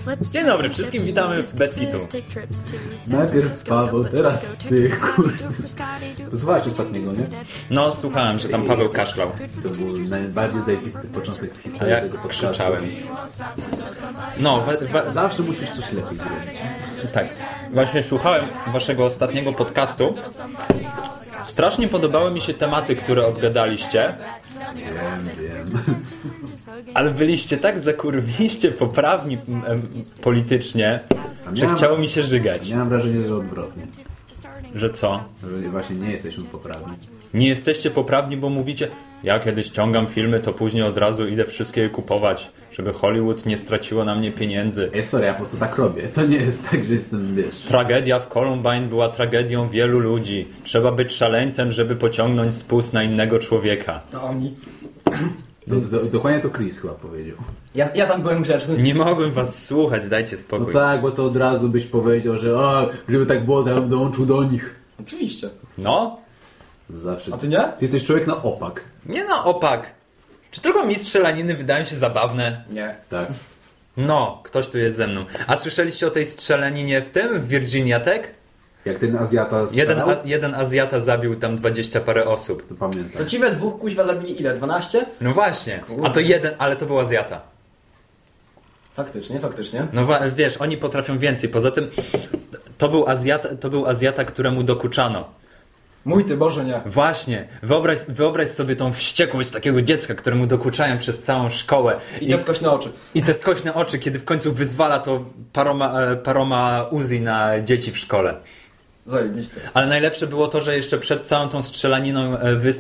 Dzień dobry wszystkim, witamy w Bez Kitu. Najpierw Paweł, teraz ty, kurde. Posłuchałeś ostatniego, nie? No, słuchałem, że tam Paweł kaszlał. To był najbardziej zajebisty początek w A historii ja tego podcastu. krzyczałem. No, Zawsze musisz coś lepiej zrobić. tak. Właśnie słuchałem waszego ostatniego podcastu. Strasznie podobały mi się tematy, które obgadaliście. Wiem. Ale byliście tak zakurwiście poprawni politycznie, że chciało mi się żygać. Miałem wrażenie, że odwrotnie. Że co? Że właśnie nie jesteśmy poprawni. Nie jesteście poprawni, bo mówicie, ja kiedy ściągam filmy, to później od razu idę wszystkie je kupować, żeby Hollywood nie straciło na mnie pieniędzy. Sorry, ja po prostu tak robię. To nie jest tak, że jestem, wiesz... Tragedia w Columbine była tragedią wielu ludzi. Trzeba być szaleńcem, żeby pociągnąć spust na innego człowieka. To oni. Dokładnie to Chris chyba powiedział. Ja tam byłem grzeczny. Nie mogłem was słuchać, dajcie spokój. No tak, bo to od razu byś powiedział, że gdyby tak było, to ja bym dołączył do nich. Oczywiście. No? Zawsze. A ty nie? Ty jesteś człowiek na opak. Nie no, opak. Czy tylko mi strzelaniny wydają się zabawne? Nie. Tak. No, ktoś tu jest ze mną. A słyszeliście o tej strzelaninie w tym? W Virginia Tech? Jak ten Azjata strzelał, Jeden Azjata zabił tam 20 parę osób. to pamiętam. To ci we dwóch kuźwa zabili ile? 12? No właśnie. A to jeden, ale to był Azjata. Faktycznie. No wiesz, oni potrafią więcej. Poza tym to był Azjata, któremu dokuczano. Mój ty Boże, nie. Właśnie. Wyobraź sobie tą wściekłość takiego dziecka, któremu dokuczają przez całą szkołę. I te skośne oczy. I te skośne oczy, kiedy w końcu wyzwala to paroma Uzi na dzieci w szkole. Zajebiście. Ale najlepsze było to, że jeszcze przed całą tą strzelaniną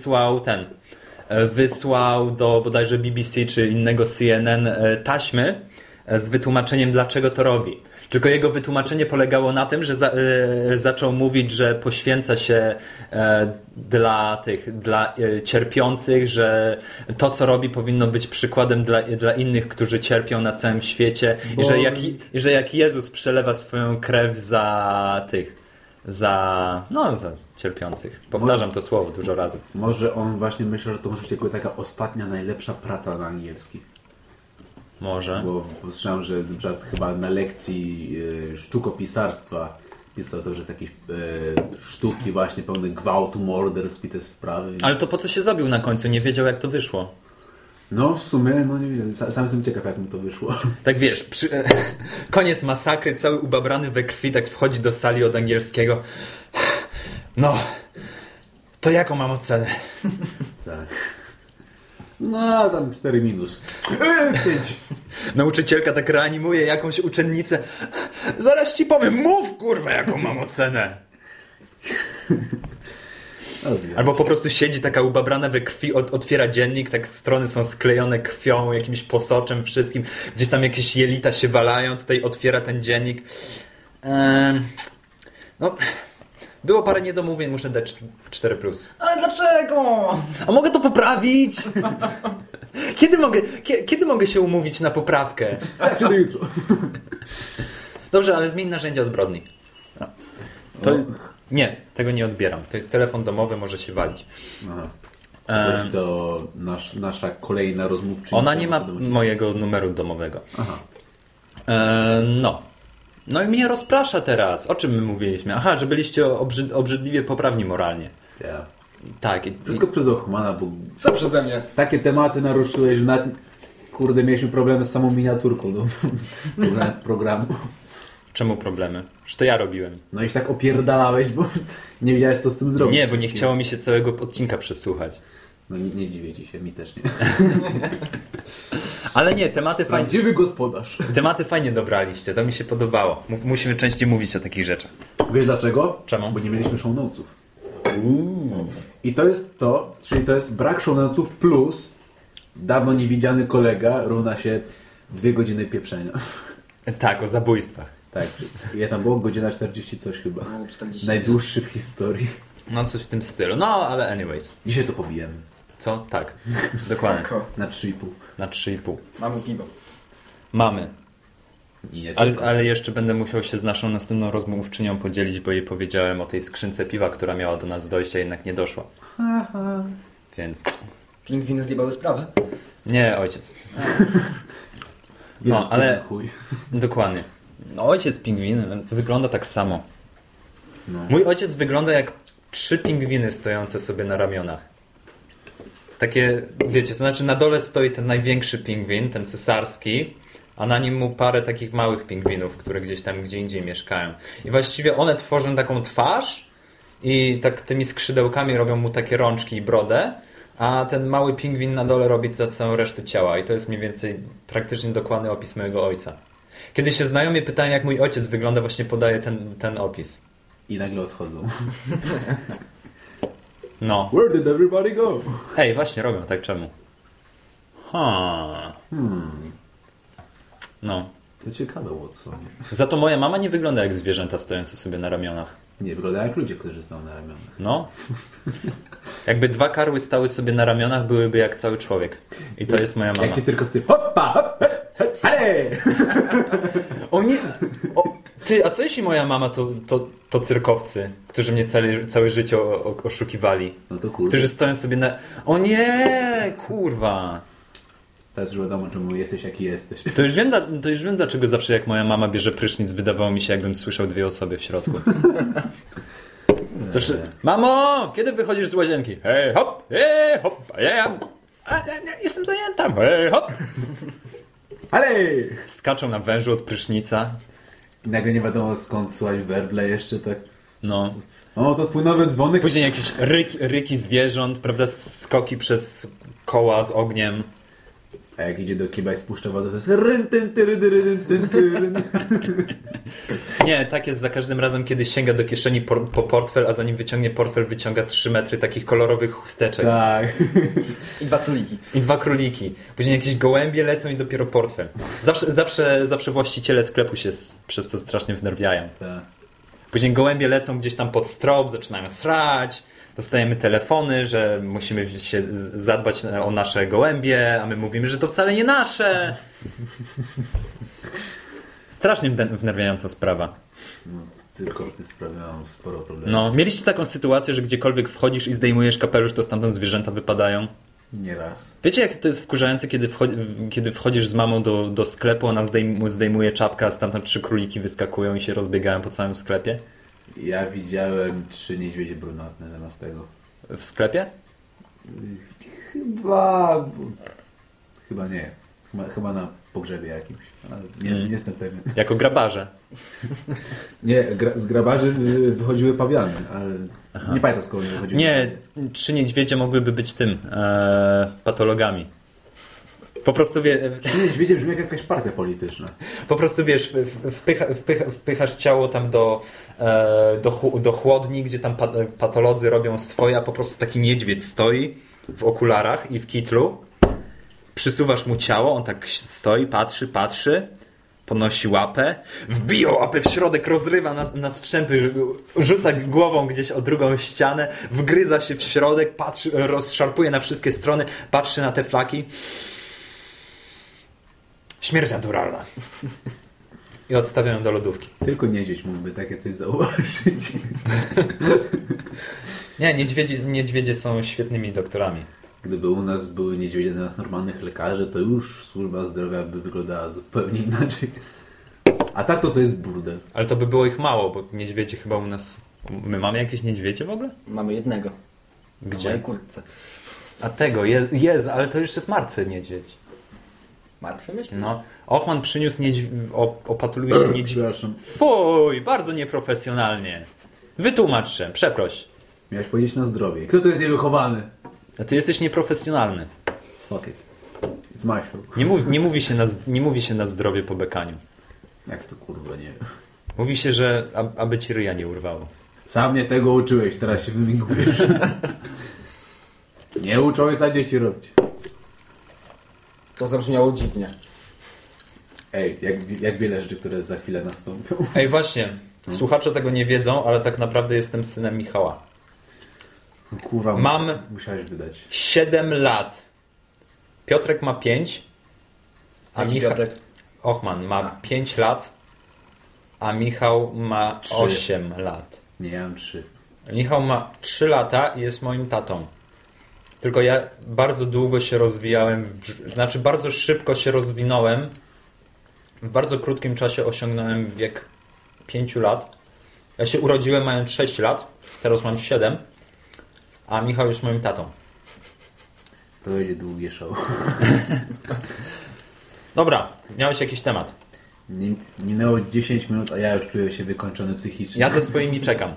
wysłał do bodajże BBC czy innego CNN taśmy z wytłumaczeniem, dlaczego to robi. Tylko jego wytłumaczenie polegało na tym, że zaczął mówić, że poświęca się dla cierpiących, że to, co robi, powinno być przykładem dla innych, którzy cierpią na całym świecie i że jak Jezus przelewa swoją krew za cierpiących. Powtarzam to słowo dużo razy. Może on właśnie myślał, że to może być jako taka ostatnia, najlepsza praca na angielski. Może. Bo słyszałem, że na przykład chyba na lekcji sztukopisarstwa pisał to, że jest jakieś sztuki właśnie pełne gwałtu, morderstw i te sprawy. Ale to po co się zabił na końcu? Nie wiedział, jak to wyszło. No w sumie, no nie wiem, sam jestem ciekaw, jak mu to wyszło. Tak wiesz, koniec masakry, cały ubabrany we krwi, tak wchodzi do sali od angielskiego. No, to jaką mam ocenę? Tak. No, tam 4 minus. 5. Nauczycielka tak reanimuje jakąś uczennicę. Zaraz ci powiem, mów kurwa, jaką mam ocenę. Albo po prostu siedzi taka ubabrana we krwi, otwiera dziennik, tak strony są sklejone krwią, jakimś posoczem, wszystkim. Gdzieś tam jakieś jelita się walają, tutaj otwiera ten dziennik. No, było parę niedomówień, muszę dać 4+. Ale dlaczego? A mogę to poprawić? Kiedy mogę się umówić na poprawkę? Czy jutro? Dobrze, ale zmień narzędzia zbrodni. No. To jest... Nie, tego nie odbieram. To jest telefon domowy, może się walić. Aha. Nasza kolejna rozmówczyni. Ona nie ma mojego numeru domowego. Aha. No i mnie rozprasza teraz. O czym my mówiliśmy? Aha, że byliście obrzydliwie poprawni moralnie. Yeah. Tak. Wszystko przez Ochmana, bo Co przeze mnie? takie tematy naruszyłeś, że nawet, kurde, mieliśmy problemy z samą miniaturką do programu. Czemu problemy? Że to ja robiłem. No i się tak opierdalałeś, bo nie wiedziałeś, co z tym zrobić. Nie, bo nie chciało mi się całego odcinka przesłuchać. No nie dziwię ci się, mi też nie. Ale nie, tematy fajnie. Prawdziwy gospodarz. Tematy fajnie dobraliście, to mi się podobało. Musimy częściej mówić o takich rzeczach. Wiesz dlaczego? Czemu? Bo nie mieliśmy show notesów. I to jest to, czyli to jest brak show notesów plus dawno niewidziany kolega równa się 2 godziny pieprzenia. Tak, o zabójstwach. Tak, ja tam było godzina 40 coś chyba. No, 40. Najdłuższy w historii. No coś w tym stylu. No, ale anyways. Dzisiaj to pobijemy. Co? Tak. Dokładnie. Spoko. Na 3,5. Na 3,5. Mamy piwo. Mamy. I nie tylko. Ale jeszcze będę musiał się z naszą następną rozmówczynią podzielić, bo jej powiedziałem o tej skrzynce piwa, która miała do nas dojść, a jednak nie doszła. Więc... Pingwiny zjebały sprawę. Nie, ojciec. No, ale chuj. dokładnie. No, ojciec pingwin wygląda tak samo. No. Mój ojciec wygląda jak 3 pingwiny stojące sobie na ramionach. Takie, wiecie, to znaczy na dole stoi ten największy pingwin, ten cesarski, a na nim mu parę takich małych pingwinów, które gdzieś tam gdzie indziej mieszkają. I właściwie one tworzą taką twarz i tak tymi skrzydełkami robią mu takie rączki i brodę, a ten mały pingwin na dole robi za całą resztę ciała. I to jest mniej więcej praktycznie dokładny opis mojego ojca. Kiedy się znajomi pytają, jak mój ojciec wygląda, właśnie podaję ten opis. I nagle odchodzą. No. Where did everybody go? Ej, właśnie robią, tak czemu? No. To ciekawe, Watsonie. Za to moja mama nie wygląda jak zwierzęta stojące sobie na ramionach. Nie, wygląda jak ludzie, którzy stoją na ramionach. No. Jakby 2 karły stały sobie na ramionach, byłyby jak cały człowiek. I to jest moja mama. Jak ci cyrkowcy hoppa, hop, hej! O nie! O, ty, a co jeśli moja mama to cyrkowcy, którzy mnie całe życie oszukiwali? No to kurwa. Którzy stoją sobie na... O nie! Kurwa! Teraz już wiadomo, czemu jesteś jaki jesteś. To już wiem, dlaczego zawsze jak moja mama bierze prysznic, wydawało mi się, jakbym słyszał 2 osoby w środku. Zawsze, mamo, kiedy wychodzisz z łazienki? Hej, hop, ja jestem zajęta, hej, hop. Ale! Skaczą na wężu od prysznica. I nagle nie wiadomo skąd słuchać werble jeszcze tak. No. O, to twój nowy dzwonek. Później jakieś ryki zwierząt, prawda, skoki przez koła z ogniem. A jak idzie do kibla i spuszcza wodę, to jest ryn, tyn, tyry, dyry, tyn, tyn. Nie, tak jest za każdym razem, kiedy sięga do kieszeni po portfel, a zanim wyciągnie portfel, wyciąga 3 metry takich kolorowych chusteczek. Tak. I 2 króliki. I 2 króliki. Później jakieś gołębie lecą i dopiero portfel. Zawsze właściciele sklepu się przez to strasznie wnerwiają. Tak. Później gołębie lecą gdzieś tam pod strop, zaczynają srać. Dostajemy telefony, że musimy się zadbać o nasze gołębie, a my mówimy, że to wcale nie nasze. Strasznie wnerwiająca sprawa. No, cyrkowcy sprawiają sporo problemów. No, mieliście taką sytuację, że gdziekolwiek wchodzisz i zdejmujesz kapelusz, to stamtąd zwierzęta wypadają? Nieraz. Wiecie, jak to jest wkurzające, kiedy wchodzisz z mamą do sklepu, ona zdejmuje czapkę, a stamtąd 3 króliki wyskakują i się rozbiegają po całym sklepie? Ja widziałem 3 niedźwiedzie brunatne zamiast tego. W sklepie? Chyba nie. Chyba na pogrzebie jakimś. Ale nie jestem pewien. Jako grabarze. Nie, z grabarzy wychodziły pawiany, ale nie pamiętam skąd wychodziły. Nie, 3 niedźwiedzie mogłyby być patologami. Po prostu Niedźwiedzie brzmi jak jakaś partia polityczna. Po prostu wiesz, wpychasz ciało tam do chłodni, gdzie tam patolodzy robią swoje, a po prostu taki niedźwiedź stoi w okularach i w kitlu. Przysuwasz mu ciało, on tak stoi, patrzy, podnosi łapę, wbija łapę w środek, rozrywa na strzępy, rzuca głową gdzieś o drugą ścianę, wgryza się w środek, patrzy, rozszarpuje na wszystkie strony, patrzy na te flaki. Śmierć naturalna. I odstawiają do lodówki. Tylko niedźwiedź mógłby takie coś zauważyć. Nie, niedźwiedzie są świetnymi doktorami. Gdyby u nas były niedźwiedzie zamiast normalnych lekarzy, to już służba zdrowia by wyglądała zupełnie inaczej. A tak to jest burdel. Ale to by było ich mało, bo niedźwiedzie chyba u nas... My mamy jakieś niedźwiedzie w ogóle? Mamy jednego. Gdzie? W mojej kurtce. A tego, jest, ale to już jest martwy niedźwiedź. Martwy myślę? No. Ochman przyniósł opatulujący niedźwiedź. Przepraszam. Fuj, bardzo nieprofesjonalnie. Wytłumacz się, przeproś. Miałeś powiedzieć na zdrowie. Kto to jest niewychowany? A ty jesteś nieprofesjonalny. Fuck it. It's my show. Nie mówi się na zdrowie po bekaniu. Jak to kurwa nie wiem. Mówi się, że aby ci ryja nie urwało. Sam mnie tego uczyłeś, teraz się wymigujesz. Nie ucz ojca dzieci robić. To zabrzmiało dziwnie. Ej, jak wiele rzeczy, które za chwilę nastąpią. Ej, właśnie. Słuchacze tego nie wiedzą, ale tak naprawdę jestem synem Michała. Kurwa, Mam musiałeś wydać 7 lat. Piotrek ma 5. A Michał... Ochman ma 5 lat. A Michał ma 3. 8 lat. Nie, ja mam 3. Michał ma 3 lata i jest moim tatą. Tylko ja bardzo długo się rozwijałem, znaczy bardzo szybko się rozwinąłem w bardzo krótkim czasie osiągnąłem wiek 5 lat. Ja się urodziłem mając 6 lat, teraz mam 7, a Michał jest moim tatą. To będzie długie show. Dobra, miałeś jakiś temat. Minęło 10 minut, a ja już czuję się wykończony psychicznie. Ja ze swoimi czekam.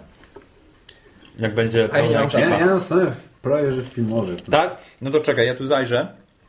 Jak będzie A ja nie mam pełna ekipa. Ja mam same prawie że filmowe. Tak? No to czekaj, ja tu zajrzę.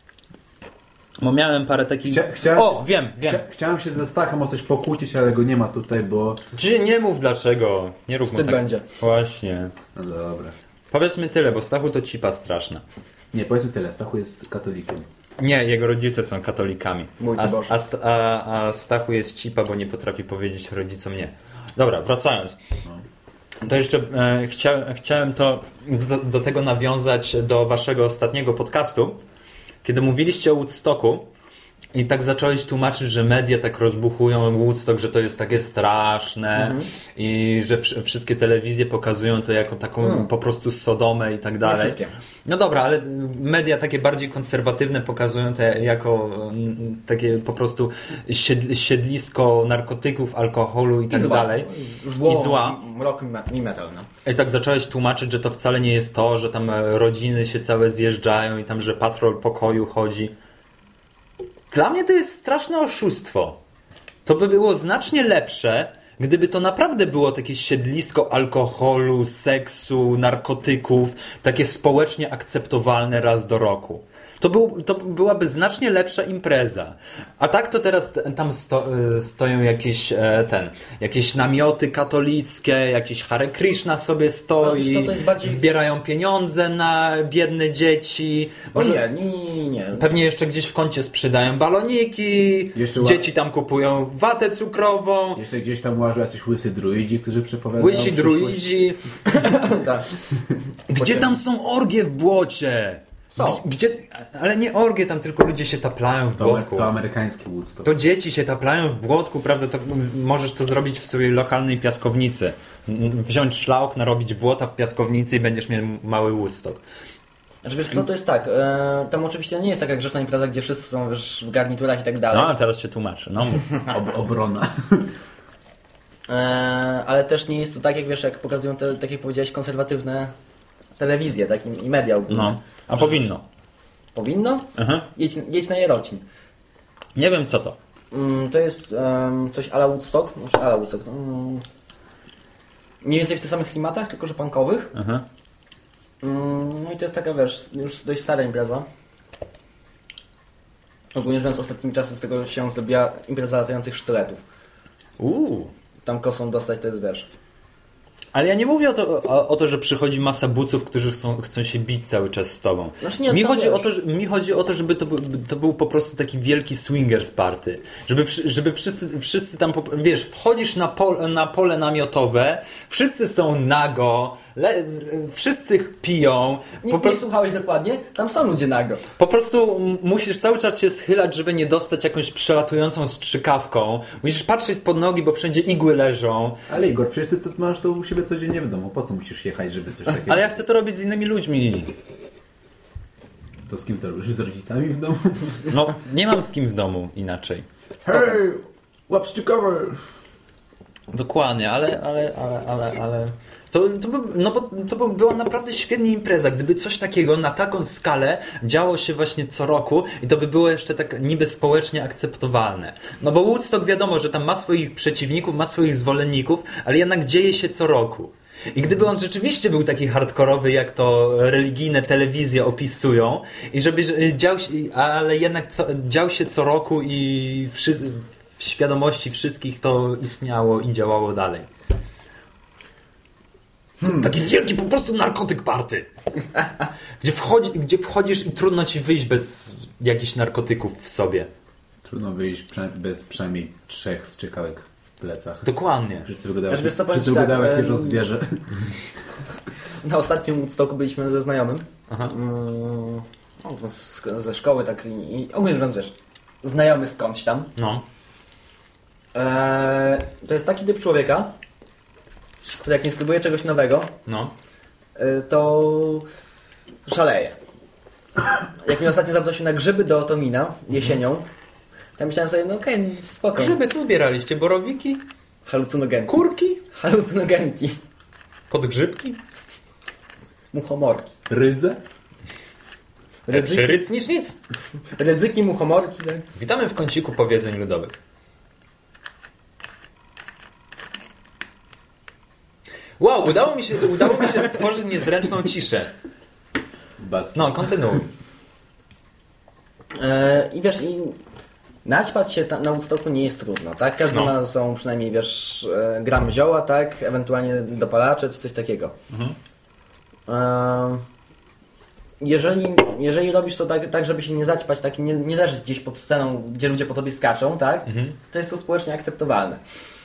Bo miałem parę takich... Wiem. Chciałem się ze Stachem o coś pokłócić, ale go nie ma tutaj, bo... Czy nie mów dlaczego. Nie rób mu Wstyd tak. będzie. Właśnie. No dobra. Powiedzmy tyle, bo Stachu to cipa straszna. Nie, powiedzmy tyle. Stachu jest katolikiem. Nie, jego rodzice są katolikami. Mój A, Boże. a Stachu jest cipa, bo nie potrafi powiedzieć rodzicom nie. Dobra, wracając. To jeszcze chciałem do tego nawiązać do waszego ostatniego podcastu, kiedy mówiliście o Woodstocku i tak zacząłeś tłumaczyć, że media tak rozbuchują Woodstock, że to jest takie straszne i że wszystkie telewizje pokazują to jako taką po prostu Sodomę i tak dalej. wszystkie. No dobra, ale media takie bardziej konserwatywne pokazują to jako takie po prostu siedlisko narkotyków, alkoholu i tak dalej. Zło, I zła. rock i metal, no. I tak zacząłeś tłumaczyć, że to wcale nie jest to, że tam rodziny się całe zjeżdżają i tam, że patrol pokoju chodzi. Dla mnie to jest straszne oszustwo. To by było znacznie lepsze, gdyby to naprawdę było takie siedlisko alkoholu, seksu, narkotyków, takie społecznie akceptowalne raz do roku. To byłaby znacznie lepsza impreza. A tak to teraz tam stoją jakieś namioty katolickie, jakiś Hare Krishna sobie stoi, wiesz co, to jest bardziej... zbierają pieniądze na biedne dzieci. Może... Nie. Pewnie jeszcze gdzieś w kącie sprzedają baloniki, dzieci tam kupują watę cukrową. Jeszcze gdzieś tam łażą jacyś łysy druidzi, którzy przepowiadają Łysi druidzi. Tak. Gdzie tam są orgie w błocie? Są. Ale nie orgie, tam tylko ludzie się taplają w błotku. To amerykański Woodstock. To dzieci się taplają w błotku, prawda? To możesz to zrobić w swojej lokalnej piaskownicy. Wziąć szlauch, narobić błota w piaskownicy i będziesz miał mały Woodstock. Znaczy wiesz co, to jest tak, tam oczywiście nie jest taka grzeczna impreza, gdzie wszyscy są wiesz, w garniturach i tak dalej. No, a teraz się tłumaczę. No, Obrona. Ale też nie jest to tak, jak wiesz, jak pokazują te, tak jak powiedziałeś, konserwatywne telewizje, tak, i media ogólnie. no. A powinno. Powinno? Aha. Jedź na Jarocin. Nie wiem co to. To jest coś à la Woodstock, może à la Woodstock. Mniej więcej w tych samych klimatach, tylko że punkowych. Aha. No i to jest taka, wiesz, już dość stara impreza. Ogólnie rzecz biorąc, ostatnimi czasy z tego się zrobiła impreza latających sztyletów. Tam kosą dostać, to jest, wiesz... Ale ja nie mówię o to, że przychodzi masa buców, którzy chcą się bić cały czas z tobą. Znaczy nie, Mi chodzi o to, żeby to był po prostu taki wielki swingers party. Żeby wszyscy tam, wiesz, wchodzisz na pole namiotowe, wszyscy są nago, wszyscy piją. Nie słuchałeś dokładnie? Tam są ludzie nago. Po prostu musisz cały czas się schylać, żeby nie dostać jakąś przelatującą strzykawką. Musisz patrzeć pod nogi, bo wszędzie igły leżą. Ale Igor, przecież ty masz to u siebie codziennie w domu. Po co musisz jechać, żeby coś takiego... Ale ja chcę to robić z innymi ludźmi. To z kim to robisz? Z rodzicami w domu? No, nie mam z kim w domu inaczej. Hej! Łap strzykawę! Dokładnie, ale... To by była naprawdę świetna impreza, gdyby coś takiego na taką skalę działo się właśnie co roku i to by było jeszcze tak niby społecznie akceptowalne. No bo Woodstock wiadomo, że tam ma swoich przeciwników, ma swoich zwolenników, ale jednak dzieje się co roku. I gdyby on rzeczywiście był taki hardkorowy, jak to religijne telewizje opisują, i żeby ale jednak dział się co roku i w świadomości wszystkich to istniało i działało dalej. Taki wielki po prostu narkotyk party. Gdzie wchodzisz i trudno ci wyjść bez jakichś narkotyków w sobie. Trudno wyjść bez przynajmniej 3 strzykałek w plecach. Dokładnie. Wszyscy wyglądają jak wieżą zwierzę. Na ostatnim Woodstocku byliśmy ze znajomym. Aha. Ze szkoły, tak i ogólnie mówiąc, wiesz, znajomy skądś tam. No. To jest taki typ człowieka, który jak nie spróbuje czegoś nowego, No. to szaleje. Jak mnie ostatnio zaprosił na grzyby do Otomina jesienią, Ja myślałem sobie, no okej, spoko. Grzyby, co zbieraliście? Borowiki? Halucynogenki. Kurki? Halucynogenki. Podgrzybki? Muchomorki. Rydze? Lepszy ryc niż nic. Rydzyki, muchomorki. Tak? Witamy w kąciku powiedzeń ludowych. Wow, udało mi się stworzyć niezręczną ciszę. Bas. No, kontynuuj. I wiesz, naćpać się na Woodstocku nie jest trudno, tak? Każdy ma ze sobą przynajmniej, wiesz, gram zioła, tak? Ewentualnie dopalacze czy coś takiego. Jeżeli robisz to tak, żeby się nie zaćpać, tak, nie leżeć gdzieś pod sceną, gdzie ludzie po tobie skaczą, tak? To jest to społecznie akceptowalne.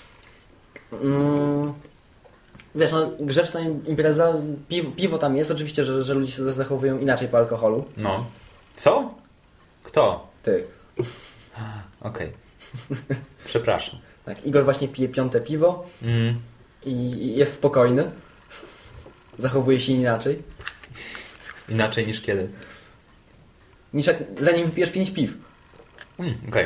Wiesz, no, grzeczna impreza, piwo tam jest, oczywiście, że ludzie się zachowują inaczej po alkoholu. No. Co? Kto? Ty. Okej. Przepraszam. Tak, Igor właśnie pije 5. piwo i jest spokojny. Zachowuje się inaczej. Inaczej niż kiedy? Niż jak zanim wypijesz 5 piw. Okej.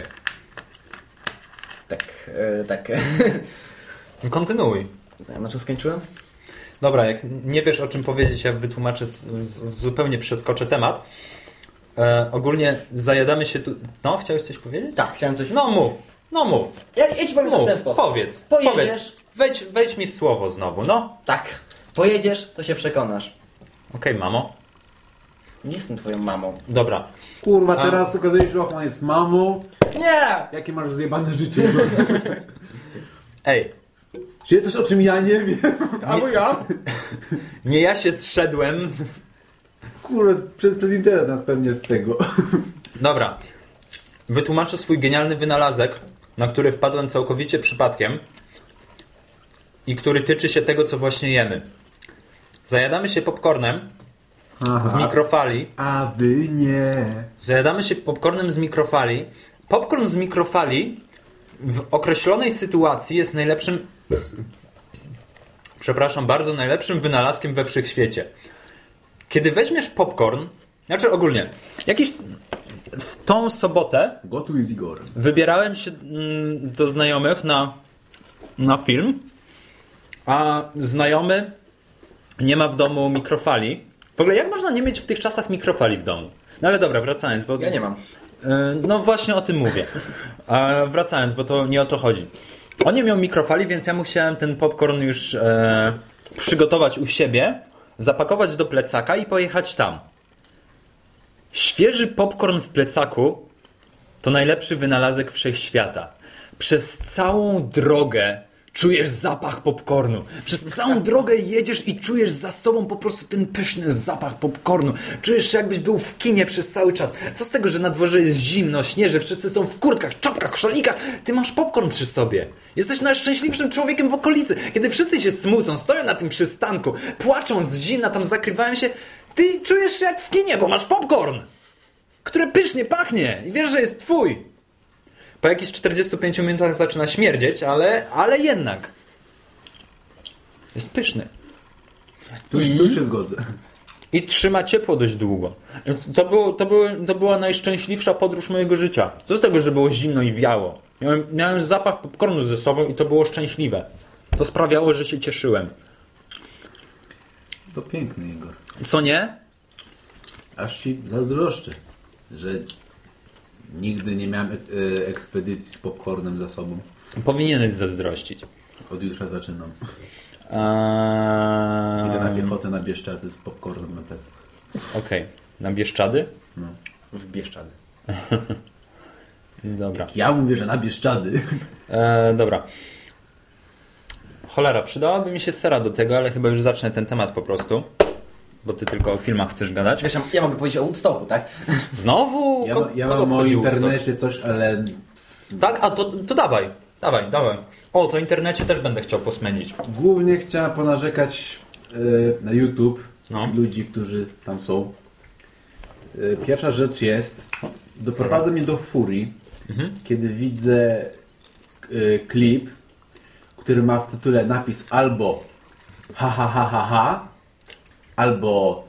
Tak. Kontynuuj. Na czym skończyłem? Dobra, jak nie wiesz o czym powiedzieć, ja wytłumaczę, zupełnie przeskoczę temat. Ogólnie zajadamy się tu... No, chciałeś coś powiedzieć? Tak, chciałem coś... No mów. Ja ci powiem to w ten sposób. Powiedz. Pojedziesz... Wejdź mi w słowo znowu, no. Tak. Pojedziesz, to się przekonasz. Okej, mamo. Nie jestem twoją mamą. Dobra. Kurwa, teraz okazuje się, że Ochman jest mamą. Nie! Jakie masz zjebane życie? Ej. Czy jest coś, o czym ja nie wiem? Albo ja? Nie ja się zszedłem. Kurwa, przez internet nas pewnie z tego. Dobra. Wytłumaczę swój genialny wynalazek, na który wpadłem całkowicie przypadkiem i który tyczy się tego, co właśnie jemy. Zajadamy się popcornem z mikrofali. A wy nie. Zajadamy się popcornem z mikrofali. Popcorn z mikrofali w określonej sytuacji jest najlepszym... Przepraszam bardzo, najlepszym wynalazkiem we wszechświecie. Kiedy weźmiesz popcorn, znaczy ogólnie, w tą sobotę Gotuj z Igorem. wybierałem się do znajomych na film, a znajomy nie ma w domu mikrofali. W ogóle jak można nie mieć w tych czasach mikrofali w domu? No ale dobra, wracając, bo... Ja nie mam. No właśnie o tym mówię. Wracając, bo to nie o to chodzi. On nie miał mikrofali, więc ja musiałem ten popcorn już przygotować u siebie, zapakować do plecaka i pojechać tam. Świeży popcorn w plecaku to najlepszy wynalazek wszechświata. Przez całą drogę czujesz zapach popcornu. Przez całą drogę jedziesz i czujesz za sobą po prostu ten pyszny zapach popcornu. Czujesz się jakbyś był w kinie przez cały czas. Co z tego, że na dworze jest zimno, śnieży, wszyscy są w kurtkach, czapkach, szalikach. Ty masz popcorn przy sobie. Jesteś najszczęśliwszym człowiekiem w okolicy. Kiedy wszyscy się smucą, stoją na tym przystanku, płaczą z zimna, tam zakrywają się. Ty czujesz się jak w kinie, bo masz popcorn, który pysznie pachnie i wiesz, że jest twój. Po jakichś 45 minutach zaczyna śmierdzieć, ale jednak. Jest pyszny. Tu się zgodzę. I trzyma ciepło dość długo. To była najszczęśliwsza podróż mojego życia. Co z tego, że było zimno i wiało? Miałem zapach popcornu ze sobą i to było szczęśliwe. To sprawiało, że się cieszyłem. To piękny, Igor. Co nie? Aż ci zazdroszczę, że nigdy nie miałem ekspedycji z popcornem za sobą. Powinieneś zazdrościć. Od jutra zaczynam. Idę na piechotę na Bieszczady z popcornem na plecach. Okej. Na Bieszczady? No. W Bieszczady. Dobra. Ja mówię, że na Bieszczady. Dobra. Cholera, przydałaby mi się sera do tego, ale chyba już zacznę ten temat po prostu. Bo ty tylko o filmach chcesz gadać. Wiesz, ja mogę powiedzieć o Woodstocku, tak? Znowu? Ja mam o internecie coś, ale... Tak? A to dawaj. Dawaj. O, to internecie też będę chciał posmędzić. Głównie chciałem ponarzekać na YouTube ludzi, którzy tam są. Pierwsza rzecz jest, doprowadza mnie do furii, kiedy widzę klip, który ma w tytule napis albo ha, albo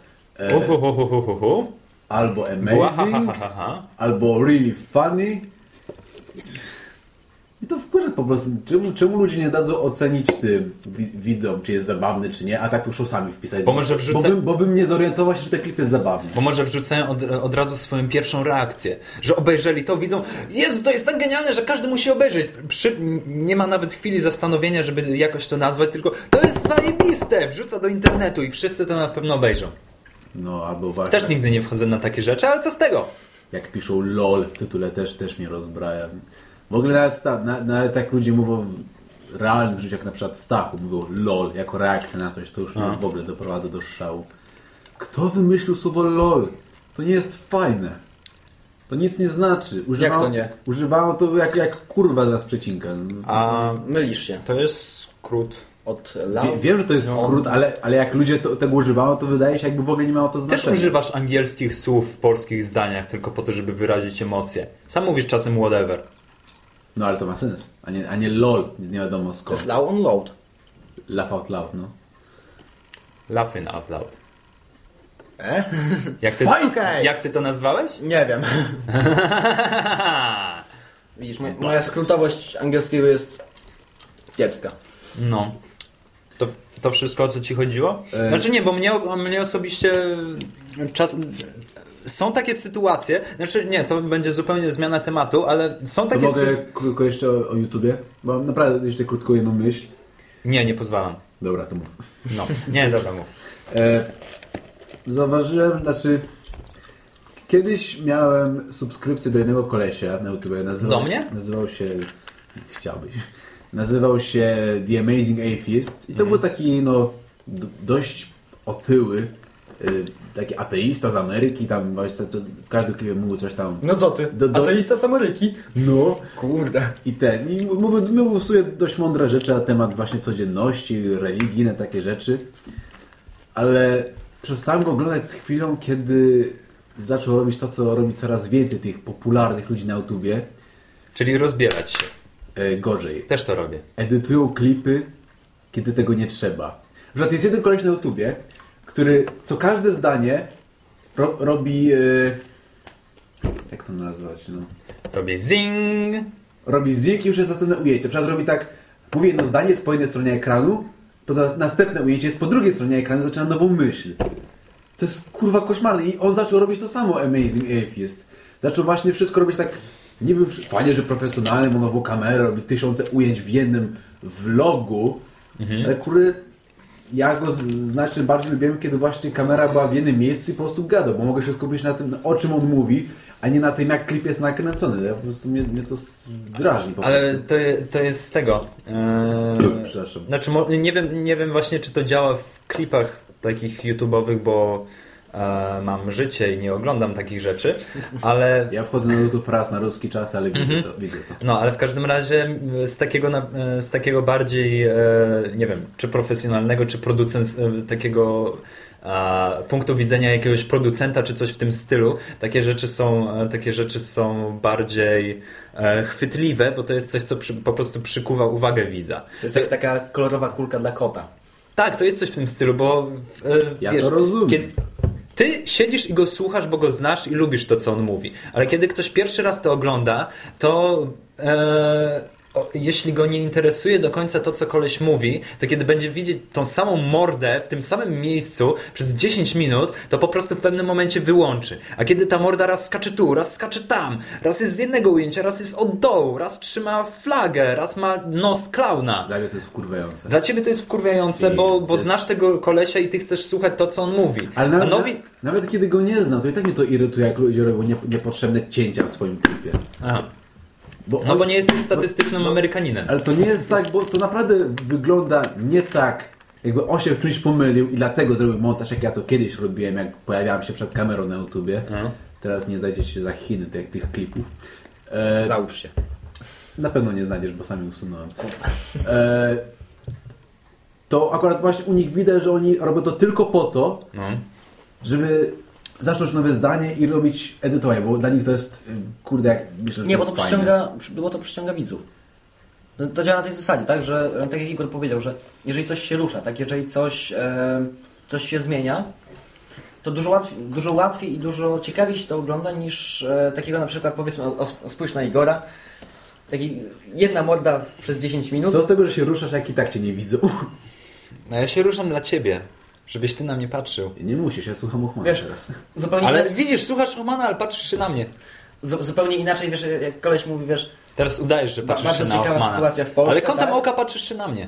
albo amazing, albo really funny I to wkurza po prostu. Czemu ludzie nie dadzą ocenić tym widzom, czy jest zabawny, czy nie, a tak to muszą sami wpisać. Bo bym nie zorientował się, że ten klip jest zabawny. Bo może wrzucają od razu swoją pierwszą reakcję, że obejrzeli to, widzą, Jezu, to jest tak genialne, że każdy musi obejrzeć. Nie ma nawet chwili zastanowienia, żeby jakoś to nazwać, tylko to jest zajebiste, wrzuca do internetu i wszyscy to na pewno obejrzą. No, albo właśnie. Też nigdy nie wchodzę na takie rzeczy, ale co z tego? Jak piszą LOL w tytule, też mnie rozbraja. W ogóle nawet jak ludzie mówią w realnym życiu, jak na przykład Stachu mówią LOL jako reakcja na coś, to już mnie w ogóle doprowadza do szału. Kto wymyślił słowo LOL? To nie jest fajne. To nic nie znaczy. Jak to nie? Używano to jak kurwa dla przecinka. A mylisz się. To jest skrót. Od love. Wiem, że to jest skrót, ale jak ludzie tego używają, to wydaje się, jakby w ogóle nie miało to znaczenia. Też używasz angielskich słów w polskich zdaniach tylko po to, żeby wyrazić emocje. Sam mówisz czasem whatever. No ale to ma sens. A nie LOL, nie wiadomo skąd. To jest loud on load. Laugh out loud, no. Laughing out loud. Jak ty to nazwałeś? Nie wiem. Widzisz, moja skrótowość angielskiego jest kiepska. No. To wszystko, o co ci chodziło? Znaczy nie, bo mnie osobiście są takie sytuacje, znaczy nie, to będzie zupełnie zmiana tematu, ale są takie... Mogę krótko jeszcze o YouTubie? Bo mam naprawdę jeszcze krótko jedną myśl. Nie pozwalam. Dobra, to mów. No, nie, dobra, mów. Zauważyłem, kiedyś miałem subskrypcję do jednego kolesia na YouTube. Do mnie? Nazywał się... Chciałbyś. Nazywał się The Amazing Atheist i to był taki, dość otyły, taki ateista z Ameryki, tam właśnie w każdym klipie mówił coś tam... No co ty? Ateista z Ameryki? No. Kurde. I mówił w sumie dość mądre rzeczy na temat właśnie codzienności, religijne, takie rzeczy, ale przestałem go oglądać z chwilą, kiedy zaczął robić to, co robi coraz więcej tych popularnych ludzi na YouTubie. Czyli rozbierać się. Gorzej. Też to robię. Edytują klipy, kiedy tego nie trzeba. Że jest jeden koleś na YouTubie, który co każde zdanie robi... jak to nazwać? No? Robi zing! Robi zing i już jest następne ujęcie. Przykład robi tak, mówi jedno zdanie, jest po jednej stronie ekranu, to następne ujęcie jest po drugiej stronie ekranu, zaczyna nową myśl. To jest kurwa koszmarne. I on zaczął robić to samo Amazing Atheist. Zaczął właśnie wszystko robić tak... Niby fajnie, że profesjonalnie ma nową kamerę, robi 1000 ujęć w jednym vlogu, ale kurde, ja go znacznie bardziej lubiłem, kiedy właśnie kamera była w jednym miejscu i po prostu gadał, bo mogę się skupić na tym, o czym on mówi, a nie na tym, jak klip jest nakręcony. Ja po prostu mnie to drażni. Ale to jest z tego. Przepraszam. Znaczy, nie wiem właśnie, czy to działa w klipach takich YouTube'owych, bo mam życie i nie oglądam takich rzeczy, ale... Ja wchodzę na YouTube raz na ruski czas, ale widzę to. No, ale w każdym razie z takiego bardziej, nie wiem, czy profesjonalnego, czy takiego punktu widzenia jakiegoś producenta, czy coś w tym stylu, takie rzeczy są bardziej chwytliwe, bo to jest coś, co po prostu przykuwa uwagę widza. To jest jak taka kolorowa kulka dla kota. Tak, to jest coś w tym stylu, bo ja to rozumiem. Ty siedzisz i go słuchasz, bo go znasz i lubisz to, co on mówi. Ale kiedy ktoś pierwszy raz to ogląda, to jeśli go nie interesuje do końca to, co koleś mówi, to kiedy będzie widzieć tą samą mordę w tym samym miejscu przez 10 minut, to po prostu w pewnym momencie wyłączy. A kiedy ta morda raz skacze tu, raz skacze tam, raz jest z jednego ujęcia, raz jest od dołu, raz trzyma flagę, raz ma nos klauna. Dla mnie to jest wkurwiające. Dla ciebie to jest wkurwiające, bo znasz tego kolesia i ty chcesz słuchać to, co on mówi. Ale nawet kiedy go nie znam, to i tak mnie to irytuje, jak ludzie robią niepotrzebne cięcia w swoim klipie. Aha. Bo nie jesteś statystycznym Amerykaninem. Ale to nie jest tak, bo to naprawdę wygląda nie tak, jakby on się w czymś pomylił i dlatego zrobił montaż, jak ja to kiedyś robiłem, jak pojawiałem się przed kamerą na YouTubie. Teraz nie znajdziecie się za Chiny tych klipów. Załóż się. Na pewno nie znajdziesz, bo sami usunąłem. To akurat właśnie u nich widać, że oni robią to tylko po to, żeby zacząć nowe zdanie i robić edytowanie, bo dla nich to jest, kurde, jak myślę, że nie, to bo to przyciąga widzów. To działa na tej zasadzie, tak, że tak jak Igor powiedział, że jeżeli coś się rusza, tak, jeżeli coś się zmienia, to dużo łatwiej i dużo ciekawiej się to ogląda niż takiego na przykład, powiedzmy, spójrz na Igora, taki jedna morda przez 10 minut. Co z tego, że się ruszasz, jak i tak cię nie widzą? No ja się ruszam dla ciebie, żebyś ty na mnie patrzył. Nie musisz, ja słucham Hochmana Wiesz, teraz. zupełnie Ale widzisz, słuchasz Hochmana, ale patrzysz się na mnie. zupełnie inaczej, wiesz, jak koleś mówi, wiesz, Teraz udajesz, że patrzysz się bardzo na ciekawa Hochmana. sytuacja w Polsce, Ale kątem tak? oka patrzysz się na mnie.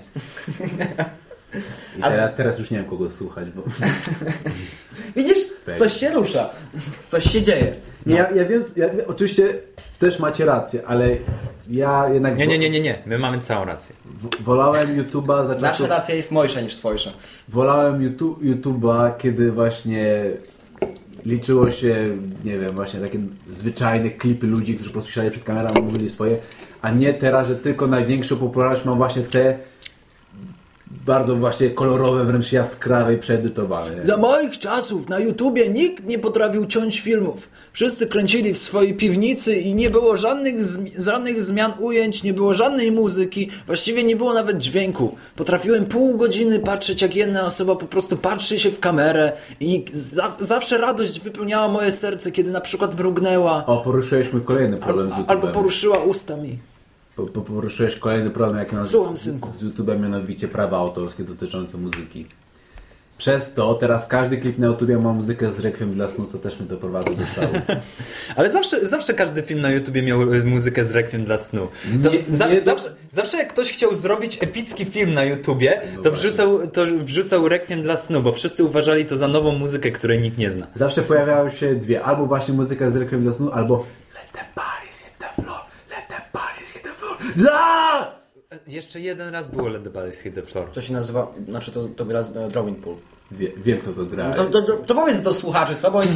I teraz już nie wiem, kogo słuchać, bo... widzisz, Fake. coś się rusza, coś się dzieje. No. Ja wiem, oczywiście też macie rację, ale ja jednak... Nie. My mamy całą rację. Wolałem YouTube'a za Nasza czasów... racja jest mojsza niż twojsza. Wolałem YouTube'a, kiedy właśnie liczyło się, nie wiem, właśnie takie zwyczajne klipy ludzi, którzy po prostu siadali przed kamerą i mówili swoje, a nie teraz, że tylko największą popularność mam właśnie te bardzo właśnie kolorowe, wręcz jaskrawe i przeedytowane. Za moich czasów na YouTubie nikt nie potrafił ciąć filmów. Wszyscy kręcili w swojej piwnicy i nie było żadnych zmian ujęć, nie było żadnej muzyki, właściwie nie było nawet dźwięku. Potrafiłem pół godziny patrzeć, jak jedna osoba po prostu patrzy się w kamerę i zawsze radość wypełniała moje serce, kiedy na przykład mrugnęła O, poruszyłeś mój kolejny problem z YouTube'em. albo poruszyła ustami. Poruszyłeś kolejny problem, jaki mam Słucham, synku. z YouTube'em, mianowicie prawa autorskie dotyczące muzyki. Przez to teraz każdy klip na YouTubie ma muzykę z Requiem dla snu, co też mnie doprowadza do szału. Ale zawsze każdy film na YouTubie miał muzykę z Requiem dla snu. To zawsze jak ktoś chciał zrobić epicki film na YouTubie, to wrzucał Requiem dla snu, bo wszyscy uważali to za nową muzykę, której nikt nie zna. Zawsze pojawiały się dwie. Albo właśnie muzyka z Requiem dla snu, albo Let the bodies hit the floor, let the bodies hit the floor. Ja! Jeszcze jeden raz było Let the Bodies Hit the Floor. To się nazywa, znaczy to gra Drawing Pool. Wiem, kto to gra. To powiedz do słuchaczy, co? Bo...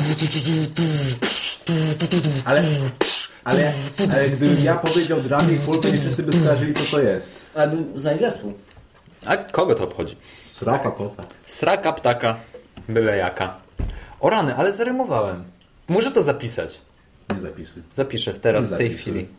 Ale gdybym ja powiedział Drumming Pool, to nie wszyscy by skojarzyli, co to jest. Ale bym znaleźć zespół. A kogo to obchodzi? Sraka kota. Sraka ptaka, byle jaka. O rany, ale zarymowałem. Muszę to zapisać. Nie zapisuj. Zapiszę teraz, Nie w tej zapisuj. chwili.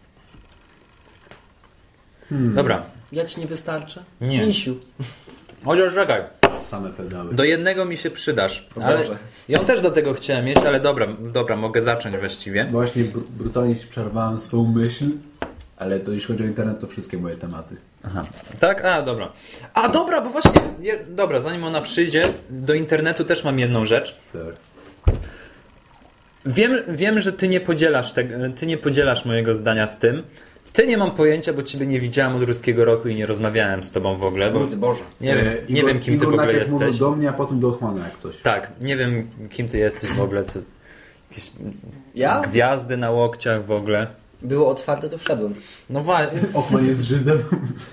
Dobra. Ja ci nie wystarczę? Nie. Misiu. Chociaż czekaj. Same pedały. Do jednego mi się przydasz. O Ale Boże. ja też do tego chciałem mieć, ale dobra, mogę zacząć właściwie. Właśnie brutalnie ci przerwałem swoją myśl, ale to jeśli chodzi o internet, to wszystkie moje tematy. Aha. Tak? Dobra. Dobra, bo właśnie... Dobra, zanim ona przyjdzie, do internetu też mam jedną rzecz. Tak. Wiem, że ty nie podzielasz mojego zdania w tym. Ty nie mam pojęcia, bo ciebie nie widziałem od ruskiego roku i nie rozmawiałem z tobą w ogóle. Bo Ty Boże. nie wiem, kim ty w ogóle najpierw jesteś. mówił do mnie, a potem do Hochmana jak coś. Tak, nie wiem, kim ty jesteś w ogóle. Jakieś Ja? gwiazdy na łokciach w ogóle. Było otwarte, to wszedłem. No właśnie. Hochman jest Żydem.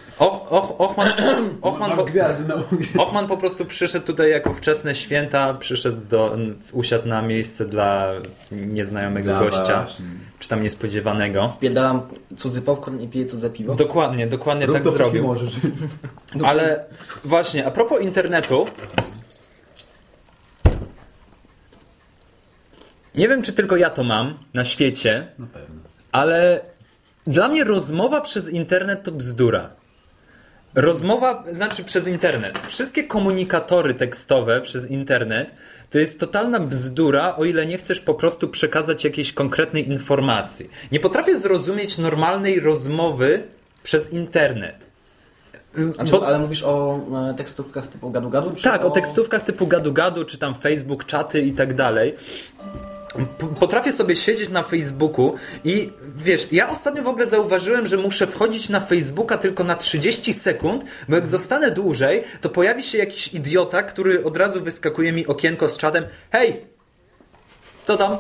Ochman Gwiazdy na ulicy. Ochman po prostu przyszedł tutaj jako wczesne święta, usiadł na miejsce dla nieznajomego gościa, Właśnie. czy tam niespodziewanego. Wpierdalam cudzy popcorn i piję cudze piwo. Dokładnie Rób tak to, zrobił. póki możesz. Ale właśnie, a propos internetu, nie wiem, czy tylko ja to mam na świecie, Na pewno. ale dla mnie rozmowa przez internet to bzdura. Rozmowa, znaczy przez internet. Wszystkie komunikatory tekstowe przez internet to jest totalna bzdura, o ile nie chcesz po prostu przekazać jakiejś konkretnej informacji. Nie potrafię zrozumieć normalnej rozmowy przez internet. Ale mówisz o tekstówkach typu gadu-gadu? Czy Tak, o tekstówkach typu gadu-gadu, czy tam Facebook, czaty i tak dalej. Potrafię sobie siedzieć na Facebooku i wiesz, ja ostatnio w ogóle zauważyłem, że muszę wchodzić na Facebooka tylko na 30 sekund, bo jak zostanę dłużej, to pojawi się jakiś idiota, który od razu wyskakuje mi okienko z czatem. Hej! Co tam?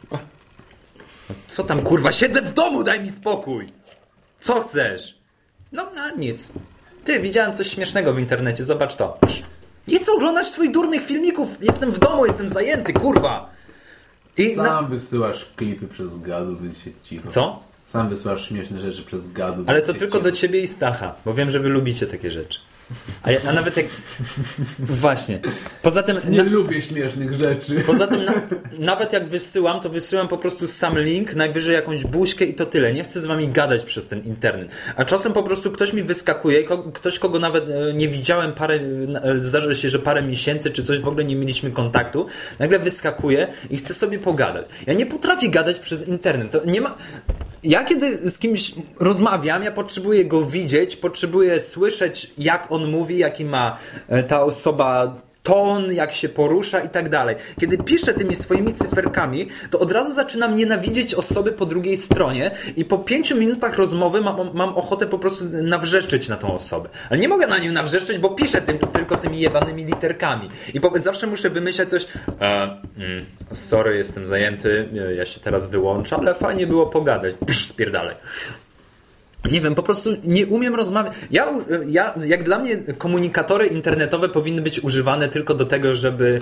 Co tam, kurwa? Siedzę w domu, daj mi spokój! Co chcesz? No, nic. Ty, widziałem coś śmiesznego w internecie, zobacz to. Nie chcę oglądać twoich durnych filmików, jestem w domu, jestem zajęty, kurwa! Sam wysyłasz klipy przez gadu, więc się cicho. Co? Sam wysyłasz śmieszne rzeczy przez gadu. Ale więc to się tylko cicho. do ciebie i Stacha, bo wiem, że wy lubicie takie rzeczy. A nawet jak... Właśnie. Poza tym... Nie lubię śmiesznych rzeczy. Poza tym nawet jak wysyłam, to wysyłam po prostu sam link, najwyżej jakąś buźkę i to tyle. Nie chcę z wami gadać przez ten internet. A czasem po prostu ktoś mi wyskakuje, ktoś, kogo nawet nie widziałem zdarza się, że parę miesięcy czy coś, w ogóle nie mieliśmy kontaktu, nagle wyskakuje i chce sobie pogadać. Ja nie potrafię gadać przez internet. To nie ma... Ja kiedy z kimś rozmawiam, ja potrzebuję go widzieć, potrzebuję słyszeć, jak on mówi, jaki ma ta osoba ton, jak się porusza i tak dalej. Kiedy piszę tymi swoimi cyferkami, to od razu zaczynam nienawidzieć osoby po drugiej stronie i po 5 minutach rozmowy mam ochotę po prostu nawrzeszczeć na tą osobę. Ale nie mogę na nią nawrzeszczeć, bo piszę tylko tymi jebanymi literkami. I zawsze muszę wymyślać coś sorry, jestem zajęty, ja się teraz wyłączę, ale fajnie było pogadać. Spierdalaj. Nie wiem, po prostu nie umiem rozmawiać. Jak dla mnie komunikatory internetowe powinny być używane tylko do tego, żeby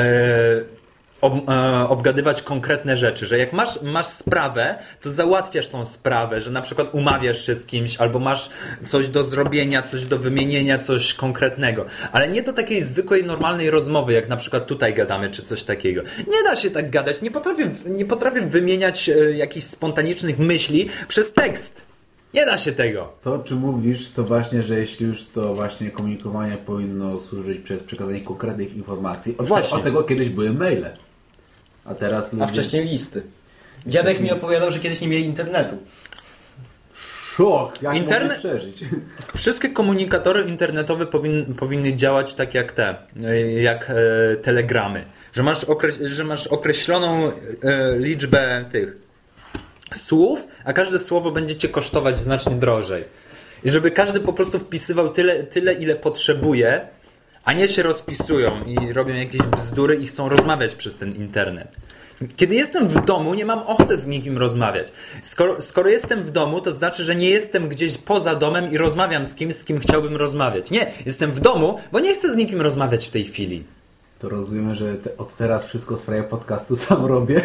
obgadywać konkretne rzeczy, że jak masz sprawę, to załatwiasz tą sprawę, że na przykład umawiasz się z kimś, albo masz coś do zrobienia, coś do wymienienia, coś konkretnego. Ale nie do takiej zwykłej, normalnej rozmowy, jak na przykład tutaj gadamy, czy coś takiego. Nie da się tak gadać, nie potrafię wymieniać jakichś spontanicznych myśli przez tekst. Nie da się tego. To, czy mówisz, to właśnie, że jeśli już to właśnie komunikowanie powinno służyć przez przekazanie konkretnych informacji. Od tego kiedyś były maile. A teraz ludzie... A wcześniej listy. Dziadek mi opowiadał, że kiedyś nie mieli internetu. Szok! Jak mogę przeżyć? Wszystkie komunikatory internetowe powinny działać tak jak telegramy. Że masz określoną liczbę tych słów, a każde słowo będzie cię kosztować znacznie drożej. I żeby każdy po prostu wpisywał tyle ile potrzebuje, a nie się rozpisują i robią jakieś bzdury i chcą rozmawiać przez ten internet. Kiedy jestem w domu, nie mam ochoty z nikim rozmawiać. Skoro jestem w domu, to znaczy, że nie jestem gdzieś poza domem i rozmawiam z kim chciałbym rozmawiać. Nie, jestem w domu, bo nie chcę z nikim rozmawiać w tej chwili. To rozumiem, że od teraz wszystko w sprawie podcastu sam robię.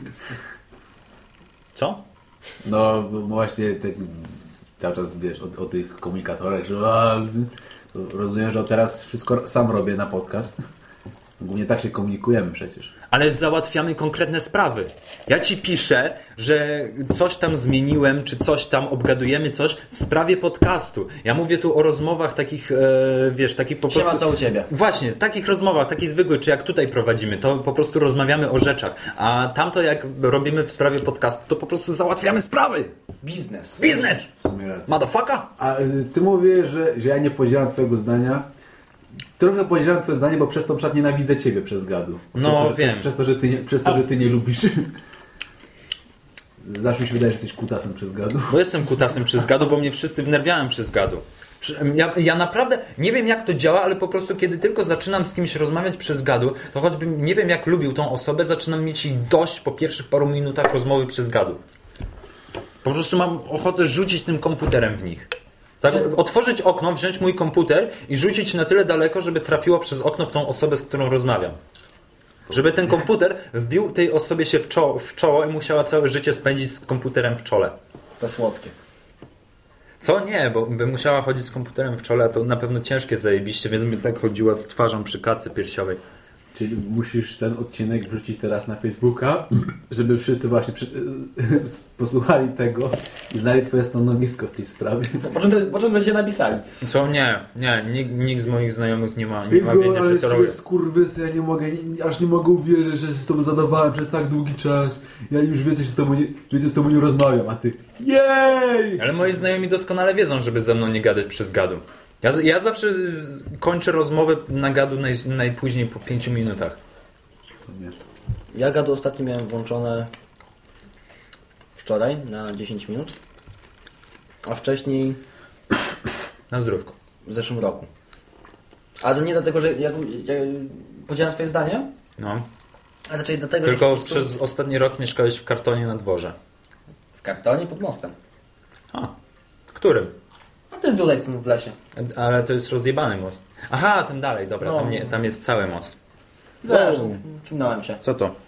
Co? No właśnie cały czas wiesz o tych komunikatorach, że rozumiem, że od teraz wszystko sam robię na podcast. Głównie tak się komunikujemy przecież. Ale załatwiamy konkretne sprawy. Ja ci piszę, że coś tam zmieniłem, czy coś tam obgadujemy coś w sprawie podcastu. Ja mówię tu o rozmowach takich, takich po prostu... Siema, co u ciebie? Właśnie, takich rozmowach, takich zwykłych, czy jak tutaj prowadzimy, to po prostu rozmawiamy o rzeczach. A tamto jak robimy w sprawie podcastu, to po prostu załatwiamy sprawy. Biznes. Biznes! W sumie racja. Motherfucker! A ty mówisz, że ja nie podzielam twojego zdania. Trochę podzielam twoje zdanie, bo przez to przykład nienawidzę ciebie przez gadu. Wiem. Przez to, że ty nie lubisz. Zawsze mi się wydaje, że jesteś kutasem przez gadu. Bo jestem kutasem przez gadu, bo mnie wszyscy wnerwiają przez gadu. Ja naprawdę nie wiem jak to działa, ale po prostu kiedy tylko zaczynam z kimś rozmawiać przez gadu, to choćbym nie wiem jak lubił tą osobę, zaczynam mieć jej dość po pierwszych paru minutach rozmowy przez gadu. Po prostu mam ochotę rzucić tym komputerem w nich. Tak, otworzyć okno, wziąć mój komputer i rzucić na tyle daleko, żeby trafiło przez okno w tą osobę, z którą rozmawiam. Żeby ten komputer wbił tej osobie się w czoło i musiała całe życie spędzić z komputerem w czole. To słodkie. Co? Nie, bo by musiała chodzić z komputerem w czole, a to na pewno ciężkie zajebiście, więc mi tak chodziła z twarzą przy klatce piersiowej. Czyli musisz ten odcinek wrzucić teraz na Facebooka, żeby wszyscy właśnie posłuchali tego i znali twoje stanowisko w tej sprawie. Początek się napisali. Co? Nie. Nikt z moich znajomych nie ma wiedzieć, czy to robię. Skurwysy, ja nie mogę, aż nie mogę uwierzyć, że się z tobą zadawałem przez tak długi czas. Ja już więcej z tobą nie rozmawiam, a ty jej! Ale moi znajomi doskonale wiedzą, żeby ze mną nie gadać przez gadu. Ja zawsze kończę rozmowę na gadu najpóźniej po 5 minutach. Ja gadu ostatnio miałem włączone wczoraj na 10 minut, a wcześniej na zdrówko. W zeszłym roku. Ale to nie dlatego, że ja podzielam twoje zdanie, no. A raczej dlatego, tylko że przez ostatni rok mieszkałeś w kartonie na dworze. W kartonie pod mostem. A, którym? A tym tutaj w lesie. Ale to jest rozjebany most. Aha, ten dalej, dobra, no. tam jest cały most. Wiesz, kimnąłem się. Co to?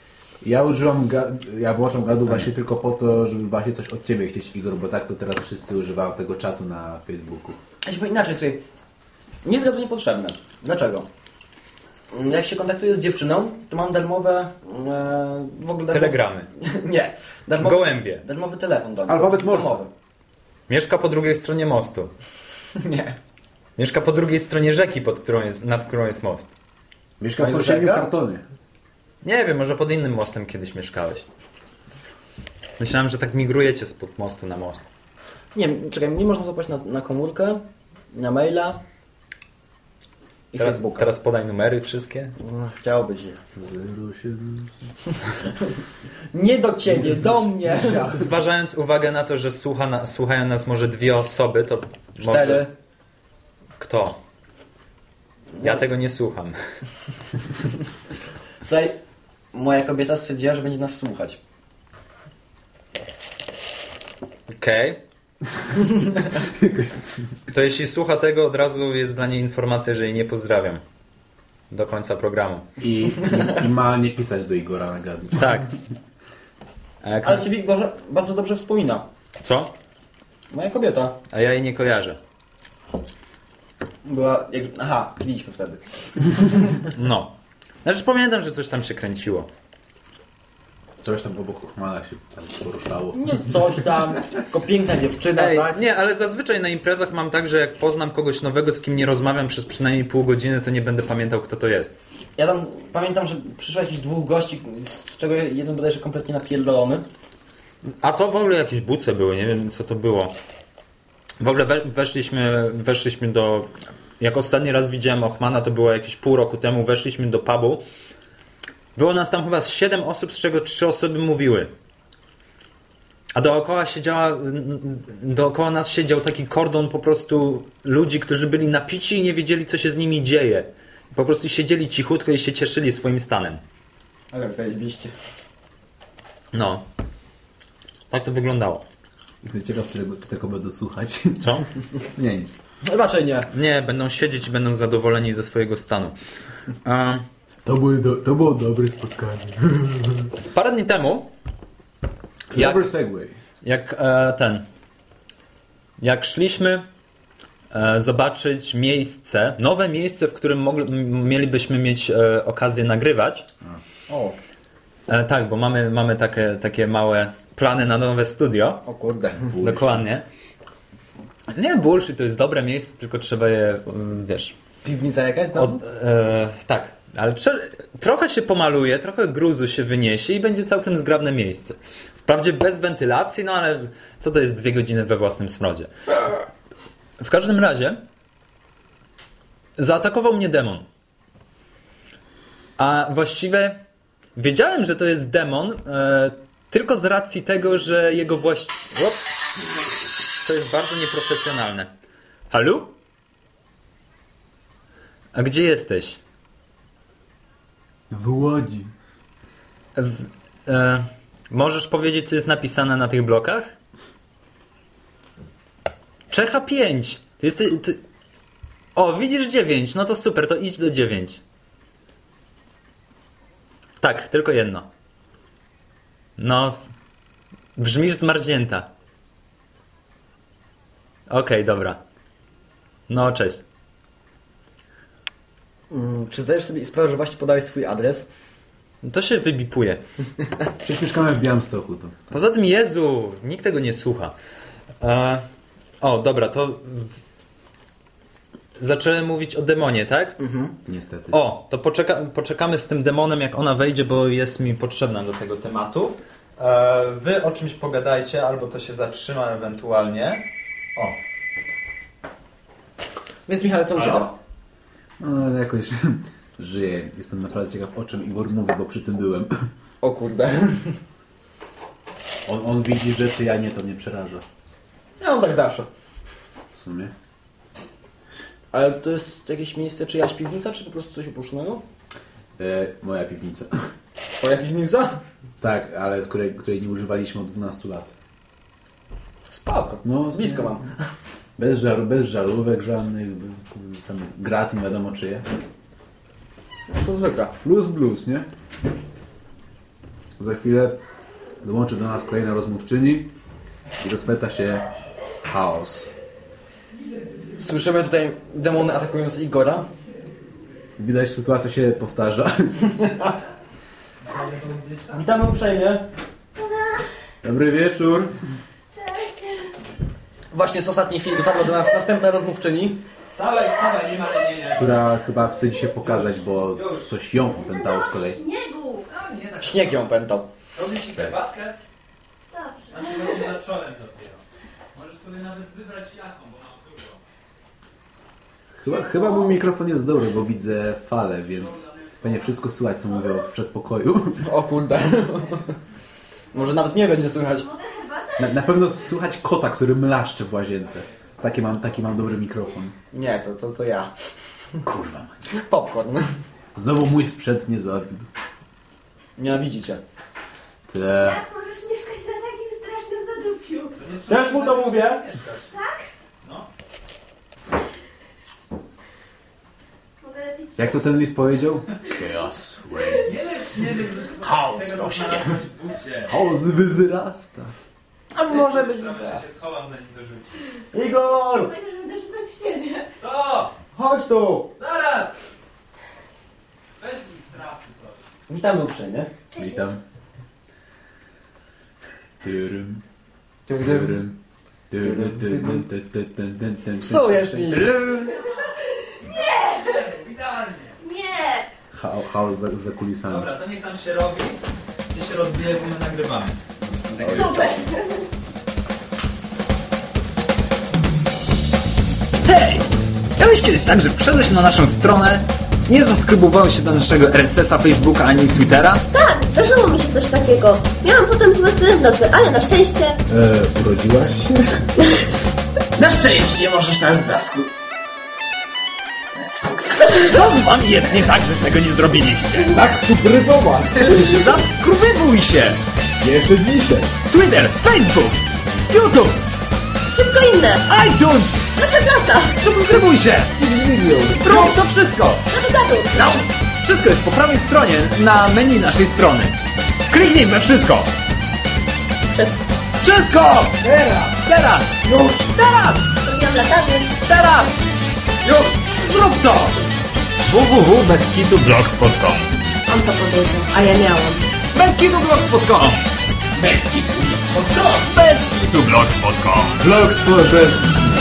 Ja włączam gadu właśnie tylko po to, żeby właśnie coś od ciebie chcieć, Igor, bo tak to teraz wszyscy używają tego czatu na Facebooku. Ja się powiem inaczej sobie. Nie jest gadu niepotrzebne. Dlaczego? Jak się kontaktuję z dziewczyną, to mam darmowe w ogóle telegramy. Nie. Gołębie. Darmowy telefon do niej. Alfabet Morse. Mieszka po drugiej stronie mostu. Nie. Mieszka po drugiej stronie rzeki, nad którą jest most. Mieszka w sąsiednim kartonie. Nie wiem, może pod innym mostem kiedyś mieszkałeś. Myślałem, że tak migrujecie spod mostu na most. Nie, czekaj, nie można złapać na komórkę, na maila i Facebooka. Teraz podaj numery wszystkie. Chciałoby się. 07. Nie do ciebie, do mnie. Zważając uwagę na to, że słuchają nas może 2 osoby, to 4. może... Kto? Ja tego nie słucham. Słuchaj, moja kobieta stwierdziła, że będzie nas słuchać. Okej. To jeśli słucha tego, od razu jest dla niej informacja, że jej nie pozdrawiam. Do końca programu. I ma nie pisać do Igora na gadu. Tak. Ale ciebie Igorze bardzo dobrze wspomina. Co? Moja kobieta. A ja jej nie kojarzę. Była... Aha, piliśmy wtedy. No. Znaczy pamiętam, że coś tam się kręciło. Coś tam obok Ochmana się tam poruszało. Nie coś tam, tylko piękna dziewczyna, tak? Nie, ale zazwyczaj na imprezach mam tak, że jak poznam kogoś nowego, z kim nie rozmawiam przez przynajmniej pół godziny, to nie będę pamiętał, kto to jest. Ja tam pamiętam, że przyszło jakichś 2 gości, z czego jeden bodajże kompletnie napierdolony. A to w ogóle jakieś buce były, nie wiem co to było. W ogóle weszliśmy do... Jak ostatni raz widziałem Ochmana, to było jakieś pół roku temu, weszliśmy do pubu. Było nas tam chyba 7 osób, z czego 3 osoby mówiły. A dookoła nas siedział taki kordon po prostu ludzi, którzy byli napici i nie wiedzieli, co się z nimi dzieje. Po prostu siedzieli cichutko i się cieszyli swoim stanem. Ale zajebiście. No. Tak to wyglądało. Jestem ciekaw, czy tego będą słuchać. Co? Nie, nic. Raczej nie. Nie, będą siedzieć i będą zadowoleni ze swojego stanu. To było dobre spotkanie. Parę dni temu Dobry segway. jak szliśmy zobaczyć nowe miejsce, w którym mielibyśmy mieć okazję nagrywać. O. Tak, bo mamy takie małe plany na nowe studio. O kurde. Dokładnie. Nie, bullshit, to jest dobre miejsce, tylko trzeba je, wiesz... Piwnica jakaś tam? Tak, ale trochę się pomaluje, trochę gruzu się wyniesie i będzie całkiem zgrabne miejsce. Wprawdzie bez wentylacji, no ale co to jest 2 godziny we własnym smrodzie? W każdym razie zaatakował mnie demon. A właściwie wiedziałem, że to jest demon tylko z racji tego, że jego właściciel... To jest bardzo nieprofesjonalne. Halo? A gdzie jesteś? W Łodzi. Możesz powiedzieć, co jest napisane na tych blokach? Czecha 5. Ty jesteś... O, widzisz 9. No to super, to idź do 9. Tak, tylko jedno. No, brzmisz zmarznięta. Okej, dobra. No, cześć. Czy zdajesz sobie sprawę, że właśnie podałeś swój adres? To się wybipuje. Przecież mieszkamy w Białymstoku. To. Poza tym, Jezu, nikt tego nie słucha. Dobra, to... Zacząłem mówić o demonie, tak? Mhm. Niestety. O, to poczekamy z tym demonem, jak ona wejdzie, bo jest mi potrzebna do tego tematu. Wy o czymś pogadajcie, albo to się zatrzyma ewentualnie. O. Więc Michale, co u Ciebie? No, ale jakoś żyję. Jestem naprawdę ciekaw, o czym Igor mówi, bo przy tym byłem. O kurde. On widzi rzeczy, ja nie, to mnie przeraża. Ja mam tak zawsze. W sumie. Ale to jest jakieś miejsce, czyjaś piwnica, czy po prostu coś opuszczonego? Moja piwnica. Twoja piwnica? Tak, ale z której nie używaliśmy od 12 lat. Spoko. No, blisko mam. Bez żarówek żadnych, tam grat, nie wiadomo czyje. No to zwykle. Plus blues, nie? Za chwilę dołączy do nas kolejna rozmówczyni i rozpęta się chaos. Słyszymy tutaj demony atakujące Igora. Widać, sytuacja się powtarza. Witamy uprzejmie. Dobry wieczór. Właśnie z ostatniej chwili dotarła do nas następna rozmówczyni. Stawaj, nie ma lenienia. Która chyba wstydzi się pokazać, bo coś ją opętało z kolei. Śniegu! Śnieg ją pętał. Robisz ci herbatkę? Tak. Znaczy właśnie zacząłem dopiero. Możesz sobie nawet wybrać jaką, bo mam dużo. Chyba mój mikrofon jest dobry, bo widzę falę, więc pewnie wszystko słychać, co mówię w przedpokoju. O kurde. Może nawet mnie będzie słychać. Na pewno słychać kota, który mlaszcze w łazience. Taki mam dobry mikrofon. Nie, to ja. Kurwa mać. Popcorn. Znowu mój sprzęt mnie zawiódł. Nienawidzicie. Te... Jak możesz mieszkać na takim strasznym zadupiu? Też mu to mówię. Tak? No. Mogę lepić. Jak to ten list powiedział? Chaos reigns. Nie lecz śnieżek ze Chaos tego, co rośnie. znalazłeś w bucie. Chaos wyzrasta. A może być Sprawę, że się schowam, zanim to rzuci. Igor! Powiedział, że będę rzucać w ciebie. Co? Chodź tu! Zaraz! Weź mi trapy, proszę. Witamy uprzejmie. Cześć. Witam. Tyrym, Tyrym. tyrym. Psujesz mi! Idealnie. Nie! Chaos za kulisami. Dobra, to niech tam się robi. Gdzie się rozbije, bo my nagrywamy. Super! Hej! Miałeś kiedyś tak, że wszedłeś na naszą stronę, nie zaskrybowałeś się do naszego RSS-a, Facebooka ani Twittera? Tak, zdarzyło mi się coś takiego. Miałam potem złe sny w nocy, ale na szczęście... Urodziłaś się? Na szczęście możesz nas Co z wami jest nie tak, że tego nie zrobiliście? Subskrybować! Subskrybuj się! Jeszcze dzisiaj! Twitter, Facebook, YouTube, Wszystko inne! iTunes! Nasza klasa! Subskrybuj się! Rób to wszystko! Gadu! No, wszystko jest po prawej stronie na menu naszej strony. Kliknij we wszystko! Wszystko! Teraz! Już! Teraz! Zrobiłam latanie. Teraz! Już! Zrób to! www.beskitublogs.com On to powiedział, a ja miałam. Beskitublogs.com Beskitublogs.com Beskitublogs.com Blogspot bez...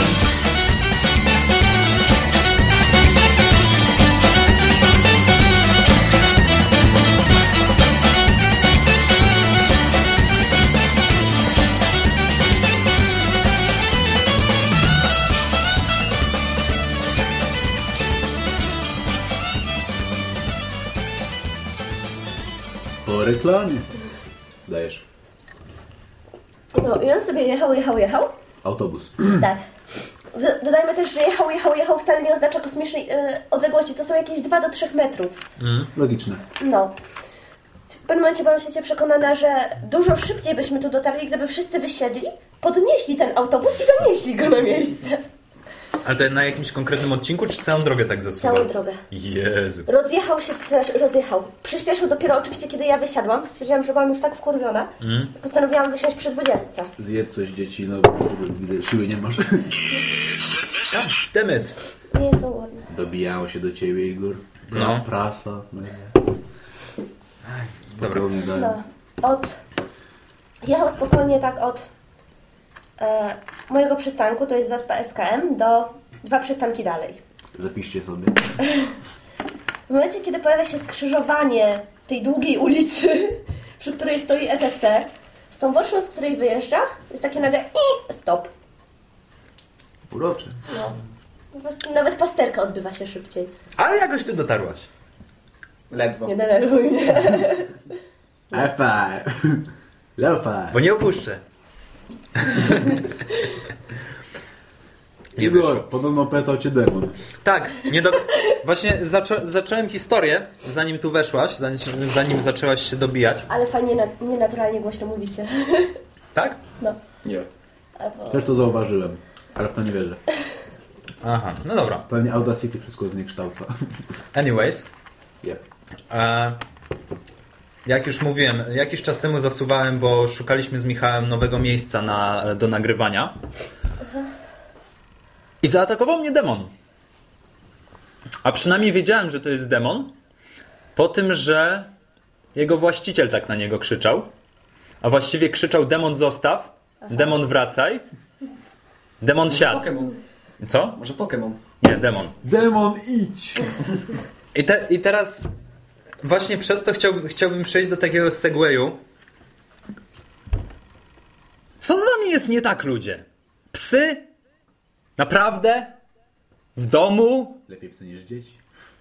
Po reklamie. Dajesz. No i on sobie jechał. Autobus. Tak. Dodajmy też, że jechał wcale nie oznacza kosmicznej odległości. To są jakieś 2 do 3 metrów. Logiczne. No. W pewnym momencie byłam świecie przekonana, że dużo szybciej byśmy tu dotarli, gdyby wszyscy wysiedli, podnieśli ten autobus i zanieśli go na miejsce. Ale to na jakimś konkretnym odcinku, czy całą drogę tak zasuwał? Całą drogę. Jezu. Rozjechał. Przyspieszył dopiero oczywiście, kiedy ja wysiadłam. Stwierdziłam, że byłam już tak wkurwiona. Postanowiłam wysiąść przy 20. Zjedz coś, dzieci, no bo widzę, siły nie masz. Demet. Nie są ładne. Dobijało się do ciebie, Igor. No. Prasa. No. Spokojnie dalej. No. Jechał spokojnie tak od mojego przystanku, to jest zaspa SKM, do 2 przystanki dalej. Zapiszcie sobie. W momencie, kiedy pojawia się skrzyżowanie tej długiej ulicy, przy której stoi ETC, z tą boczną, z której wyjeżdża, jest takie nagle stop. Urocze. No. Po prostu nawet pasterka odbywa się szybciej. Ale jakoś tu dotarłaś. Ledwo. Nie denerwuj mnie. High five. Low five. Bo nie opuszczę. Nie wyszło. Igor, podobno pytał cię demon. Tak, właśnie zacząłem historię, zanim tu weszłaś, zanim zaczęłaś się dobijać. Ale fajnie, nienaturalnie głośno mówicie. Tak? No. Nie. Albo... Też to zauważyłem, ale w to nie wierzę. Aha, no dobra. Pewnie Audacity wszystko zniekształca. Anyways. Yep. Jak już mówiłem, jakiś czas temu zasuwałem, bo szukaliśmy z Michałem nowego miejsca do nagrywania. I zaatakował mnie demon. A przynajmniej wiedziałem, że to jest demon, po tym, że jego właściciel tak na niego krzyczał. A właściwie krzyczał: demon zostaw, demon wracaj, demon siadł. Pokémon. Co? Może Pokémon. Nie, demon. Demon, idź! I teraz właśnie przez to chciałbym przejść do takiego segwayu. Co z wami jest nie tak, ludzie? Psy? Naprawdę? W domu? Lepiej psy niż dzieci.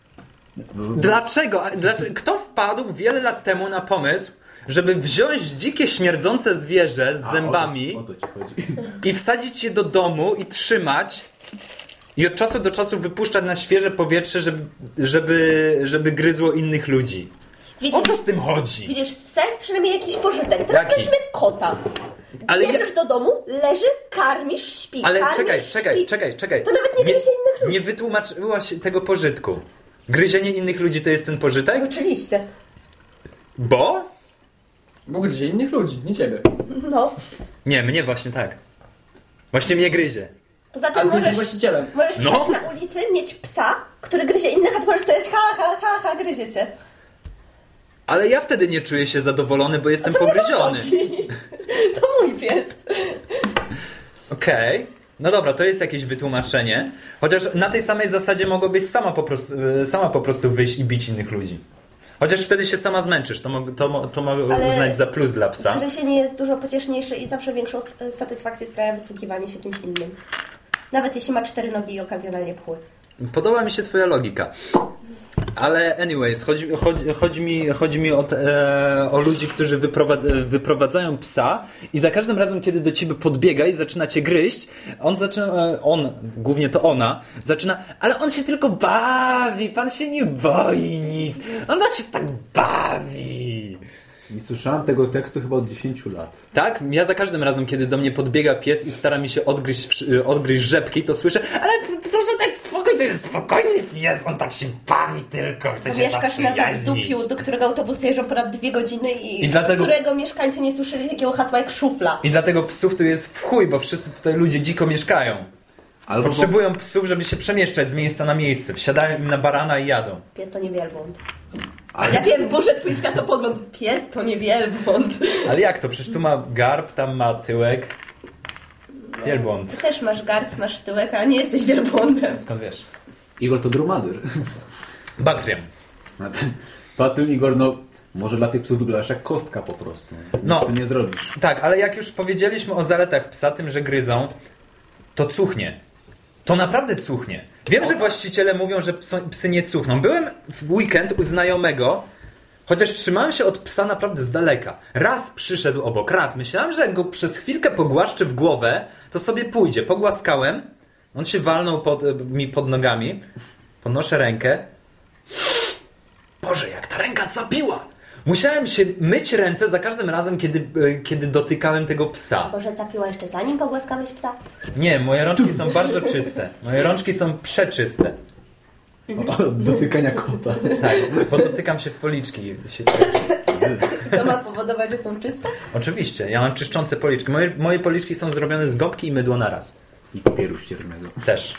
Dlaczego? Kto wpadł wiele lat temu na pomysł, żeby wziąć dzikie, śmierdzące zwierzę z zębami O to ci chodzi. i wsadzić je do domu i trzymać i od czasu do czasu wypuszczać na świeże powietrze, żeby gryzło innych ludzi? O co z tym chodzi? Widzisz, w psa jest przynajmniej jakiś pożytek. Teraz Jaki? weźmy kota. Ale Bierzesz do domu, leży, karmisz, śpi. Ale karmisz, czekaj. To nawet nie gryzie innych ludzi. Nie wytłumaczyłaś tego pożytku. Gryzienie innych ludzi to jest ten pożytek? Oczywiście. Bo? Bo gryzie innych ludzi, nie ciebie. No. Nie, mnie właśnie tak. Właśnie mnie gryzie. Poza tym Ale jesteś możesz właścicielem. stać na ulicy, mieć psa, który gryzie innych, a ty możesz stać ha, gryzie cię. Ale ja wtedy nie czuję się zadowolony, bo jestem Co mnie to pogryziony. chodzi? To mój pies. Okej. No dobra, to jest jakieś wytłumaczenie. Chociaż na tej samej zasadzie mogłabyś sama po prostu wyjść i bić innych ludzi. Chociaż wtedy się sama zmęczysz. To mogę Ale uznać za plus dla psa. Gryzienie jest dużo pocieszniejsze i zawsze większą satysfakcję sprawia wysługiwanie się kimś innym. Nawet jeśli ma 4 nogi i okazjonalnie pchły. Podoba mi się twoja logika. Ale anyways, chodzi mi o ludzi, którzy wyprowadzają psa i za każdym razem, kiedy do ciebie podbiega i zaczyna cię gryźć, głównie to ona, zaczyna, ale on się tylko bawi, pan się nie boi nic, on się tak bawi. Nie słyszałem tego tekstu chyba od 10 lat. Tak? Ja za każdym razem, kiedy do mnie podbiega pies i stara mi się odgryźć rzepki, to słyszę, ale proszę dać spokój, to jest spokojny pies, on tak się bawi tylko, chce się Mieszkasz na zaprzyjaźnić. zadupiu, do którego autobus jeżdżą ponad 2 godziny i dlatego... którego mieszkańcy nie słyszeli takiego hasła jak szufla. I dlatego psów tu jest w chuj, bo wszyscy tutaj ludzie dziko mieszkają. Albo Potrzebują psów, żeby się przemieszczać z miejsca na miejsce. Wsiadają im na barana i jadą. Pies to nie wielbłąd. Ja wiem, Boże, twój światopogląd. Pies to nie wielbłąd. Ale jak to? Przecież tu ma garb, tam ma tyłek. Wielbłąd. Ty też masz garb, masz tyłek, a nie jesteś wielbłądem. Skąd wiesz? Igor to dromadyr. Bakriem. Poza tym Igor, może dla tych psów wyglądasz jak kostka po prostu. No. Ty nie zrobisz. Tak, ale jak już powiedzieliśmy o zaletach psa, tym, że gryzą, to cuchnie. To naprawdę cuchnie. Wiem, że właściciele mówią, że psy nie cuchną. Byłem w weekend u znajomego, chociaż trzymałem się od psa naprawdę z daleka. Raz przyszedł obok, raz. Myślałem, że jak go przez chwilkę pogłaszczę w głowę, to sobie pójdzie. Pogłaskałem, on się walnął mi pod nogami. Podnoszę rękę. Boże, jak ta ręka zapiła! Musiałem się myć ręce za każdym razem, kiedy dotykałem tego psa. Boże, zapiła jeszcze zanim pogłaskałeś psa? Nie, moje rączki są bardzo czyste. Moje rączki są przeczyste. Od dotykania kota. Tak, bo dotykam się w policzki. To ma powodować, że są czyste? Oczywiście, ja mam czyszczące policzki. Moje policzki są zrobione z gąbki i mydło naraz. I papieru ściernego. Też.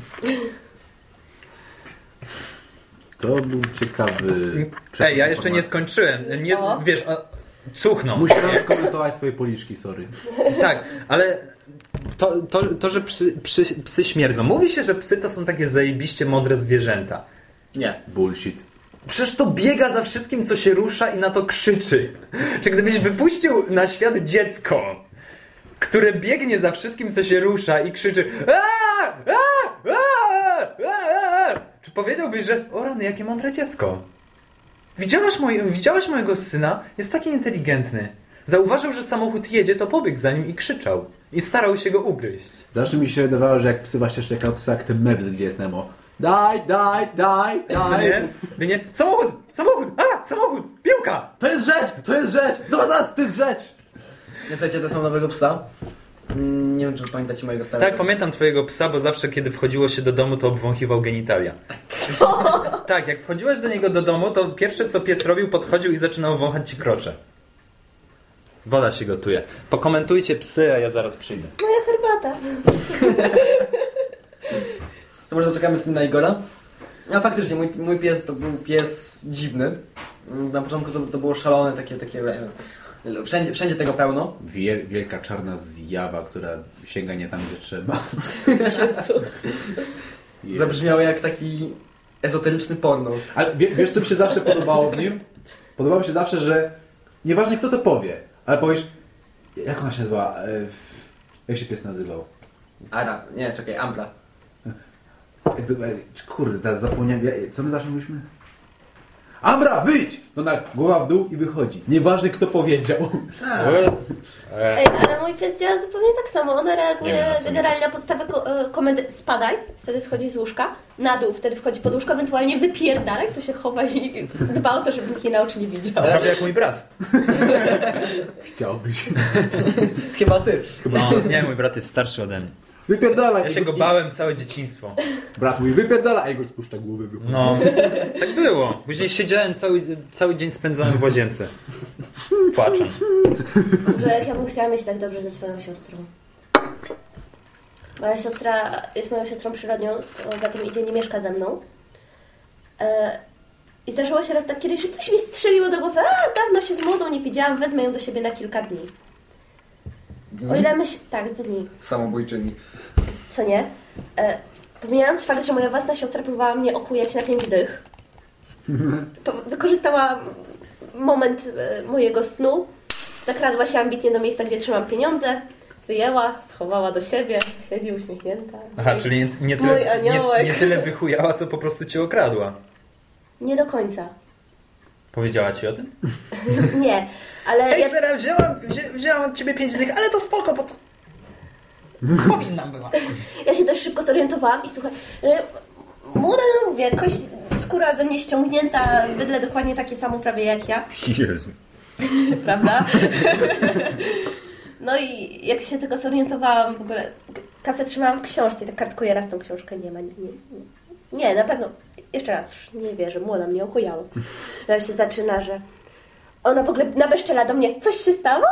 To był ciekawy... Ej, ja jeszcze nie skończyłem. Wiesz, cuchną. Muszę skomentować twoje policzki, sorry. Tak, ale to że psy śmierdzą. Mówi się, że psy to są takie zajebiście mądre zwierzęta. Nie. Bullshit. Przecież to biega za wszystkim, co się rusza i na to krzyczy. Czy gdybyś wypuścił na świat dziecko, które biegnie za wszystkim, co się rusza i krzyczy czy powiedziałbyś, że o rany, jakie mądre dziecko. Widziałaś mojego syna? Jest taki inteligentny. Zauważył, że samochód jedzie, to pobiegł za nim i krzyczał. I starał się go ugryźć. Zawsze mi się wydawało, że jak psy właśnie szczekają, to są jak ten mewz, gdzie jest Nemo. Daj! Nie? Samochód! Samochód! Piłka! To jest rzecz! Zobacz, to jest rzecz! Niestety, to są nowego psa. Nie wiem, czy pamiętacie mojego starego. Tak, pamiętam twojego psa, bo zawsze kiedy wchodziło się do domu, to obwąchiwał genitalia. Tak, jak wchodziłeś do niego do domu, to pierwsze co pies robił, podchodził i zaczynał wąchać ci krocze. Woda się gotuje. Pokomentujcie psy, a ja zaraz przyjdę. Moja herbata. To może czekamy z tym na Igora? A faktycznie, mój pies to był pies dziwny. Na początku to było szalone, takie wszędzie tego pełno. Wielka czarna zjawa, która sięga nie tam, gdzie trzeba. Zabrzmiało jak taki ezoteryczny porno. Ale wiesz, co mi się zawsze podobało w nim? Podobało mi się zawsze, że nieważne kto to powie, ale powiesz, Jak ona się nazywa? Jak się pies nazywał? Ara, nie, czekaj, Ambra. Kurde, teraz zapomniałem. Co my zawsze mówiliśmy? Ambra, wyjdź! To na głowa w dół i wychodzi. Nieważne kto powiedział. Ej, ale mój pies działa zupełnie tak samo. Ona reaguje generalnie na podstawę komendy spadaj, wtedy schodzi z łóżka, na dół, wtedy wchodzi pod łóżko, ewentualnie wypierdalaj, to się chowa i dba o to, żeby nikt jej na oczy nie widział. Prawie jak mój brat. Chciałbyś. Chyba ty. No, nie, mój brat jest starszy ode mnie. Wypierdalaj! Ja się go bałem całe dzieciństwo. Brat mówi wypierdala, a jego spuszcza głowę. No, tak było. Później siedziałem, cały dzień spędzałem w łazience. Płacząc. Że jak ja bym chciała mieć tak dobrze ze swoją siostrą. Moja siostra jest moją siostrą przyrodnią, za tym idzie, nie mieszka ze mną. I zdarzyło się raz tak kiedyś, że coś mi strzeliło do głowy. Dawno się z młodą nie widziałam, wezmę ją do siebie na kilka dni. O ile tak, dni. Samobójczyni. Co nie? Pomijając fakt, że moja własna siostra próbowała mnie ochujać na 5 dych. Wykorzystała moment mojego snu. Zakradła się ambitnie do miejsca, gdzie trzymam pieniądze. Wyjęła, schowała do siebie. Siedzi uśmiechnięta. Aha, czyli nie tyle wychujała, co po prostu cię okradła. Nie do końca. Powiedziała ci o tym? Nie, ale... Ej, Sera, wzięłam od ciebie 5 dych, ale to spoko, bo to... Powinnam była. Ja się dość szybko zorientowałam i słuchaj, młoda, no mówię, skóra ze mnie ściągnięta, bydle dokładnie takie samo prawie jak ja. Jezu. Prawda? No i jak się tego zorientowałam, w ogóle kasę trzymałam w książce i tak kartkuję, raz tą książkę nie ma. Nie, na pewno, jeszcze raz, nie wierzę, młoda mnie ochujała. Teraz się zaczyna, że ona w ogóle nabeszczela do mnie, coś się stało?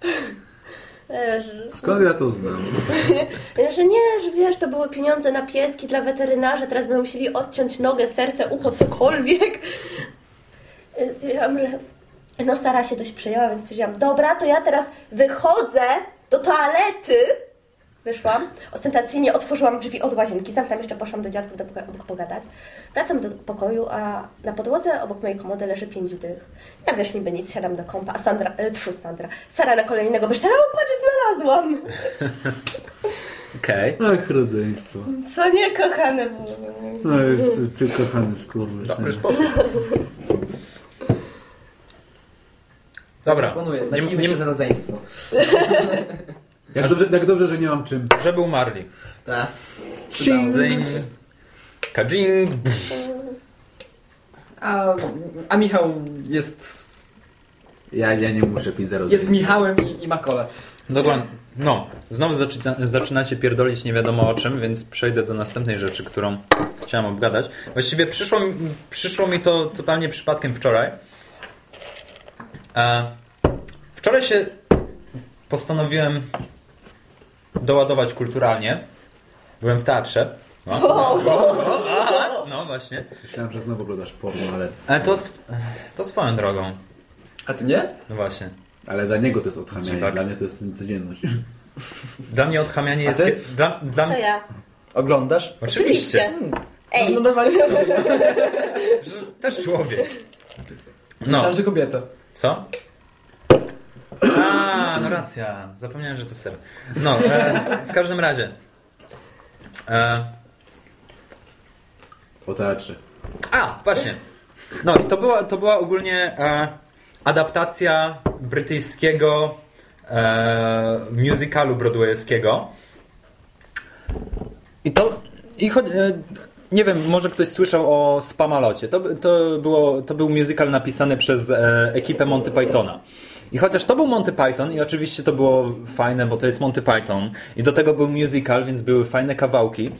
Skąd ja to znam? Że nie, że wiesz, to były pieniądze na pieski dla weterynarza, teraz będą musieli odciąć nogę, serce, ucho, cokolwiek. Stwierdziłam, że no stara się dość przejęła, więc stwierdziłam, dobra, to ja teraz wychodzę do toalety. Wyszłam, ostentacyjnie otworzyłam drzwi od łazienki, zamknęłam jeszcze, poszłam do dziadków pogadać. Wracam do pokoju, a na podłodze obok mojej komody leży 5 dych. Ja wiesz, niby nic, siadam do kąpa, a Sara na kolejnego beszczela, patrz, znalazłam. Okej. Ach, rodzeństwo. Co nie, kochane było. No już ty kochany skurwy. Dobry sposób. Dobra. Proponuję, napijmy się za rodzeństwo. Jak dobrze, że nie mam czym. Żeby umarli. Tak. Zing. Kajing. A Michał jest... Ja nie muszę pić za rodzeństwo. Jest Michałem i ma kole. Dokładnie. No, znowu zaczynacie pierdolić nie wiadomo o czym, więc przejdę do następnej rzeczy, którą chciałem obgadać. Właściwie przyszło mi to totalnie przypadkiem wczoraj. Wczoraj się postanowiłem doładować kulturalnie. Byłem w teatrze. No właśnie. Myślałem, że znowu oglądasz porno, ale... Ale to swoją drogą. A ty nie? No właśnie. Ale dla niego to jest odchamianie, Tak. dla mnie to jest codzienność. Dla mnie odchamianie jest... ty? Dla Co ja? Oglądasz? Oczywiście. Ej, Też człowiek. No. Myślałem, że kobieta. Co? No racja. Zapomniałem, że to ser. No, w każdym razie. O teatrze. Właśnie. No i to była ogólnie adaptacja brytyjskiego musicalu broadwayowskiego. Nie wiem, może ktoś słyszał o Spamalocie. To był musical napisany przez ekipę Monty Pythona. I chociaż to był Monty Python i oczywiście to było fajne, bo to jest Monty Python i do tego był musical, więc były fajne kawałki.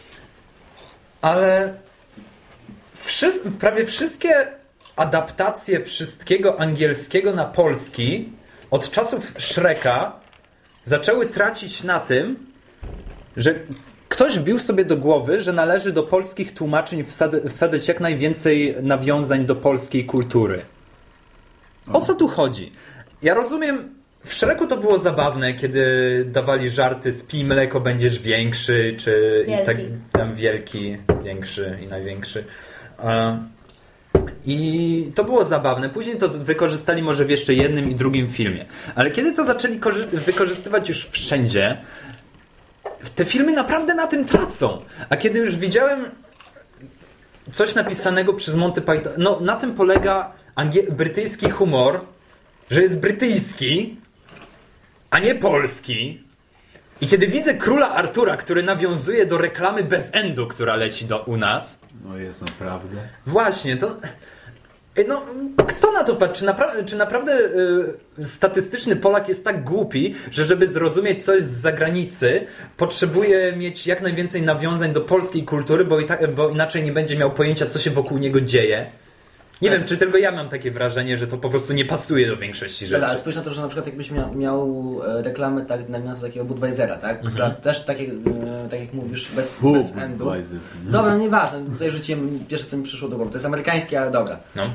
Ale prawie wszystkie adaptacje wszystkiego angielskiego na polski od czasów Shreka zaczęły tracić na tym, że ktoś wbił sobie do głowy, że należy do polskich tłumaczeń wsadzać jak najwięcej nawiązań do polskiej kultury. O co tu chodzi? Ja rozumiem, w Shreku to było zabawne, kiedy dawali żarty spij mleko, będziesz większy, czy wielki. I tak tam wielki, większy i największy. I to było zabawne. Później to wykorzystali może w jeszcze jednym i drugim filmie. Ale kiedy to zaczęli wykorzystywać już wszędzie, te filmy naprawdę na tym tracą. A kiedy już widziałem coś napisanego przez Monty Python, no na tym polega brytyjski humor, że jest brytyjski, a nie polski. I kiedy widzę Króla Artura, który nawiązuje do reklamy bez endu, która leci u nas. No jest naprawdę. Właśnie, to... No, kto na to patrzy? Czy naprawdę statystyczny Polak jest tak głupi, że żeby zrozumieć coś z zagranicy, potrzebuje mieć jak najwięcej nawiązań do polskiej kultury, bo inaczej nie będzie miał pojęcia, co się wokół niego dzieje? Nie wiem, czy tylko ja mam takie wrażenie, że to po prostu nie pasuje do większości rzeczy. Ale spójrz na to, że na przykład jakbyś miał reklamę tak na miasto takiego Budweisera, tak? Która też tak jak mówisz, bez endu. Dobra, nieważne. Tutaj rzuciłem pierwsze, co mi przyszło do głowy. To jest amerykańskie, ale dobra. No.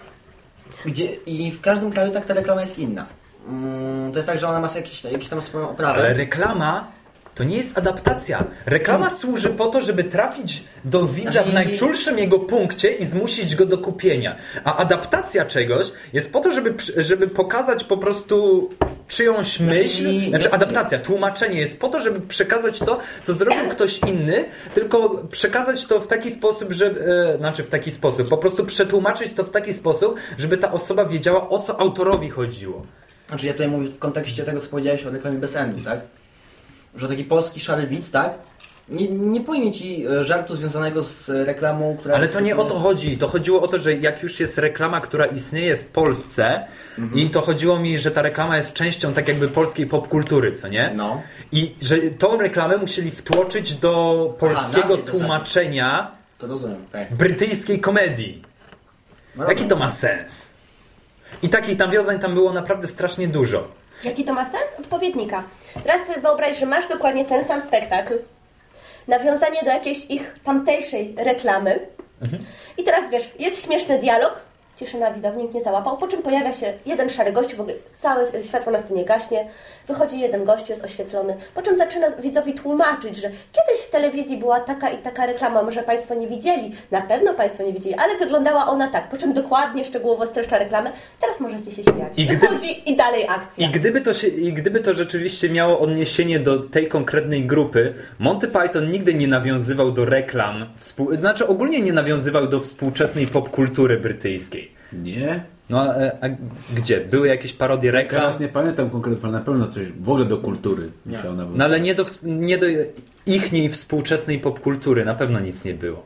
I w każdym kraju tak ta reklama jest inna. To jest tak, że ona ma jakieś tam swoją oprawę. Ale reklama to nie jest adaptacja. Reklama służy po to, żeby trafić do widza w najczulszym jego punkcie i zmusić go do kupienia. A adaptacja czegoś jest po to, żeby pokazać po prostu czyjąś myśl. Adaptacja, tłumaczenie jest po to, żeby przekazać to, co zrobił ktoś inny, tylko przekazać to w taki sposób, po prostu przetłumaczyć to w taki sposób, żeby ta osoba wiedziała, o co autorowi chodziło. Znaczy ja tutaj mówię w kontekście tego, co powiedziałeś o reklamie bez endu, tak? Że taki polski szary widz, tak? Nie pojmie ci żartu związanego z reklamą, która... Ale to nie o to chodzi. To chodziło o to, że jak już jest reklama, która istnieje w Polsce i to chodziło mi, że ta reklama jest częścią tak jakby polskiej popkultury, co nie? No. I że tą reklamę musieli wtłoczyć do polskiego tłumaczenia to rozumiem, tak. Brytyjskiej komedii. No, jaki to ma sens? I takich nawiązań tam było naprawdę strasznie dużo. Jaki to ma sens? Odpowiednika. Teraz sobie wyobraź, że masz dokładnie ten sam spektakl, nawiązanie do jakiejś ich tamtejszej reklamy i teraz wiesz, jest śmieszny dialog, ciszyna widowni, nikt nie załapał, po czym pojawia się jeden szary gościu, w ogóle całe światło na scenie gaśnie, wychodzi jeden gościu, jest oświetlony, po czym zaczyna widzowi tłumaczyć, że kiedyś w telewizji była taka i taka reklama, może Państwo nie widzieli, na pewno Państwo nie widzieli, ale wyglądała ona tak, po czym dokładnie, szczegółowo streszcza reklamę, teraz możecie się śmiać. Wychodzi i dalej akcja. I gdyby to rzeczywiście miało odniesienie do tej konkretnej grupy, Monty Python nigdy nie nawiązywał do reklam, ogólnie nie nawiązywał do współczesnej popkultury brytyjskiej. Nie? No a gdzie? Były jakieś parodie reklam? Teraz nie pamiętam konkretnie, ale na pewno coś w ogóle do kultury musiał nawiązać. No ale nie do ichniej współczesnej popkultury na pewno nic nie było.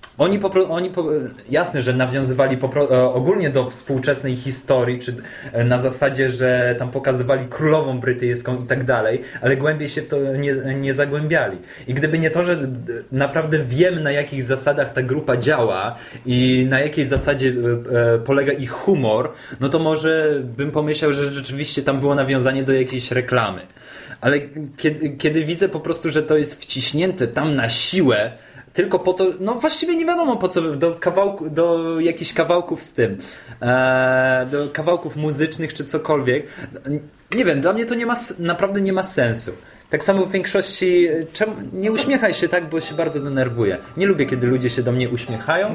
Jasne, że nawiązywali ogólnie do współczesnej historii, czy na zasadzie, że tam pokazywali królową brytyjską i tak dalej, ale głębiej się w to nie zagłębiali. I gdyby nie to, że naprawdę wiem, na jakich zasadach ta grupa działa i na jakiej zasadzie polega ich humor, no to może bym pomyślał, że rzeczywiście tam było nawiązanie do jakiejś reklamy. Ale kiedy widzę po prostu, że to jest wciśnięte tam na siłę, tylko po to, no właściwie nie wiadomo po co, do jakichś kawałków z tym, do kawałków muzycznych czy cokolwiek. Nie wiem, dla mnie to naprawdę nie ma sensu. Tak samo w większości, nie uśmiechaj się tak, bo się bardzo denerwuję. Nie lubię, kiedy ludzie się do mnie uśmiechają,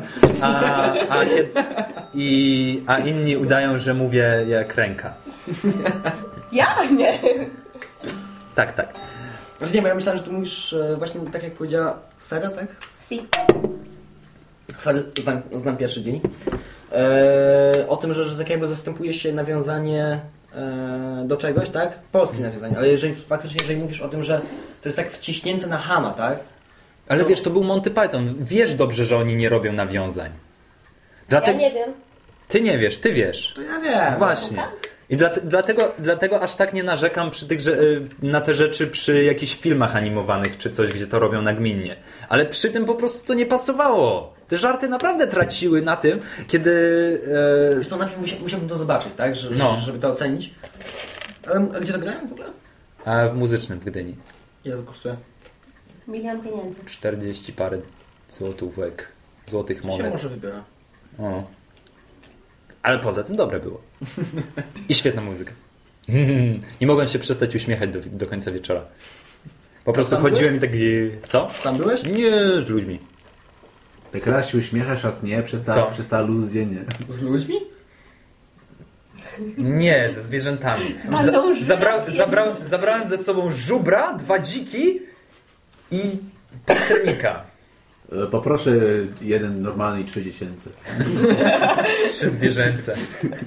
a inni udają, że mówię jak ręka. Ja? Nie. Tak. Znaczy nie, bo ja myślałem, że tu mówisz właśnie tak jak powiedziała Sara, tak? Si. Sara, znam pierwszy dzień. O tym, że tak jakby zastępuje się nawiązanie do czegoś, tak? Polskie nawiązanie, ale jeżeli mówisz o tym, że to jest tak wciśnięte na chama, tak? Ale wiesz, to był Monty Python. Wiesz dobrze, że oni nie robią nawiązań. Ja nie wiem. Ty nie wiesz, ty wiesz. To ja wiem. Właśnie. I dlatego aż tak nie narzekam na te rzeczy przy jakichś filmach animowanych czy coś, gdzie to robią nagminnie. Ale przy tym po prostu to nie pasowało. Te żarty naprawdę traciły na tym, kiedy... Wiesz co, najpierw musiałbym to zobaczyć, tak? Żeby to ocenić. A gdzie to grałem w ogóle? A w muzycznym w Gdyni. Ile to kosztuje? 1 000 000 pieniędzy. 40 parę złotych monet. Się może wybiera. O. Ale poza tym dobre było. I świetna muzyka. Nie mogłem się przestać uśmiechać do końca wieczora. Po prostu chodziłem i tak... Co? Sam byłeś? Nie, z ludźmi. Tak raz się uśmiechasz, raz nie, przez ta aluzję, nie. Z ludźmi? Nie, ze zwierzętami. Walną Zabrałem ze sobą żubra, 2 dziki i pancernika. Poproszę jeden normalny i 3 dziecięce. 3 zwierzęce.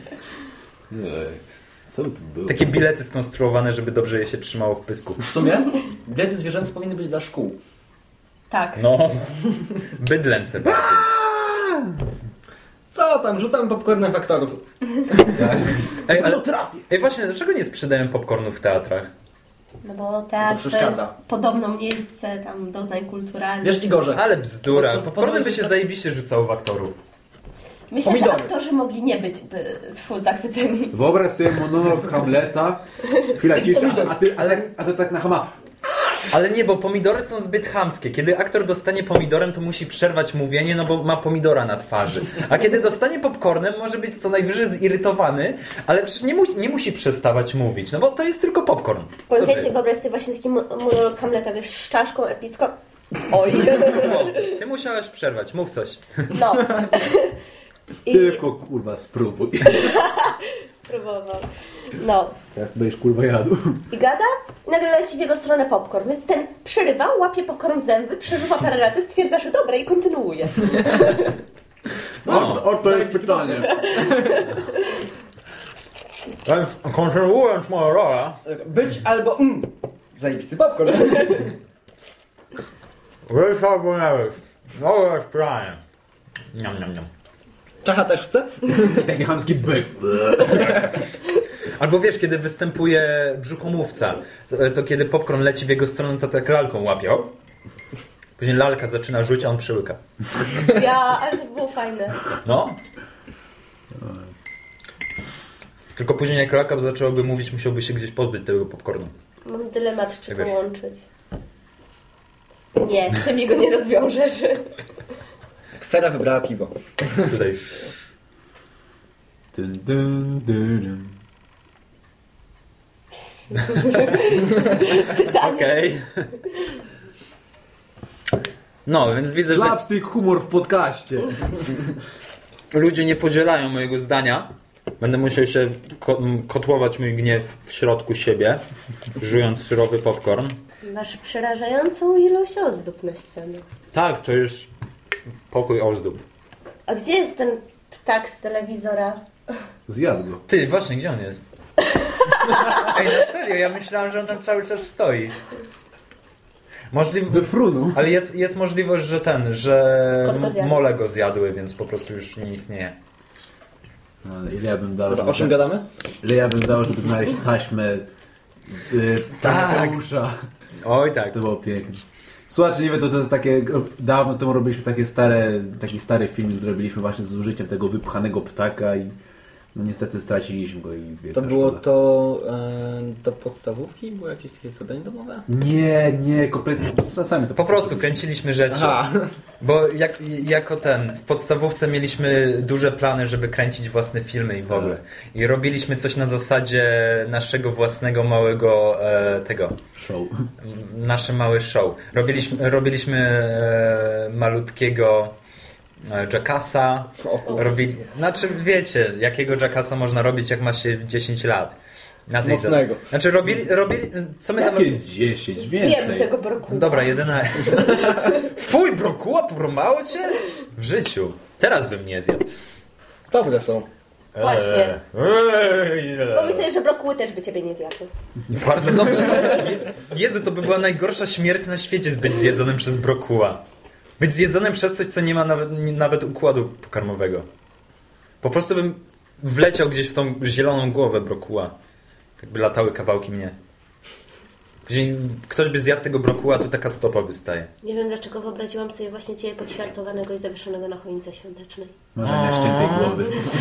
Co by to było? Takie bilety skonstruowane, żeby dobrze je się trzymało w pysku. W sumie bilety zwierzęce powinny być dla szkół. Tak. No, bydlęce bardziej. Co tam, rzucamy popcornem w aktorów. Ej, ale ej, właśnie, dlaczego nie sprzedają popcornu w teatrach? No bo teatr to jest przeszkadza. podobno miejsce tam doznań kulturalnych. Wiesz, Igorze, Ale bzdura. Po- po- Popcornem by się pozwolisz- zajebiście rzucało w aktorów. Myślę, Pomidory. że aktorzy mogli nie być zachwyceni. Wyobraź sobie monolog Hamleta, chwila ciszy, a ty tak na Hama. Ale nie, bo pomidory są zbyt chamskie. Kiedy aktor dostanie pomidorem, to musi przerwać mówienie, no bo ma pomidora na twarzy. A kiedy dostanie popcornem, może być co najwyżej zirytowany, ale przecież nie musi przestawać mówić, no bo to jest tylko popcorn. Powiem Co ty? więcej, wyobraź sobie właśnie taki monolog Hamleta, wiesz, z czaszką epicką. Oj. No, ty musiałaś przerwać, mów coś. No. I Tylko kurwa spróbuj. spróbował. No. Teraz będziesz kurwa jadł. I gada i nagle leci w jego stronę popcorn. Więc ten przerywa, łapie popcorn w zęby, przeżywa parę razy, stwierdza, że dobre i kontynuuje. To jest pytanie. Kontynuując moją rolę, być albo zajebisty popcorn. wiesz albo nie wiesz. No jest pytanie. Niam, niam, niam. Czacha też chce? Taki chamski byk. Albo wiesz, kiedy występuje brzuchomówca, to kiedy popcorn leci w jego stronę, to tak lalką łapie. O. Później lalka zaczyna rzucić, a on przyłyka. Ale to było fajne. No. Tylko później jak lalka zaczęłaby mówić, musiałby się gdzieś pozbyć tego popcornu. Mam dylemat, czy Jak to wiesz. łączyć. Nie, ty mi go nie rozwiążesz. Sara wybrała piwo. Tutaj. Dun, dun, dun, dun. Okej. No, więc widzę, że Slapstick humor w podcaście. ludzie nie podzielają mojego zdania. Będę musiał się kotłować mój gniew w środku siebie, żując surowy popcorn. Masz przerażającą ilość ozdób na ścianie. Tak, to jest pokój ozdób. A gdzie jest ten ptak z telewizora? Zjadł go. Ty, właśnie, gdzie on jest? Ej, no serio, ja myślałem, że on tam cały czas stoi. We frunu. Ale jest możliwość, że Kot go zjadł. mole go zjadły, więc po prostu już nie istnieje. No, ale ile ja bym dał, O czym gadamy? ile ja bym dał, żeby znaleźć taśmę Tadeusza. Oj tak. To było piękne. Słuchajcie, nie wiem, to jest takie, dawno temu robiliśmy taki stary film, zrobiliśmy właśnie z użyciem tego wypchanego ptaka i no niestety straciliśmy go i wielka To było szkoda. to do podstawówki? Było jakieś takie zadanie domowe? Nie, kompletnie, sami to Po prostu kręciliśmy rzeczy. Aha. Bo w podstawówce mieliśmy duże plany, żeby kręcić własne filmy i w ogóle. I robiliśmy coś na zasadzie naszego własnego małego show. nasze małe show. Robiliśmy malutkiego Jackassa. Znaczy wiecie, jakiego Jackassa można robić, jak ma się 10 lat. Na tej Mocnego. Znaczy robili co my tam... Jakie 10? Zjem Więcej. tego brokuła. Dobra, 11. Fuj, brokuła, poromało cię? W życiu. Teraz bym nie zjadł. Dobre są. Właśnie. Pomyśl sobie, że brokuły też by ciebie nie zjadły. Bardzo dobrze. Jezu, to by była najgorsza śmierć na świecie, być zjedzonym przez brokuła. Być zjedzonym przez coś, co nie ma nawet układu pokarmowego. Po prostu bym wleciał gdzieś w tą zieloną głowę brokuła. Tak by latały kawałki mnie. Później ktoś by zjadł tego brokuła, to taka stopa wystaje. Nie wiem dlaczego wyobraziłam sobie właśnie ciebie poćwiartowanego i zawieszonego na choince świątecznej. Marzenia ściętej głowy.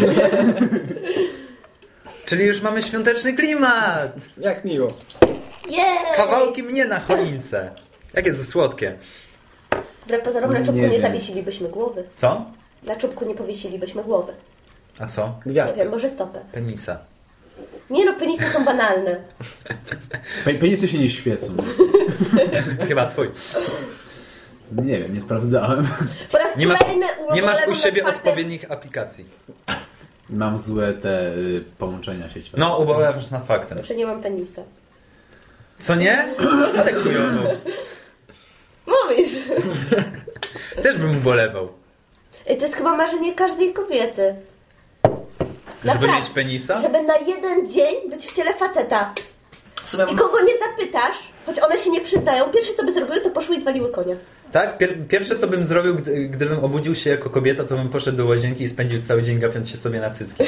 Czyli już mamy świąteczny klimat! Jak miło. Jej! Kawałki mnie na choince. Jakie to słodkie. Wbrew pozorom na czubku Nie nie wiem. zawiesilibyśmy głowy. Co? Na czubku nie powiesilibyśmy głowy. A co? Nie Gwiazdkę. wiem, może stopę. Penisa. Nie no, penisy są banalne. Penisy się nie świecą. Chyba twój. Nie wiem, nie sprawdzałem. Po raz Nie masz, kolejny nie masz u ubolewam siebie nad faktem- odpowiednich aplikacji. Mam złe te połączenia sieciowe. No, ubolewasz nad faktem. Że nie mam penisa. Co nie? Ale chujowo. Mówisz! Też bym ubolewał. Ej, to jest chyba marzenie każdej kobiety. Żeby Naprawdę. mieć penisa? Żeby na jeden dzień być w ciele faceta. Sobie I kogo nie zapytasz, choć one się nie przyznają, pierwsze co by zrobiły, to poszły i zwaliły konia. Tak? Pierwsze co bym zrobił, gdybym obudził się jako kobieta, to bym poszedł do łazienki i spędził cały dzień gapiąc się sobie na cycki.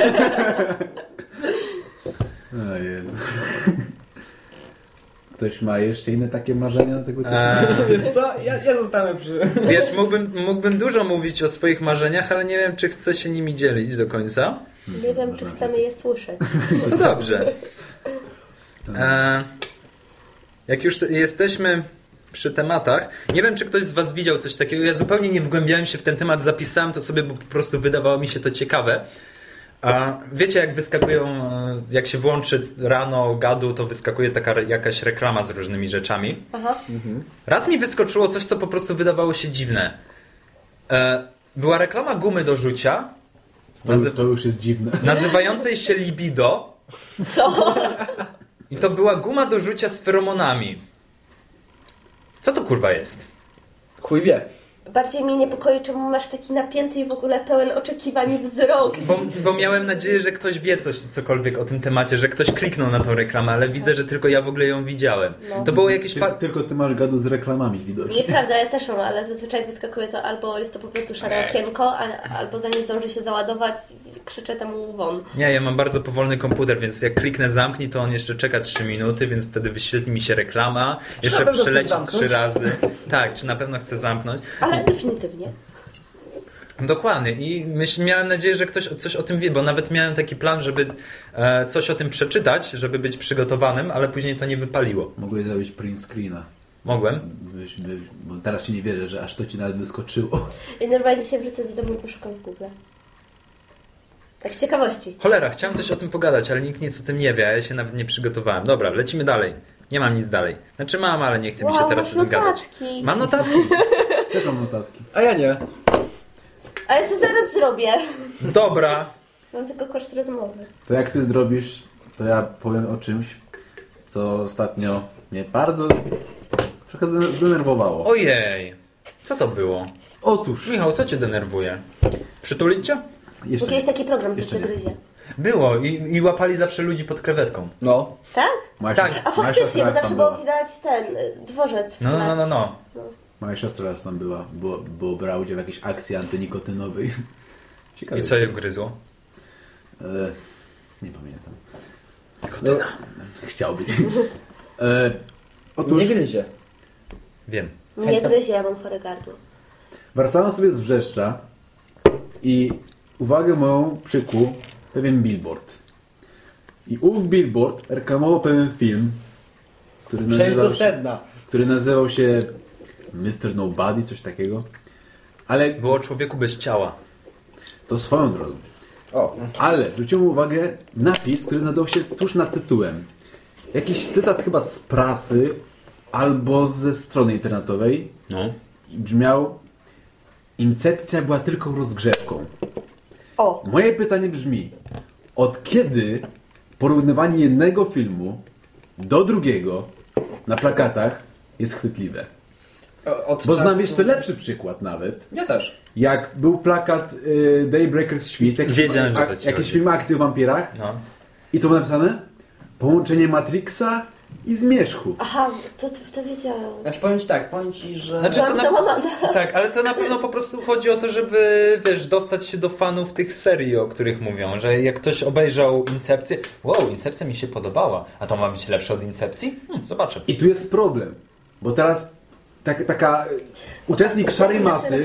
Ojej. Ktoś ma jeszcze inne takie marzenia na tego typu? Wiesz co? Ja zostałem przy... Wiesz, mógłbym dużo mówić o swoich marzeniach, ale nie wiem, czy chcę się nimi dzielić do końca. Nie wiem, czy chcemy je słyszeć. To dobrze. Jak już jesteśmy przy tematach, nie wiem, czy ktoś z was widział coś takiego. Ja zupełnie nie wgłębiałem się w ten temat, zapisałem to sobie, bo po prostu wydawało mi się to ciekawe. Wiecie, jak wyskakują, jak się włączy rano gadu, to wyskakuje taka jakaś reklama z różnymi rzeczami. Aha. Raz mi wyskoczyło coś, co po prostu wydawało się dziwne. Była reklama gumy do rzucia, To już jest dziwne. nazywającej się Libido. Co? I to była guma do rzucia z feromonami. Co to kurwa jest? Chuj wie. Bardziej mnie niepokoi, czemu masz taki napięty i w ogóle pełen oczekiwań wzrok. Bo miałem nadzieję, że ktoś wie cokolwiek o tym temacie, że ktoś kliknął na tą reklamę, ale widzę, że tylko ja w ogóle ją widziałem. No. To było jakieś... Tylko ty masz gadu z reklamami widocznie. Nieprawda, ja też mam, ale zazwyczaj jak wyskakuje to albo jest to po prostu szare okienko, albo zanim zdąży się załadować, krzyczę temu won. Nie, ja mam bardzo powolny komputer, więc jak kliknę zamknij, to on jeszcze czeka 3 minuty, więc wtedy wyświetli mi się reklama, jeszcze na pewno przeleci chcesz 3 razy. Tak, czy na pewno chcę zamknąć. Ale definitywnie. Dokładnie i miałem nadzieję, że ktoś coś o tym wie, bo nawet miałem taki plan, żeby coś o tym przeczytać, żeby być przygotowanym, ale później to nie wypaliło. Mogłeś zrobić print screena. Mogłem? Bo teraz ci nie wierzę, że aż to ci nawet wyskoczyło. I normalnie dzisiaj wrócę do domu i poszukam w Google. Tak z ciekawości. Cholera, chciałem coś o tym pogadać, ale nikt nic o tym nie wie, a ja się nawet nie przygotowałem. Dobra, lecimy dalej. Nie mam nic dalej. Znaczy mam, ale nie chcę mi się teraz o tym gadać. notatki. Mam notatki. Też mam notatki. A ja nie. A ja sobie zaraz zrobię. Dobra. Mam tylko koszt rozmowy. To jak ty zrobisz, to ja powiem o czymś, co ostatnio mnie bardzo trochę zdenerwowało. Ojej. Co to było? Otóż, Michał, co cię denerwuje? Przytulić cię? jeszcze Jakiś taki program, co Jeszcze cię nie. gryzie. Było i łapali zawsze ludzi pod krewetką. No. Tak? moja Tak. siostra- A moja faktycznie, siostra bo raz zawsze tam było była. widać ten dworzec w tle. No. Moja siostra raz tam była, bo brała udział w jakiejś akcji antynikotynowej. Ciekawe. I co je gryzło? Nie pamiętam. Nikotyna. Chciał być. Otóż Nie gryzie. Wiem. Nie gryzie, ja mam chore gardło. wracałem sobie z Wrzeszcza i uwagę moją przykuł pewien billboard. I ów billboard reklamował pewien film, który nazywał się Mr. Nobody, coś takiego. Ale Było człowieku bez ciała. to swoją drogą. O. Ale zwróciłem uwagę napis, który znajdował się tuż nad tytułem. Jakiś cytat chyba z prasy albo ze strony internetowej. No. I brzmiał: Incepcja była tylko rozgrzewką. O! Moje pytanie brzmi: od kiedy porównywanie jednego filmu do drugiego na plakatach jest chwytliwe? Bo znam jeszcze lepszy przykład nawet. Ja też. Jak był plakat Daybreakers Świt, Wiedziałem, że to ci jakiś chodzi. film akcji o wampirach. No. I co było napisane? Połączenie Matrixa i Zmierzchu. Aha, to wiedziałam. Znaczy powiem ci, że... Znaczy, Byłam załamana. Tak, ale to na pewno po prostu chodzi o to, żeby, wiesz, dostać się do fanów tych serii, o których mówią, że jak ktoś obejrzał Incepcję, wow, Incepcja mi się podobała, a to ma być lepsze od Incepcji? Zobaczę. I tu jest problem, bo teraz taka uczestnik szarej masy,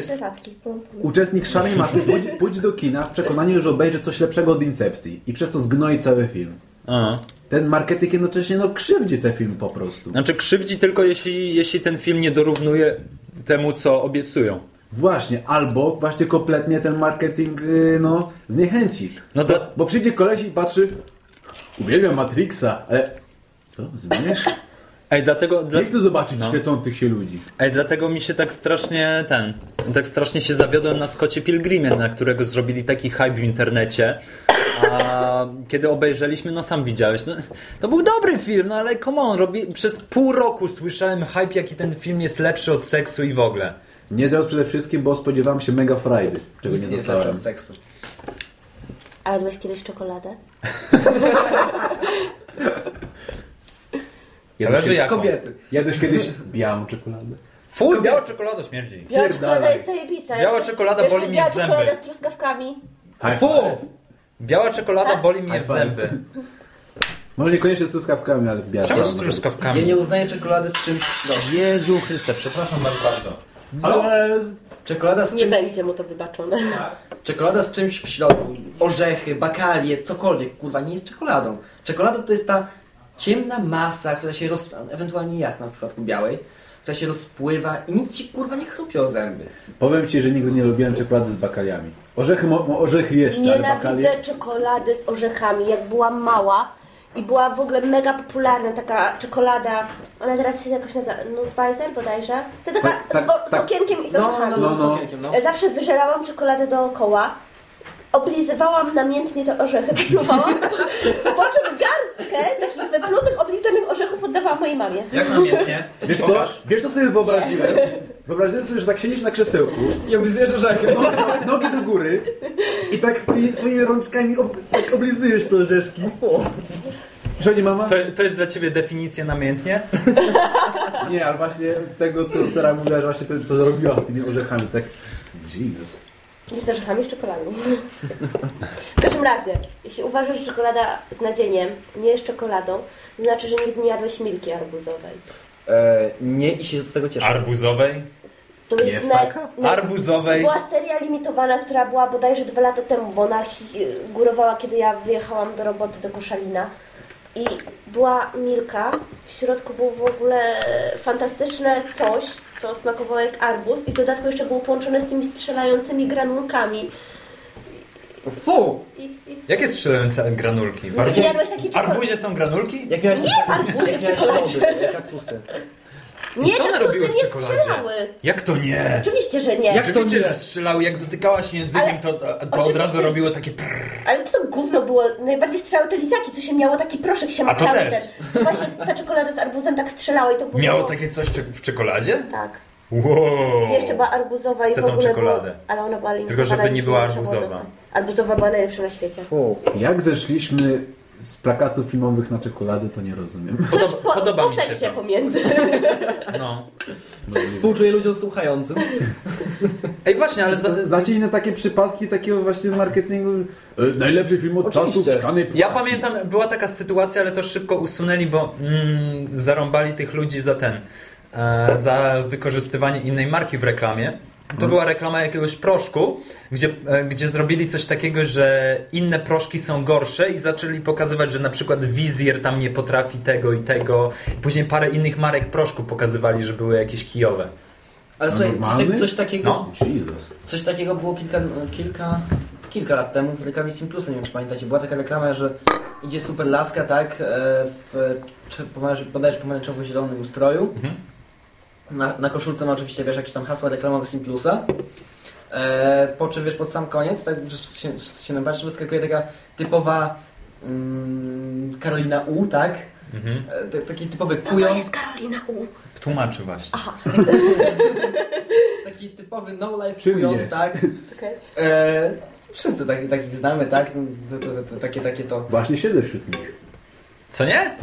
pójdzie do kina w przekonaniu, że obejrzy coś lepszego od Incepcji i przez to zgnoi cały film. Aha. Ten marketing jednocześnie krzywdzi te filmy po prostu. Znaczy krzywdzi tylko jeśli ten film nie dorównuje temu, co obiecują. Właśnie, albo właśnie kompletnie ten marketing zniechęci. No Bo przyjdzie koleś i patrzy: uwielbiam Matrixa, ale co? Zmierz? Ej, dlatego... Nie chcę zobaczyć świecących się ludzi. Ej, dlatego mi się tak strasznie się zawiodłem na Scottie Pilgrimie, na którego zrobili taki hype w internecie. A kiedy obejrzeliśmy, no sam widziałeś, no, to był dobry film, no ale come on, przez pół roku słyszałem hype, jaki ten film jest lepszy od seksu i w ogóle. Nie zjadł przede wszystkim, bo spodziewałem się mega frajdy, czego Nic nie jest lepsze dostałem. od seksu. A jadłeś kiedyś czekoladę? Zależy jaką. Kobiety. Jadłeś kiedyś białą czekoladę? Fuj, biała czekolada śmierdzi. Biała czekolada jest zajebista. Biała Jeszcze- czekolada jeszcze boli mnie biała w zęby. czekolada z truskawkami. Fu! Biała czekolada boli mnie w five. zęby. Może niekoniecznie z truskawkami, ale biała. Czemu z czekolada. truskawkami? Ja nie uznaję czekolady z czymś... No, Jezu Chryste, przepraszam bardzo. czekolada z Nie czymś... będzie mu to wybaczone. Czekolada z czymś w środku. Orzechy, bakalie, cokolwiek. Kurwa, nie jest czekoladą. Czekolada to jest ta ciemna masa, która się ewentualnie jasna w przypadku białej, która się rozpływa i nic ci kurwa nie chrupie o zęby. Powiem ci, że nigdy nie lubiłem czekolady z bakaliami. Orzechy jeszcze, ale bakalie... Nienawidzę czekolady z orzechami. Jak byłam mała i była w ogóle mega popularna taka czekolada, ona teraz się jakoś nazywa, Nussbeiser bodajże. To taka z okienkiem i z orzechami. z okienkiem, no. Zawsze wyżerałam czekoladę dookoła, oblizywałam namiętnie te orzechy, wypluwałam, po czym garstkę takich wyplutych, oblizanych orzechów oddawałam mojej mamie. Jak namiętnie? Wiesz co sobie wyobraziłem? Wyobraziłem sobie, że tak siedzisz na krzesełku, I oblizujesz orzechy. nogi do góry i tak ty swoimi rączkami tak oblizujesz te orzeszki. Przychodzi mama? To jest dla ciebie definicja namiętnie? Nie, ale właśnie z tego, co Sara mówiła, że właśnie to, co robiła z tymi orzechami, tak... Jesus. Nie z orzechami, z czekoladą. W każdym razie, jeśli uważasz, że czekolada z nadzieniem nie jest czekoladą, to znaczy, że nigdy nie jadłeś milki arbuzowej. Nie i się z tego cieszę. Arbuzowej? To Jest taka? Arbuzowej. Była seria limitowana, która była bodajże 2 lata temu, bo ona górowała, kiedy ja wyjechałam do roboty do Koszalina. I była milka, w środku było w ogóle fantastyczne coś, co smakowało jak arbuz i w dodatku jeszcze było połączone z tymi strzelającymi granulkami. Fu! Jakie strzelające granulki? W Nie jadłeś takiej w czekolady? arbuzie są granulki? Jak miałeś Nie w arbuzie, w czekoladzie. kaktusy. Nie, co one kaktusy robiły w nie czekoladzie? strzelały. Jak to nie? Oczywiście, że nie. Jak to Oczywiście, nie? że strzelały. Jak dotykałaś językiem, Ale to od oczywiście- razu robiło takie prrr. Ale to gówno było. Najbardziej strzelały te lizaki, co się miało taki proszek się A to makrały też. To właśnie ta czekolada z arbuzem tak strzelała i to w ogóle Miało było... takie coś w czekoladzie? Tak. Wow. I jeszcze była arbuzowa i Chcę w tą ogóle czekoladę. Było, ale ona była Tylko żeby nie była arbuzowa. Arbuzowa była najlepsza na świecie. Fu. Jak zeszliśmy z plakatów filmowych na czekolady, to nie rozumiem. Podoba mi się seksie to. pomiędzy. No. Współczuję ludziom słuchającym. Ej, właśnie, ale Znacie inne takie przypadki takiego właśnie marketingu? Najlepszy film od Oczywiście. czasów szklanej pułapki. ja pamiętam, była taka sytuacja, ale to szybko usunęli, bo zarąbali tych ludzi za za wykorzystywanie innej marki w reklamie. To była reklama jakiegoś proszku, gdzie zrobili coś takiego, że inne proszki są gorsze i zaczęli pokazywać, że na przykład Wizjer tam nie potrafi tego i tego. Później parę innych marek proszku pokazywali, że były jakieś kijowe. Ale słuchaj, normalny? coś takiego... No. Jesus. Coś takiego było kilka lat temu w reklamie Simplusa, nie wiem czy pamiętacie. Była taka reklama, że idzie super laska, tak, w bodajże pomarańczowo-zielonym stroju. Na koszulce ma oczywiście, wiesz, jakieś tam hasła reklamowe Simplusa. Po czym, wiesz, pod sam koniec, tak, się najbardziej wyskakuje taka typowa Karolina U, tak? Taki typowy Co kujon. to jest Karolina U? Tłumaczy właśnie. Taki typowy no-life Czym kujon, jest? tak? Okay. Wszyscy takich znamy, tak? Takie to. Właśnie siedzę wśród nich. Co nie?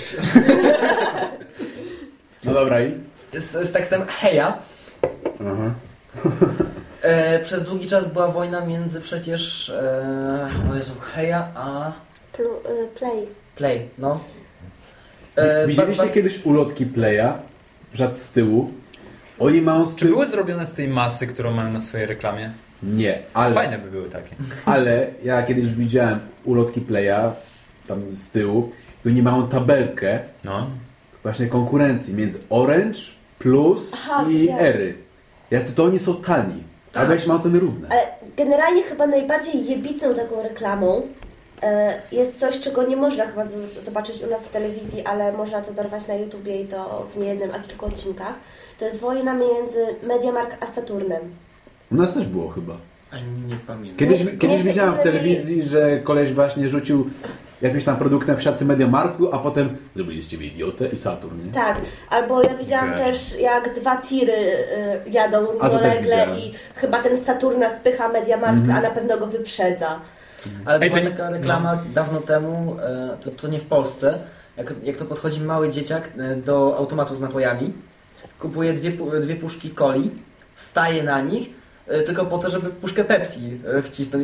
No dobra i? Z tekstem heja. Aha. Przez długi czas była wojna między przecież o Jezu, heja a Play. no. Widzieliście kiedyś ulotki Playa? Przed z tyłu. Oni mają z Czy tyłu... były zrobione z tej masy, którą mają na swojej reklamie? Nie, ale... Fajne by były takie. Ale ja kiedyś widziałem ulotki Playa tam z tyłu i oni mają tabelkę No. właśnie konkurencji między Orange, Plus i widziałem. Ery. Jacy to oni są tani. Albo jakieś mają ceny równe. Ale generalnie chyba najbardziej jebitną taką reklamą jest coś, czego nie można chyba zobaczyć u nas w telewizji, ale można to dorwać na YouTubie i to w niejednym, a kilku odcinkach. To jest wojna między MediaMarkt a Saturnem. U nas też było chyba. A nie pamiętam. Kiedyś widziałem w telewizji, że koleś właśnie rzucił jakimś tam produktem w siatce MediaMarktu, a potem zrobili z ciebie idiotę i Saturn, nie? Tak, albo ja widziałam też, jak 2 tiry jadą równolegle i chyba ten Saturna spycha MediaMarkt, a na pewno go wyprzedza. Ale była taka reklama dawno temu, to nie w Polsce, jak to podchodzi mały dzieciak do automatu z napojami, kupuje dwie puszki coli, staje na nich, tylko po to, żeby puszkę Pepsi wcisnąć.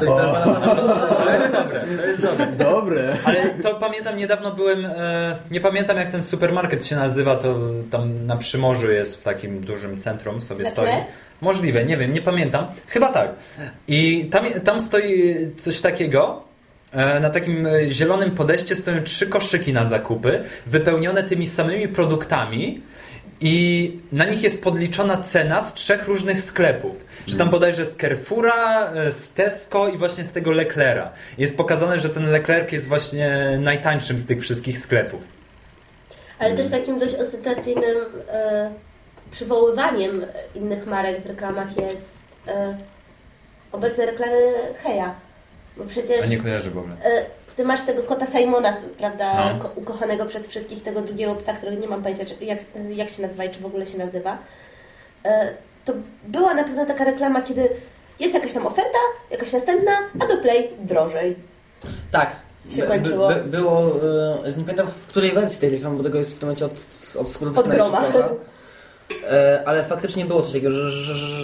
To jest dobre. Ale to pamiętam, niedawno byłem, nie pamiętam jak ten supermarket się nazywa, to tam na Przymorzu jest w takim dużym centrum sobie Takie? stoi. Możliwe, nie wiem, nie pamiętam. Chyba tak. I tam stoi coś takiego. Na takim zielonym podejście stoją 3 koszyki na zakupy, wypełnione tymi samymi produktami i na nich jest podliczona cena z 3 różnych sklepów. Że tam bodajże z Carrefoura, z Tesco i właśnie z tego Leclerca. Jest pokazane, że ten Leclerc jest właśnie najtańszym z tych wszystkich sklepów. Ale też takim dość ostentacyjnym przywoływaniem innych marek w reklamach jest obecne reklamy Heja. Bo przecież A nie kojarzę w ogóle. ty masz tego kota Simona, prawda, No. ukochanego przez wszystkich, tego drugiego psa, którego nie mam pojęcia, jak się nazywa i czy w ogóle się nazywa. To była na pewno taka reklama, kiedy jest jakaś tam oferta, jakaś następna, a do Play drożej. Tak. Się kończyło. Było, nie pamiętam w której wersji tej reklamy, bo tego jest w tym momencie od Od groma. Ale faktycznie było coś takiego, że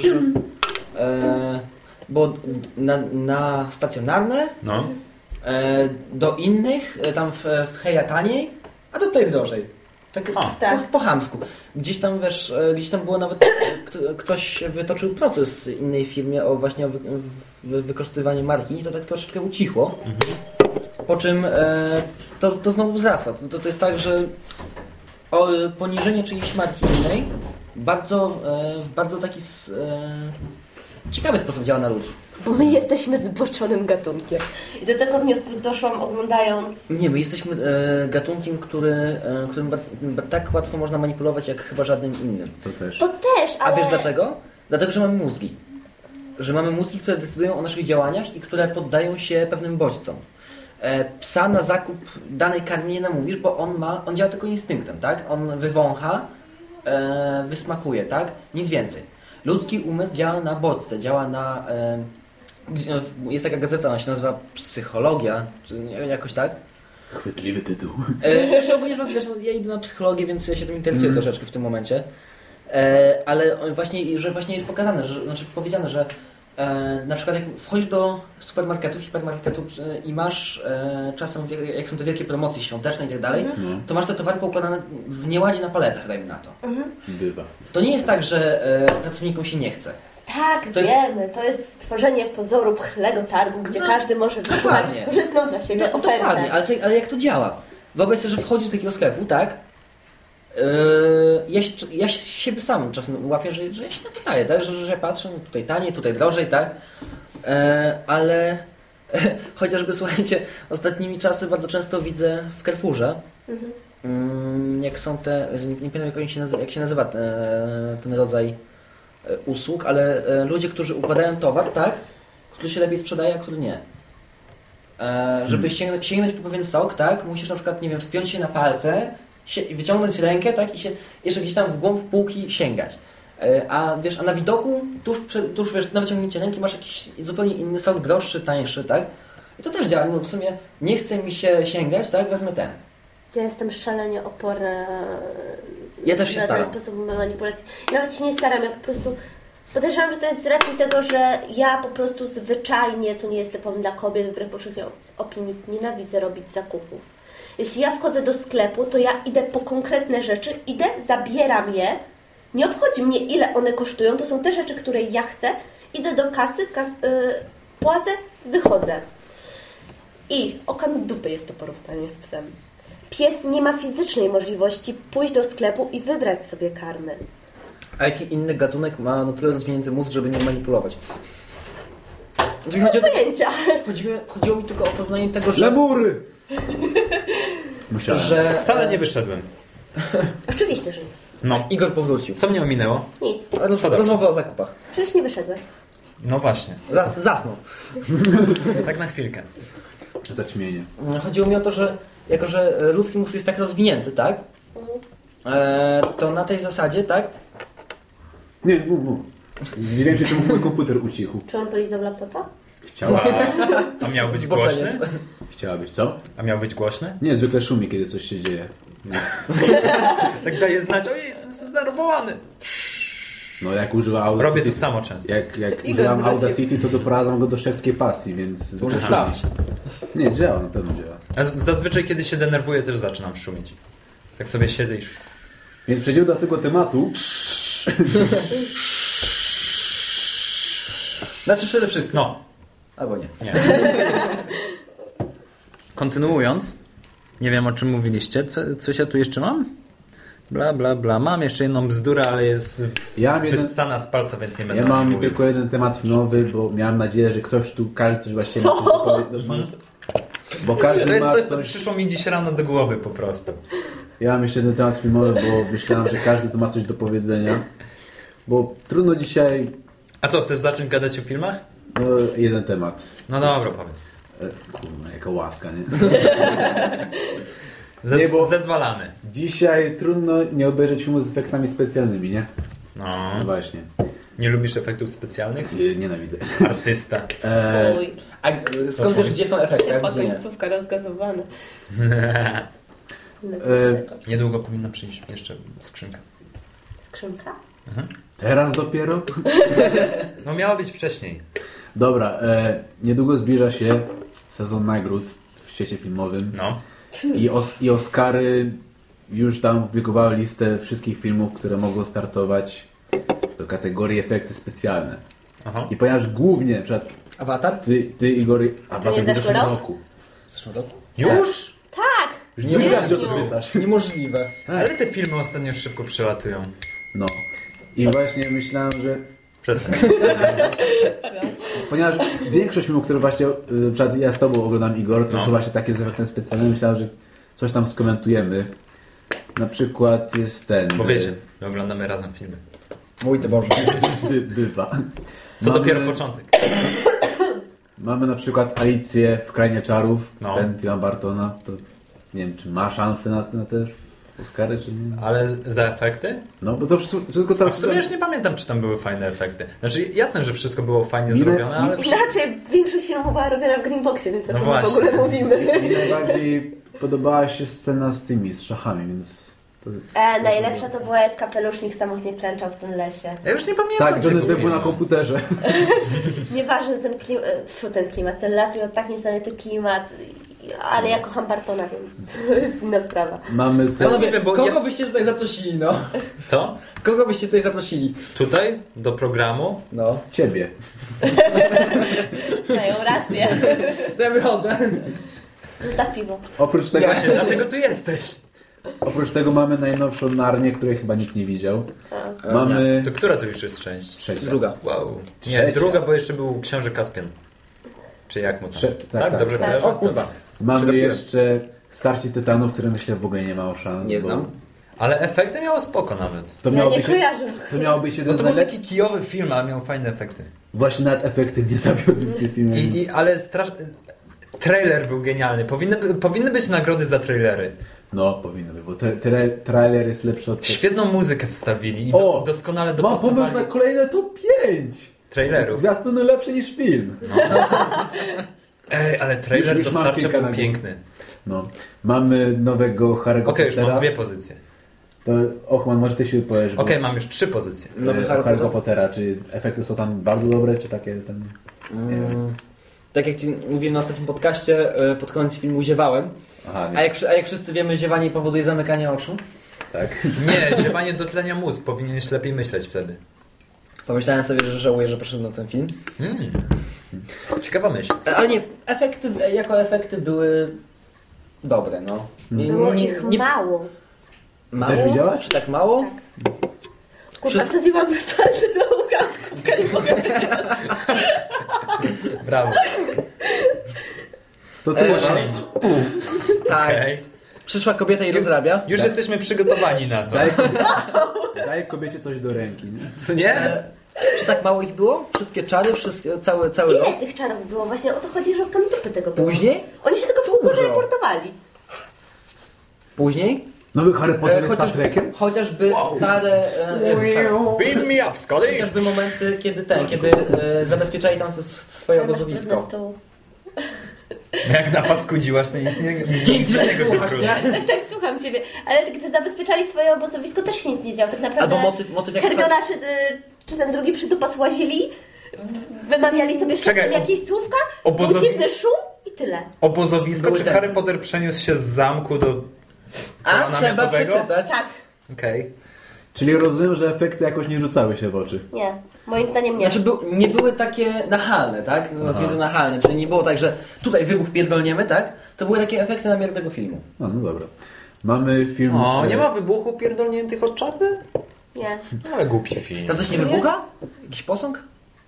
było na stacjonarne, do innych, tam w Heja taniej, a do Play drożej. Tak. Po chamsku. Gdzieś tam było nawet, ktoś wytoczył proces innej firmie o właśnie wykorzystywaniu marki i to tak troszeczkę ucichło. Po czym to znowu wzrasta. To jest tak, że poniżenie czyjejś marki innej w bardzo taki ciekawy sposób działa na ludzi. Bo my jesteśmy zboczonym gatunkiem. I do tego wniosku doszłam oglądając... Nie, my jesteśmy gatunkiem, którym tak łatwo można manipulować jak chyba żadnym innym. To też, ale... A wiesz dlaczego? Dlatego, że mamy mózgi. Że mamy mózgi, które decydują o naszych działaniach i które poddają się pewnym bodźcom. Psa na zakup danej karmy nie namówisz, bo on działa tylko instynktem, tak? On wywącha, wysmakuje, tak? Nic więcej. Ludzki umysł działa na bodźce, działa na... jest taka gazeta, ona się nazywa Psychologia, czy jakoś tak? Chwytliwy tytuł. Wiesz, ja idę na psychologię, więc ja się tym interesuję troszeczkę w tym momencie. Ale właśnie jest pokazane, powiedziane, że na przykład jak wchodzisz do supermarketu, hipermarketu i masz czasem, jak są te wielkie promocje świąteczne i tak dalej, to masz te towary poukładane w nieładzie na paletach, dajmy na to. Bywa. To nie jest tak, że pracownikom się nie chce. Tak, wiemy. To jest stworzenie pozoru pchlego targu, gdzie każdy może wyszukać korzystną dla siebie ofertę. Dokładnie, ale jak to działa? Wyobraź sobie, że wchodzisz do takiego sklepu, tak? Ja siebie sam czasem łapię, że ja się na to daję, tak? Że patrzę, no tutaj taniej, tutaj drożej, tak? Ale chociażby, słuchajcie, ostatnimi czasy bardzo często widzę w Carrefourze, jak są te, nie pamiętam jak się nazywa ten rodzaj usług, ale ludzie, którzy układają towar, tak? Który się lepiej sprzedaje, a który nie. Żeby sięgnąć po pewien sok, tak? Musisz na przykład, nie wiem, wspiąć się na palce, wyciągnąć rękę, tak? I się jeszcze gdzieś tam w głąb półki sięgać. A na widoku, tuż wiesz, na wyciągnięcie ręki masz jakiś zupełnie inny sok, droższy, tańszy, tak? I to też działa. No w sumie nie chce mi się sięgać, tak? Wezmę ten. Ja jestem szalenie oporna ja też się na ten sposób manipulacji. Nawet się nie staram, ja po prostu podejrzewam, że to jest z racji tego, że ja po prostu zwyczajnie, co nie jest typowym dla kobiet, wbrew powszechnej opinii, nienawidzę robić zakupów. Jeśli ja wchodzę do sklepu, to ja idę po konkretne rzeczy, zabieram je, nie obchodzi mnie, ile one kosztują, to są te rzeczy, które ja chcę, idę do kasy, płacę, wychodzę. I okan dupy jest to porównanie z psem. Pies nie ma fizycznej możliwości pójść do sklepu i wybrać sobie karmy. A jaki inny gatunek ma tyle rozwinięty mózg, żeby nie manipulować? Znaczy, chodzi o to, Pojęcia. chodziło mi tylko o porównanie tego, że... Lemury! Musiałem. że Wcale nie wyszedłem. Oczywiście, że nie. No. Igor powrócił. Co mnie ominęło? Nic. Rozmowa o zakupach. Przecież nie wyszedłeś. No właśnie. Zasnął. Tak na chwilkę. Zaćmienie. Chodziło mi o to, że jako, że ludzki mózg jest tak rozwinięty, tak? To na tej zasadzie, tak? Nie, mów. Zdziwiłem się, czemu mój komputer ucichł. Czy on polizał laptopa? A miał być Zboczeniec. głośny? Chciała być, co? A miał być głośny? Nie, zwykle szumi, kiedy coś się dzieje. Tak daje znać, ojej, jestem zdenerwowany. No jak używa Audacity... Robię to samo często. Jak używam wrócił. Audacity, to doprowadzam go do szewskiej pasji, więc... Może sprawdź. Nie, działa, na pewno działa. A zazwyczaj, kiedy się denerwuję, też zaczynam szumieć. Tak sobie siedzę i... Więc przejdziemy do tego tematu. Znaczy przede wszystkim. No. Albo nie. Nie. Kontynuując, nie wiem o czym mówiliście. Coś ja tu jeszcze mam? Bla, bla, bla. Mam jeszcze jedną bzdurę, ale jest wyssana z palca, więc nie będę Ja o niej mam mówił. tylko jeden temat filmowy, bo miałem nadzieję, że ktoś tu każdy coś właściwie... Co? Bo każdy To jest ma coś, co coś... przyszło mi dziś rano do głowy po prostu. Ja mam jeszcze jeden temat filmowy, bo myślałem, że każdy tu ma coś do powiedzenia. Bo trudno dzisiaj... A co, chcesz zacząć gadać o filmach? No, jeden temat. No dobra, powiedz. Kurwa, jaka łaska, nie? Nie, bo- Zezwalamy. Dzisiaj trudno nie obejrzeć filmu z efektami specjalnymi, nie? No. No właśnie. Nie lubisz efektów specjalnych? Nienawidzę. Artysta. Uj, A skąd wiesz, gdzie są efekty? chyba a gdzie nie? końcówka rozgazowana. Niedługo powinna przyjść jeszcze skrzynka. Skrzynka? Teraz dopiero? No miała być wcześniej. Dobra, niedługo zbliża się sezon nagród w świecie filmowym. No. I Oscary już tam opublikowały listę wszystkich filmów, które mogą startować do kategorii efekty specjalne. Aha. I ponieważ głównie, na przykład Awatar? ty Igor, a nie w zeszły zeszłym rok? roku. W zeszłym roku? Już? Tak! Już nie widać, że to pytasz. Niemożliwe. Ale te filmy ostatnio szybko przelatują. No. I właśnie myślałem, że Przestań. ponieważ większość filmów, które właśnie na przykład ja z tobą oglądam, Igor, to No. są właśnie takie z efektem specjalnym. Myślałem, że coś tam skomentujemy. Na przykład jest ten... Bo wiecie, my oglądamy razem filmy. Mój ty Boże. Bywa. To dopiero początek. Mamy na przykład Alicję w Krainie Czarów, No. ten Tima Bartona. To nie wiem, czy ma szansę na te Oscary, czy nie. Ale za efekty? No, bo to wszystko A teraz... w sumie już nie pamiętam, czy tam były fajne efekty. Znaczy, jasne, że wszystko było fajnie Ile- zrobione, ale... Inaczej, większość filmów była robiona w Greenboxie, więc o No czym w właśnie. ogóle mówimy. Mi najbardziej podobała się scena z tymi, z szachami, więc... To... Najlepsza to była, jak kapelusznik samotnie klęczał w tym lesie. Ja już nie pamiętam Tak, Johnny tego Depp był na filmu. komputerze. Nieważne, ten klimat, ten las miał tak niesamowity klimat, ale ja kocham Bartona, więc to jest inna sprawa. Mamy też... Możliwe, bo Kogo ja... byście tutaj zaprosili, no? Co? Kogo byście tutaj zaprosili? Tutaj? Do programu? No. Ciebie. Mają rację. To ja wychodzę. Zostaw piwo. Oprócz tego, Właśnie, dlatego tu jesteś. oprócz tego mamy najnowszą Narnię, której chyba nikt nie widział. A. Mamy... To która to już jest część? Trzecia. Druga. Wow. Nie, Trzecia. druga, bo jeszcze był Książę Kaspian. Czy jak mu tam? Tak. Dobrze Tak. kojarzę? O kurwa. Mamy Przegapiłem. jeszcze Starcie Tytanów, które myślę w ogóle nie ma szans. Nie bo znam. Ale efekty miało spoko nawet. To Ja miało nie być... kojarzę. To miało być No jeden to z był najlepszych... taki kijowy film, ale miał fajne efekty. Właśnie nawet efekty mnie zawiodły w tym filmie. Ale trailer był genialny. Powinny być nagrody za trailery. No, powinno być, bo trailer jest lepszy od... Świetną muzykę wstawili i O! doskonale Mam pomysł na dopasowali kolejne top 5! trailerów. Zwiastuny lepsze niż film. Ej, ale trailer Już do mam starcia kilka był na piękny. No. Mamy nowego Harry'ego Okej, już Pottera. mam 2 pozycje. To, Ochman, może ty się wypowiesz. bo, Okej, mam już 3 pozycje. Nowy Harry Harry'ego Potter? Pottera. Czy efekty są tam bardzo dobre, czy takie tam... Nie wiem. Tak jak ci mówiłem na ostatnim podcaście, pod koniec filmu ziewałem. Aha, A więc, jak wszyscy wiemy, ziewanie powoduje zamykanie oczu. tak. Nie, ziewanie dotlenia mózg. Powinieneś lepiej myśleć wtedy. Pomyślałem sobie, że żałuję, że poszedłem na ten film. Ciekawa myśl. Ale nie, efekty, jako efekty były dobre, no. Było ich mało. Mało? też widziałaś? Czy tak mało? Kurwa, wsadziłam palce do ucha. słupka, nie mogę powiedzieć. Brawo. To ty Tak. Okej. Przyszła kobieta i rozrabia. Już jesteśmy przygotowani na to. Daj kobiecie coś do ręki, nie? Co nie? Czy tak mało ich było? Wszystkie czary, cały Ile lot? tych czarów było? Właśnie o to chodzi, że w dupy tego było. Później? Oni się tylko w kółko Dużo. teleportowali. Później? Nowy Harry Potter jest Star Trekiem? Chociażby stare... Beat me up, Scotty! Chociażby momenty, kiedy zabezpieczali tam swoje obozowisko. Jak na pasku dziłasz, to nic nie... Dzięki, że słuchasz, nie? Tak, słucham ciebie. Ale gdy zabezpieczali swoje obozowisko, też się nic nie działo. Tak naprawdę Albo motyw jak... Hermiona czy ten drugi przydupas łazili, wymawiali sobie szybko jakieś słówka, był dziwny szum i tyle. Obozowisko, Był czy ten. Harry Potter przeniósł się z zamku do... A, trzeba namiotowego? przeczytać. Tak. Okej. Czyli rozumiem, że efekty jakoś nie rzucały się w oczy. Nie. Moim zdaniem nie. Znaczy nie były takie nachalne, tak? Nazwijmy to nachalne, czyli nie było tak, że tutaj wybuch pierdolniemy, tak? To były takie efekty na miarę tego filmu. No dobra. Mamy film... O, nie ma wybuchu pierdolniętych od czapy? Nie. Ale głupi film. Tam coś nie wybucha? Jakiś posąg?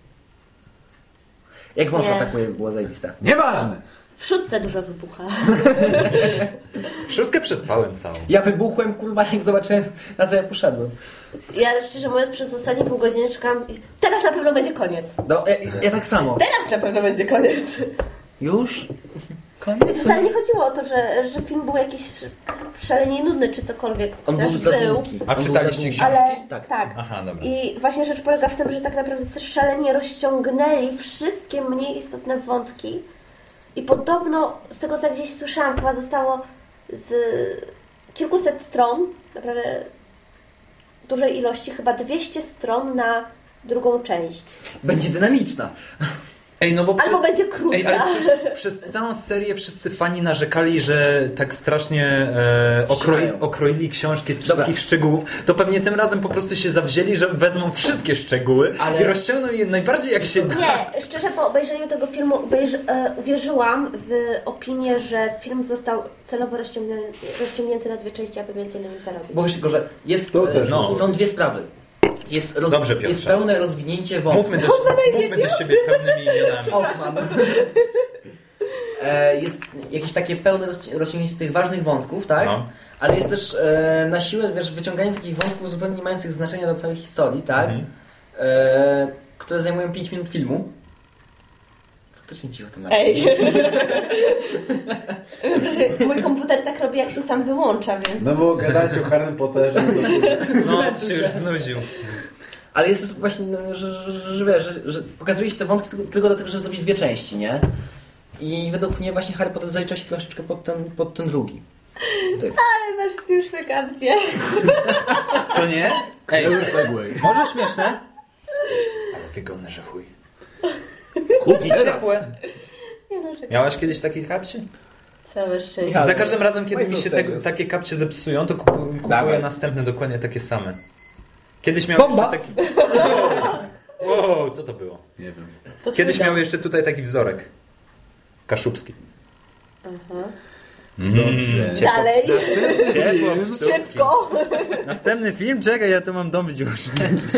Jak wąż Nie. atakuje, było zajebiste. Nieważne! W szóstce dużo wybucha. Szóstkę przespałem całą. Ja wybuchłem, kurwa, jak zobaczyłem, na co ja poszedłem. Ja szczerze mówiąc przez ostatnie pół godziny czekam. Teraz na pewno będzie koniec. No, ja tak samo. Teraz na pewno będzie koniec. Już? To wcale nie chodziło o to, że film był jakiś szalenie nudny czy cokolwiek. On chociaż był za długi. A On był czytaliście za długi. książki? Ale Tak. tak. Aha, dobra. I właśnie rzecz polega w tym, że tak naprawdę szalenie rozciągnęli wszystkie mniej istotne wątki. I podobno, z tego co gdzieś słyszałam, chyba zostało z kilkuset stron, naprawdę dużej ilości, chyba 200 stron na drugą część. Będzie dynamiczna. Ej, no bo Albo będzie krótka. Ej, ale przez całą serię wszyscy fani narzekali, że tak strasznie okroili książki z wszystkich szczegółów, to pewnie tym razem po prostu się zawzięli, że wezmą wszystkie szczegóły i rozciągną je najbardziej jak się da. Nie, szczerze po obejrzeniu tego filmu uwierzyłam w opinię, że film został celowo rozciągnięty na dwie części, aby więcej na nim zarobić. Bo wiesz tylko, że jest, To też są dwie sprawy. Dobrze, Piotrze. Jest pełne rozwinięcie wątku. Mówmy do siebie pełnymi imionami. Jest jakieś takie pełne rozciągnięcie tych ważnych wątków, tak? No. Ale jest też na siłę, wiesz, wyciąganie takich wątków zupełnie nie mających znaczenia do całej historii, tak? Które zajmują 5 minut filmu. Faktycznie cicho to Ej! Mój komputer tak robi, jak się sam wyłącza, więc... No bo gadać o Harry Potterze... No, się już znudził. Ale jest też właśnie, że wiesz, że pokazuje się te wątki tylko dlatego, żeby zrobić dwie części, nie? I według mnie właśnie Harry Potter zalicza się troszeczkę pod ten drugi. Typ. Ale masz śmieszne kapcie. Co nie? Ej, segway. może śmieszne? Ale wygodne, że chuj. Kupi teraz. Ciepłe. Nie no, czekaj. Miałaś kiedyś takie kapcie? Całe szczęście. Za każdym razem, kiedy Weź mi się serious. takie kapcie zepsują, to kupuję Dawaj. następne dokładnie takie same. Kiedyś miałem jeszcze taki... Wow, co to było? Nie wiem. To Kiedyś twój miał jeszcze tutaj taki wzorek. Kaszubski. Aha. Dobrze. Ciepło. Dalej. Ciepło w stópki. Szybko. Następny film? Czekaj, ja tu mam dom w dziurze.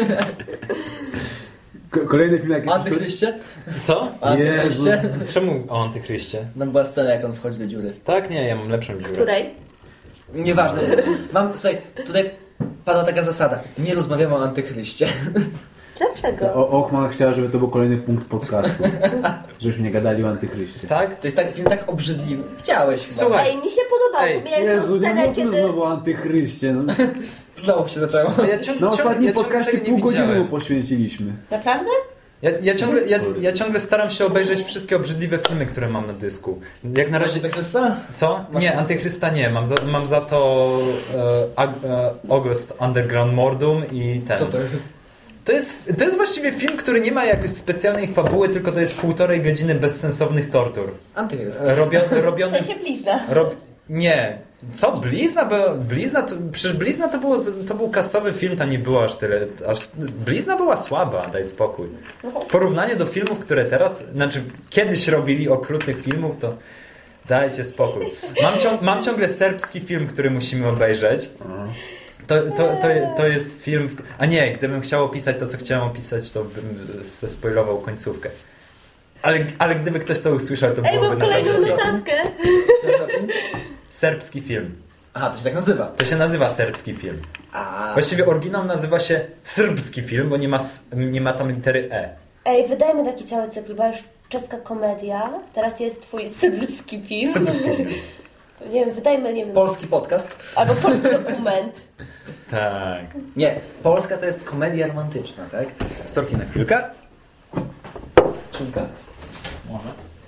Kolejny film jaki... Antychryście? Co? Antychryście? Czemu o Antychryście? Tam była scena, jak on wchodzi do dziury. Tak? Nie, ja mam lepszą dziurę. Której? Nieważne. Słuchaj, tutaj padła taka zasada. Nie rozmawiamy o Antychryście. Dlaczego? Ochman chciała, żeby to był kolejny punkt podcastu. Żebyśmy nie gadali o Antychryście. Tak? To jest film tak obrzydliwy. Widziałeś chyba. Słuchaj. Ej, mi się podobał. Ej, Miałem Jezu, tą nie scenę, mówmy kiedy... znowu o Antychryście. No. Znowu się zaczęło. Na ostatnim ja ciągle podcaście tego nie pół godziny mu widziałem. poświęciliśmy. Naprawdę? Ja ciągle staram się obejrzeć wszystkie obrzydliwe filmy, które mam na dysku. Jak na razie... Antychrysta? Co? Nie, Antychrysta nie. Mam za to August Underground Mordum i ten. Co to jest? To jest właściwie film, który nie ma jakiejś specjalnej fabuły, tylko to jest 1,5 godziny bezsensownych tortur. Antychrysta. W Robiony... sensie blizna. Nie. Co? Blizna? Przecież Blizna to był kasowy film, tam nie było aż tyle. Blizna była słaba, daj spokój. W porównaniu do filmów, które teraz, znaczy kiedyś robili okrutnych filmów, to dajcie spokój. Mam ciągle serbski film, który musimy obejrzeć. To jest film... A nie, gdybym chciał opisać to, co chciałem opisać, to bym zespoilował końcówkę. Ale gdyby ktoś to usłyszał, to byłoby... mam kolejną notatkę. Serbski film. Aha, to się tak nazywa. To się nazywa serbski film. Właściwie oryginał nazywa się serbski film, bo nie ma tam litery E. Ej, wydajmy taki cały cykl, bo już czeska komedia, teraz jest twój serbski film. Serbski film. Nie wiem, wydajmy, nie wiem. Polski podcast. Albo polski dokument. Tak. Nie, Polska to jest komedia romantyczna, tak? Soki na chwilkę. Skrzynka. Może.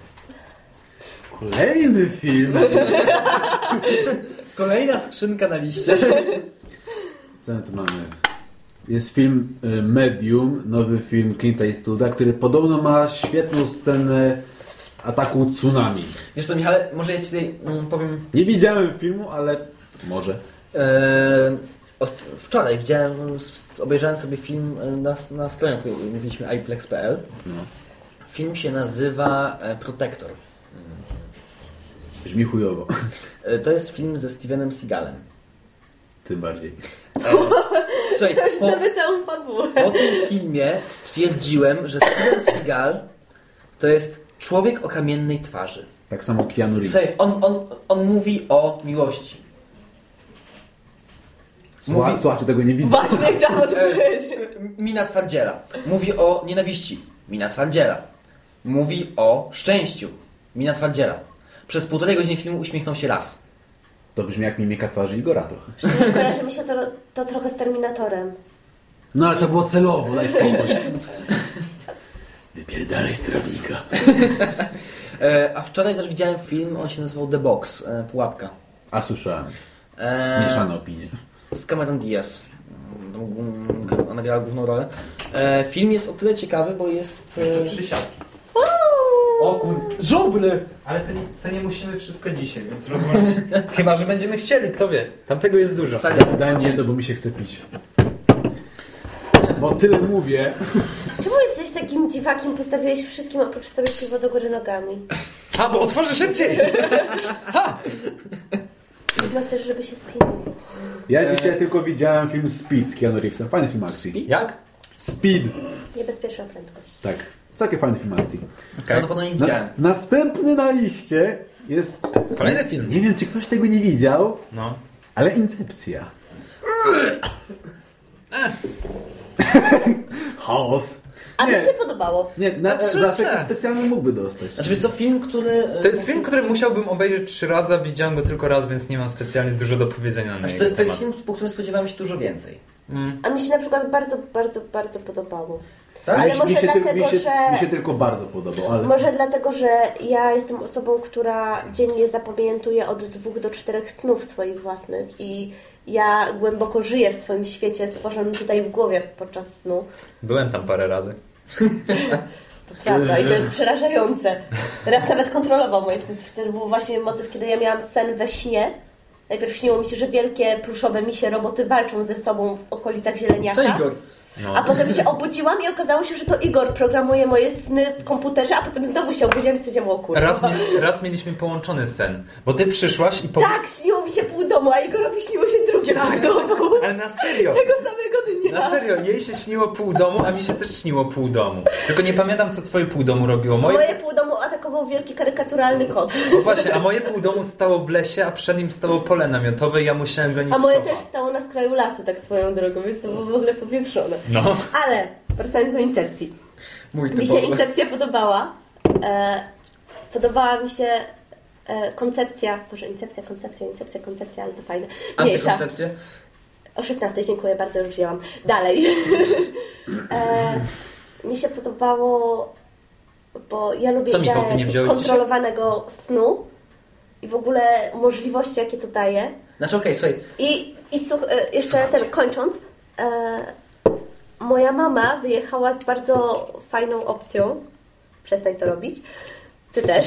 Kolejny film. Kolejna skrzynka na liście. Co my tu mamy? Jest film Medium, nowy film Clint'a Eastwooda, który podobno ma świetną scenę ataku tsunami. Wiesz co, Michale, może ja ci tutaj powiem... Nie widziałem filmu, ale może. Wczoraj obejrzałem sobie film na stronie, o której mówiliśmy, iplex.pl. No. Film się nazywa Protector. Brzmi chujowo. To jest film ze Stevenem Seagalem. Tym bardziej. Słuchaj, Już znamy całą fabułę. po tym filmie stwierdziłem, że Steven Seagal to jest człowiek o kamiennej twarzy. Tak samo Keanu Reeves. Słuchaj, on mówi o miłości. Słuchacze tego nie widzą. Właśnie chciałam o tym powiedzieć. Mina twardziela. Mówi o nienawiści. Mina twardziela. Mówi o szczęściu. Mina twardziela. Przez 1,5 godziny filmu uśmiechnął się raz. To brzmi jak mimika twarzy Igora trochę. Kojarzy mi się to trochę z Terminatorem. No ale to było celowo, daj spokój. Wypierdalaj z trawnika. A wczoraj też widziałem film, on się nazywał The Box. Pułapka. A słyszałem. Mieszane opinie. Z Cameron Diaz. Ona grała główną rolę. Film jest o tyle ciekawy, bo jest... Jeszcze 3 siatki. O kur... Żubry! Ale to nie musimy wszystko dzisiaj, więc rozmawiać. Chyba, że będziemy chcieli, kto wie. Tamtego jest dużo. Daj mi jedno, bo mi się chce pić. Bo tyle mówię. Czemu jesteś takim dziwakiem? Postawiłeś wszystkim oprócz sobie piwo do góry nogami. A, bo otworzę szybciej! No chcesz, żeby się spinał. Ja dzisiaj tylko widziałem film Speed z Keanu Reevesem. Fajny film akcji. Jak? Speed. Niebezpieczna prędkość. Tak. Całkiem fajny film akcji. Prawdopodobnie nie widziałem. Następny na liście jest... Kolejny film. Nie wiem, czy ktoś tego nie widział, No. ale Incepcja. Chaos. A Nie. mi się podobało. Nie, za efekty specjalne mógłby dostać. Znaczy, wiesz co, film, który... To jest film, który musiałbym obejrzeć 3 razy, a widziałem go tylko raz, więc nie mam specjalnie dużo do powiedzenia na Znaczy, jego to jest temat. film, po którym spodziewałem się dużo więcej. A mi się na przykład bardzo, bardzo, bardzo podobało. Tak? Ale mi może się dlatego, że... mi się tylko bardzo podobał, ale... Może dlatego, że ja jestem osobą, która dziennie zapamiętuje od 2 do 4 snów swoich własnych i ja głęboko żyję w swoim świecie stworzonym tutaj w głowie podczas snu. Byłem tam parę razy. To prawda i to jest przerażające. Raz nawet kontrolował moje sny. To był właśnie motyw, kiedy ja miałam sen we śnie. Najpierw śniło mi się, że wielkie pluszowe misie roboty walczą ze sobą w okolicach Zieleniaka. To Igor. No. A potem się obudziłam i okazało się, że to Igor programuje moje sny w komputerze, a potem znowu się obudziłam i stwierdziłam, o kurwa. Raz mieliśmy połączony sen, bo ty przyszłaś i... Tak, śniło mi się pół domu, a Igorowi śniło się drugie pół domu. Ale na serio! Tego samego dnia. Na serio, jej się śniło pół domu, a mi się też śniło pół domu. Tylko nie pamiętam, co twoje pół domu robiło. Moje pół domu atakował wielki karykaturalny kot. No właśnie, a moje pół domu stało w lesie, a przed nim stało pole namiotowe i ja musiałem gonić A moje psowa. też stało na skraju lasu, tak swoją drogą, więc to było w ogóle powieprzone. No. Ale, wracając do Incepcji. Mój Mi się Incepcja podobała. Podobała mi się koncepcja, może Incepcja, ale to fajne. Mniejsza. Antykoncepcję? O 16, dziękuję bardzo, już wzięłam. Dalej. Mi się podobało, bo ja lubię Co, Michał, ty nie wziąłeś kontrolowanego snu i w ogóle możliwości, jakie to daje. Znaczy, okej, słuchaj. I jeszcze kończąc, moja mama wyjechała z bardzo fajną opcją. Przestań to robić. Ty też.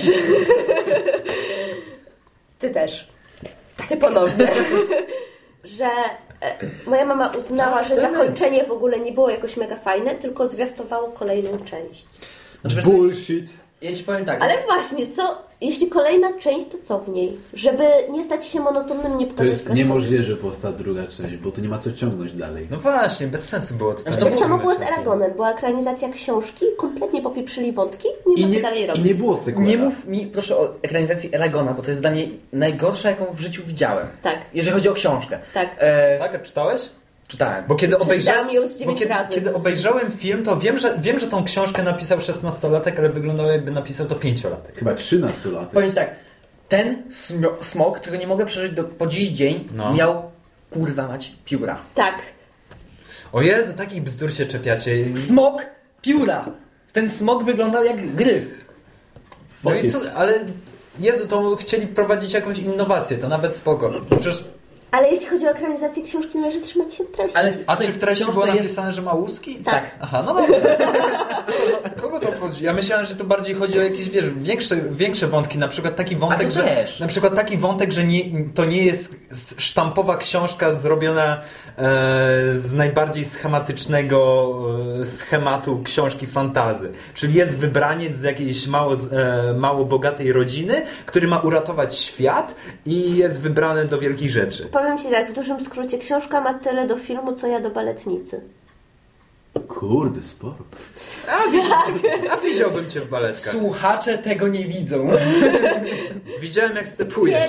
Ty też. Ty ponownie. Że moja mama uznała, że zakończenie w ogóle nie było jakoś mega fajne, tylko zwiastowało kolejną część. Znaczy, wiesz, Bullshit. ja ci powiem tak. Ale właśnie, co... Jeśli kolejna część, to co w niej? Żeby nie stać się monotonnym, nie To jest niemożliwe, że powstała druga część, bo tu nie ma co ciągnąć dalej. No właśnie, bez sensu było to. Tak samo było z Eragonem. Była ekranizacja książki, kompletnie popieprzyli wątki, nie wiem, co dalej robić. I nie było sequela. Nie mów mi proszę o ekranizacji Eragona, bo to jest dla mnie najgorsza, jaką w życiu widziałem. Tak. Jeżeli chodzi o książkę. Tak. Tak, a czytałeś? Czytałem. Bo kiedy Przeczytałam ją z 9 razy. Kiedy obejrzałem film, to wiem, że tą książkę napisał 16-latek, ale wyglądało jakby napisał to 5-latek. Chyba 13 lat. Powiem ci tak, ten smok, czego nie mogę przeżyć po dziś dzień, miał kurwa mać pióra. Tak. O Jezu, takich bzdur się czepiacie. Smok, pióra. Ten smok wyglądał jak gryf. No i co, ale Jezu, to chcieli wprowadzić jakąś innowację, to nawet spoko. Przecież... Ale jeśli chodzi o ekranizację książki, należy trzymać się treści. A czy w treści było książce napisane, że ma łuski? Tak. Aha, no dobra. Kogo to chodzi? Ja myślałem, że tu bardziej chodzi o jakieś, wiesz, większe wątki, na przykład taki wątek, że to nie jest sztampowa książka zrobiona z najbardziej schematycznego schematu książki fantasy. Czyli jest wybraniec z jakiejś mało bogatej rodziny, który ma uratować świat i jest wybrany do wielkich rzeczy. Powiem ci tak, w dużym skrócie, książka ma tyle do filmu, co ja do baletnicy. Kurde, sporo. A widziałbym cię w baletkach. Słuchacze tego nie widzą. Widziałem, jak stepujesz.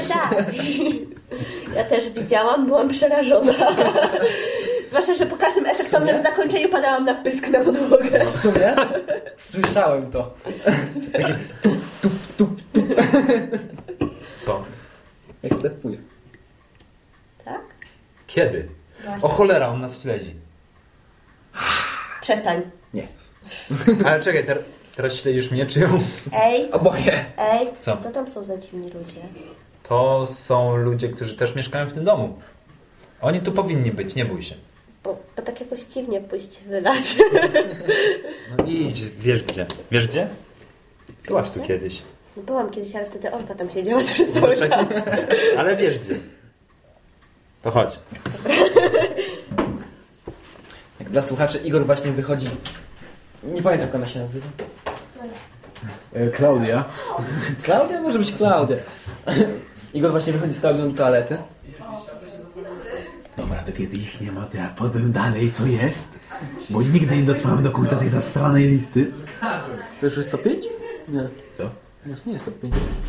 Ja też widziałam, byłam przerażona. Zwłaszcza, że po każdym efektownym zakończeniu padałam na pysk na podłogę. W sumie słyszałem to. Takie tup. Co? Jak stepuje. Tak? Kiedy? Właśnie. O cholera, on nas śledzi. Przestań. Nie. Ale czekaj, teraz śledzisz mnie, czy ją? Ej, Oboje. Co? Co tam są za dziwni ludzie? To są ludzie, którzy też mieszkają w tym domu. Oni tu powinni być, nie bój się. Bo tak jakoś dziwnie pójść wylać. No idź, wiesz gdzie. Wiesz gdzie? Byłaś tu kiedyś. Byłam kiedyś, ale wtedy Olka tam siedziała przez cały czas. Ale wiesz gdzie. To chodź. Jak dla słuchaczy Igor właśnie wychodzi. Nie pamiętam, jak ona się nazywa. Klaudia. Klaudia? Może być Klaudia. Igor właśnie wychodzi z Klaudią do toalety. Dobra, to kiedy ich nie ma, to ja powiem dalej, co jest. Bo nigdy nie dotrwamy do końca tej zastranej listy. To już jest 105? Nie. Co? Nie jest 105.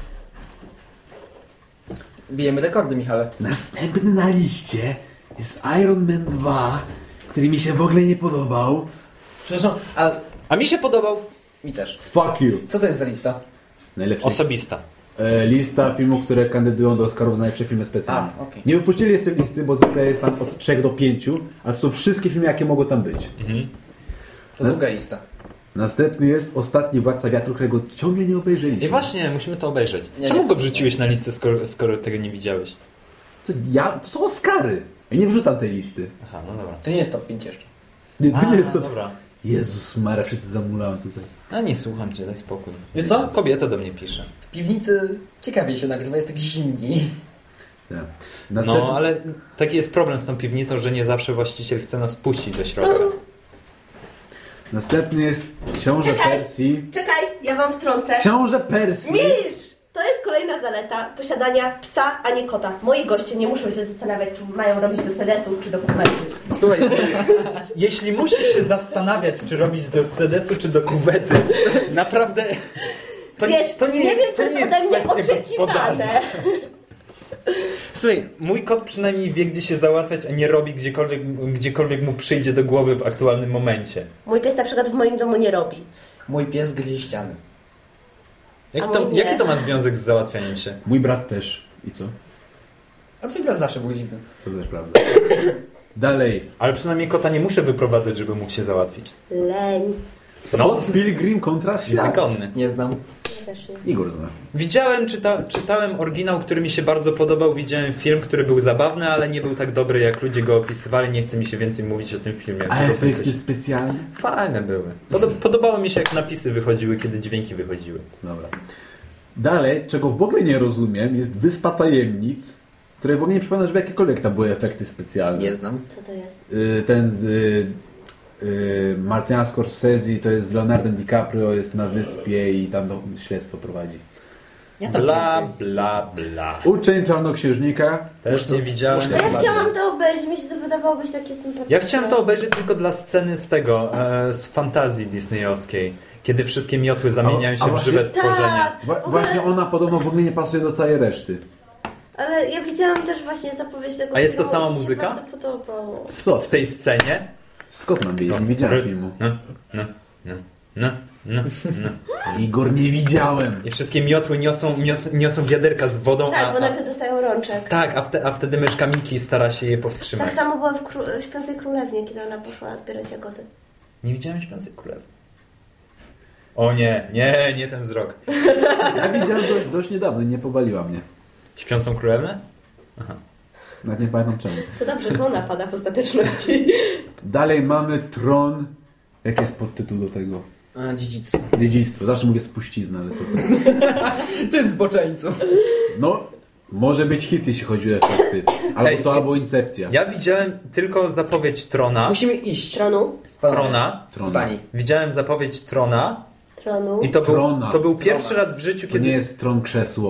Bijemy rekordy, Michale. Następny na liście jest Iron Man 2, który mi się w ogóle nie podobał. Przepraszam, A mi się podobał. mi też. Fuck you. Co to jest za lista? Najlepszy. Osobista. Lista filmów, które kandydują do Oscarów za najlepsze filmy specjalne. A, okej. Nie wypuścili jeszcze listy, bo zwykle jest tam od 3 do 5, a to są wszystkie filmy, jakie mogą tam być. To długa lista. Następny jest Ostatni Władca Wiatru, którego ciągle nie obejrzeliśmy. I właśnie, musimy to obejrzeć. Nie, Czemu nie go wrzuciłeś na listę, skoro tego nie widziałeś? To są Oscary. Ja nie wrzucam tej listy. Aha, no dobra. To nie jest top 5 jeszcze. Nie, to nie jest to. Dobra. Jezus Maria, wszyscy zamulałem tutaj. A nie słucham cię, daj spokój. Wiesz co? Kobieta do mnie pisze. W piwnicy ciekawie się nagrywa, jest taki zimni. Tak. No, ale taki jest problem z tą piwnicą, że nie zawsze właściciel chce nas puścić do środka. Następny jest Książę Czekaj. Persji. Czekaj, ja wam wtrącę. Książę Persji. Milcz! To jest kolejna zaleta posiadania psa, a nie kota. Moi goście nie muszą się zastanawiać, czy mają robić do sedesu, czy do kuwety. Słuchaj, jeśli musisz się zastanawiać, czy robić do sedesu, czy do kuwety, naprawdę... Wiesz, to nie wiem, co jest ode mnie kwestia oczekiwane. gospodarza. Słuchaj, mój kot przynajmniej wie, gdzie się załatwiać, a nie robi gdziekolwiek mu przyjdzie do głowy w aktualnym momencie. Mój pies na przykład w moim domu nie robi. Mój pies gryzie ściany. Jaki to ma związek z załatwianiem się? Mój brat też. I co? A twój pies zawsze był dziwny. To też prawda. Dalej. Ale przynajmniej kota nie muszę wyprowadzać, żeby mógł się załatwić. Leń. Scott Pilgrim kontra świat. Wykonny. Nie znam. Też nie. Igor zna. Widziałem, czytałem oryginał, który mi się bardzo podobał. Widziałem film, który był zabawny, ale nie był tak dobry, jak ludzie go opisywali. Nie chce mi się więcej mówić o tym filmie. A efekty specjalne? Fajne były. Podobało mi się, jak napisy wychodziły, kiedy dźwięki wychodziły. Dobra. Dalej, czego w ogóle nie rozumiem, jest Wyspa Tajemnic, której w ogóle nie przypomnę, żeby jakiekolwiek tam były efekty specjalne. Nie znam. Co to jest? Ten z Martina Scorsese, to jest z Leonardem DiCaprio, jest na wyspie i tam śledztwo prowadzi. Ja tam Bla, więcej. bla, bla. Uczeń Czarnoksiężnika. Też nie widziałem. No ja chciałam to obejrzeć, mi się to wydawało być takie sympatyczne. Ja chciałem to obejrzeć tylko dla sceny z tego, z fantazji disneyowskiej, kiedy wszystkie miotły zamieniają się w właśnie- żywe stworzenia. Tak, w ogóle- Właśnie ona podobno w ogóle nie pasuje do całej reszty. Ale ja widziałam też właśnie zapowiedź tego A jest to filmu sama i mi się muzyka? bardzo podobało. Co? W tej scenie. Skąd mam wiedzieć? Nie widziałem filmu. Igor, nie widziałem. I wszystkie miotły niosą wiaderka z wodą, Tak, bo na te dostają rączek. tak, a wtedy myszka Miki stara się je powstrzymać. Tak samo było w Śpiącej Królewnie, kiedy ona poszła zbierać jagody. Nie widziałem Śpiącej Królewny. O nie ten wzrok. Ja widziałem dość niedawno i nie powaliła mnie. Śpiącą Królewnę? Nawet nie pamiętam czemu. To dobrze, to ona pada w ostateczności. Dalej mamy Tron. Jaki jest podtytuł do tego? Dziedzictwo. Dziedzictwo. Zawsze mówię spuścizna, ale co to? To jest zboczeńcu. No, może być hit, jeśli chodzi o efekty. Albo Ej, to, albo Incepcja. Ja widziałem tylko zapowiedź Trona. Musimy iść. Tronu. Trona. Pani. Widziałem zapowiedź Trona. Tronu. I Trona. to był pierwszy raz w życiu, To kiedy... nie jest Tron krzesło.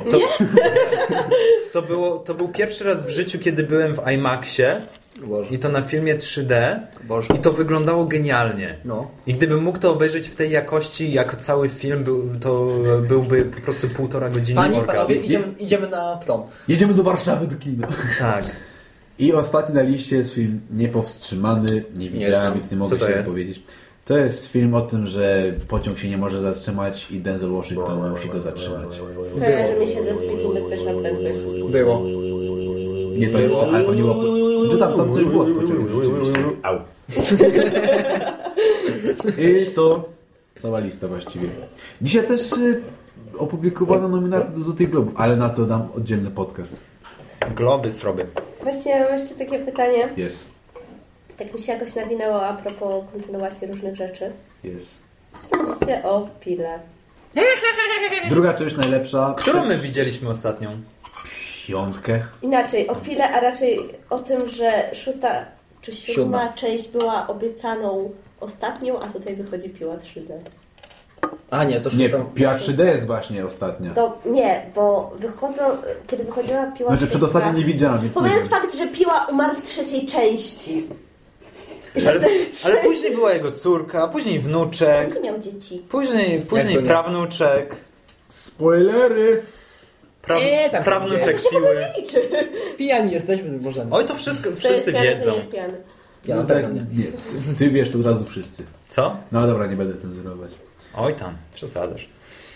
To był pierwszy raz w życiu, kiedy byłem w IMAXie. Boże. I to na filmie 3D. Boże. I to wyglądało genialnie. No. I gdybym mógł to obejrzeć w tej jakości, jako cały film, to byłby po prostu 1,5 godziny Panie i orgazmu. panowie, idziemy na Tron. Jedziemy do Warszawy do kina. Tak. I ostatni na liście jest film Niepowstrzymany. Nie widziałem, znam. więc nie mogę Co to się jest? powiedzieć. To jest film o tym, że pociąg się nie może zatrzymać i Denzel Washington musi go zatrzymać. Kojarzy mi się ze Speaking Bezpieczna Prędkość. Było. Nie to było, ale to nie było... Czy tam coś było z pociągiem rzeczywiście. Au. I to cała lista właściwie. Dzisiaj też opublikowano nominacje do Złotych Globów, ale na to dam oddzielny podcast. Globy zrobię. Właściwie mam jeszcze takie pytanie. Jest. Tak mi się jakoś nawinęło a propos kontynuacji różnych rzeczy. Jest. Co sądzicie o Pile? Druga część najlepsza. Którą my widzieliśmy ostatnią? 5. Inaczej, o Pile, a raczej o tym, że 6. czy 7. Siódma. część była obiecaną ostatnią, a tutaj wychodzi Piła 3D. A nie, to Nie, szósta. Piła 3D jest właśnie ostatnia. To nie, bo kiedy wychodziła Piła Znaczy 3D... przedostatniej nie widziałem, więc nie Pomijając wiem. fakt, że Piła umarł w 3. części. Ale później była jego córka, a później wnuczek, Nie miał dzieci. później Jak to nie? prawnuczek. Spoilery! Tam Prawnuczek To się w ogóle piły. nie liczy. Pijani jesteśmy, to możemy. Oj, to wszystko, To jest wszyscy pijany, wiedzą. To nie jest pijany. Ja No na tak, pewno nie. nie. Ty wiesz to od razu wszyscy. Co? No dobra, nie będę cenzurować. Oj tam, przesadzasz.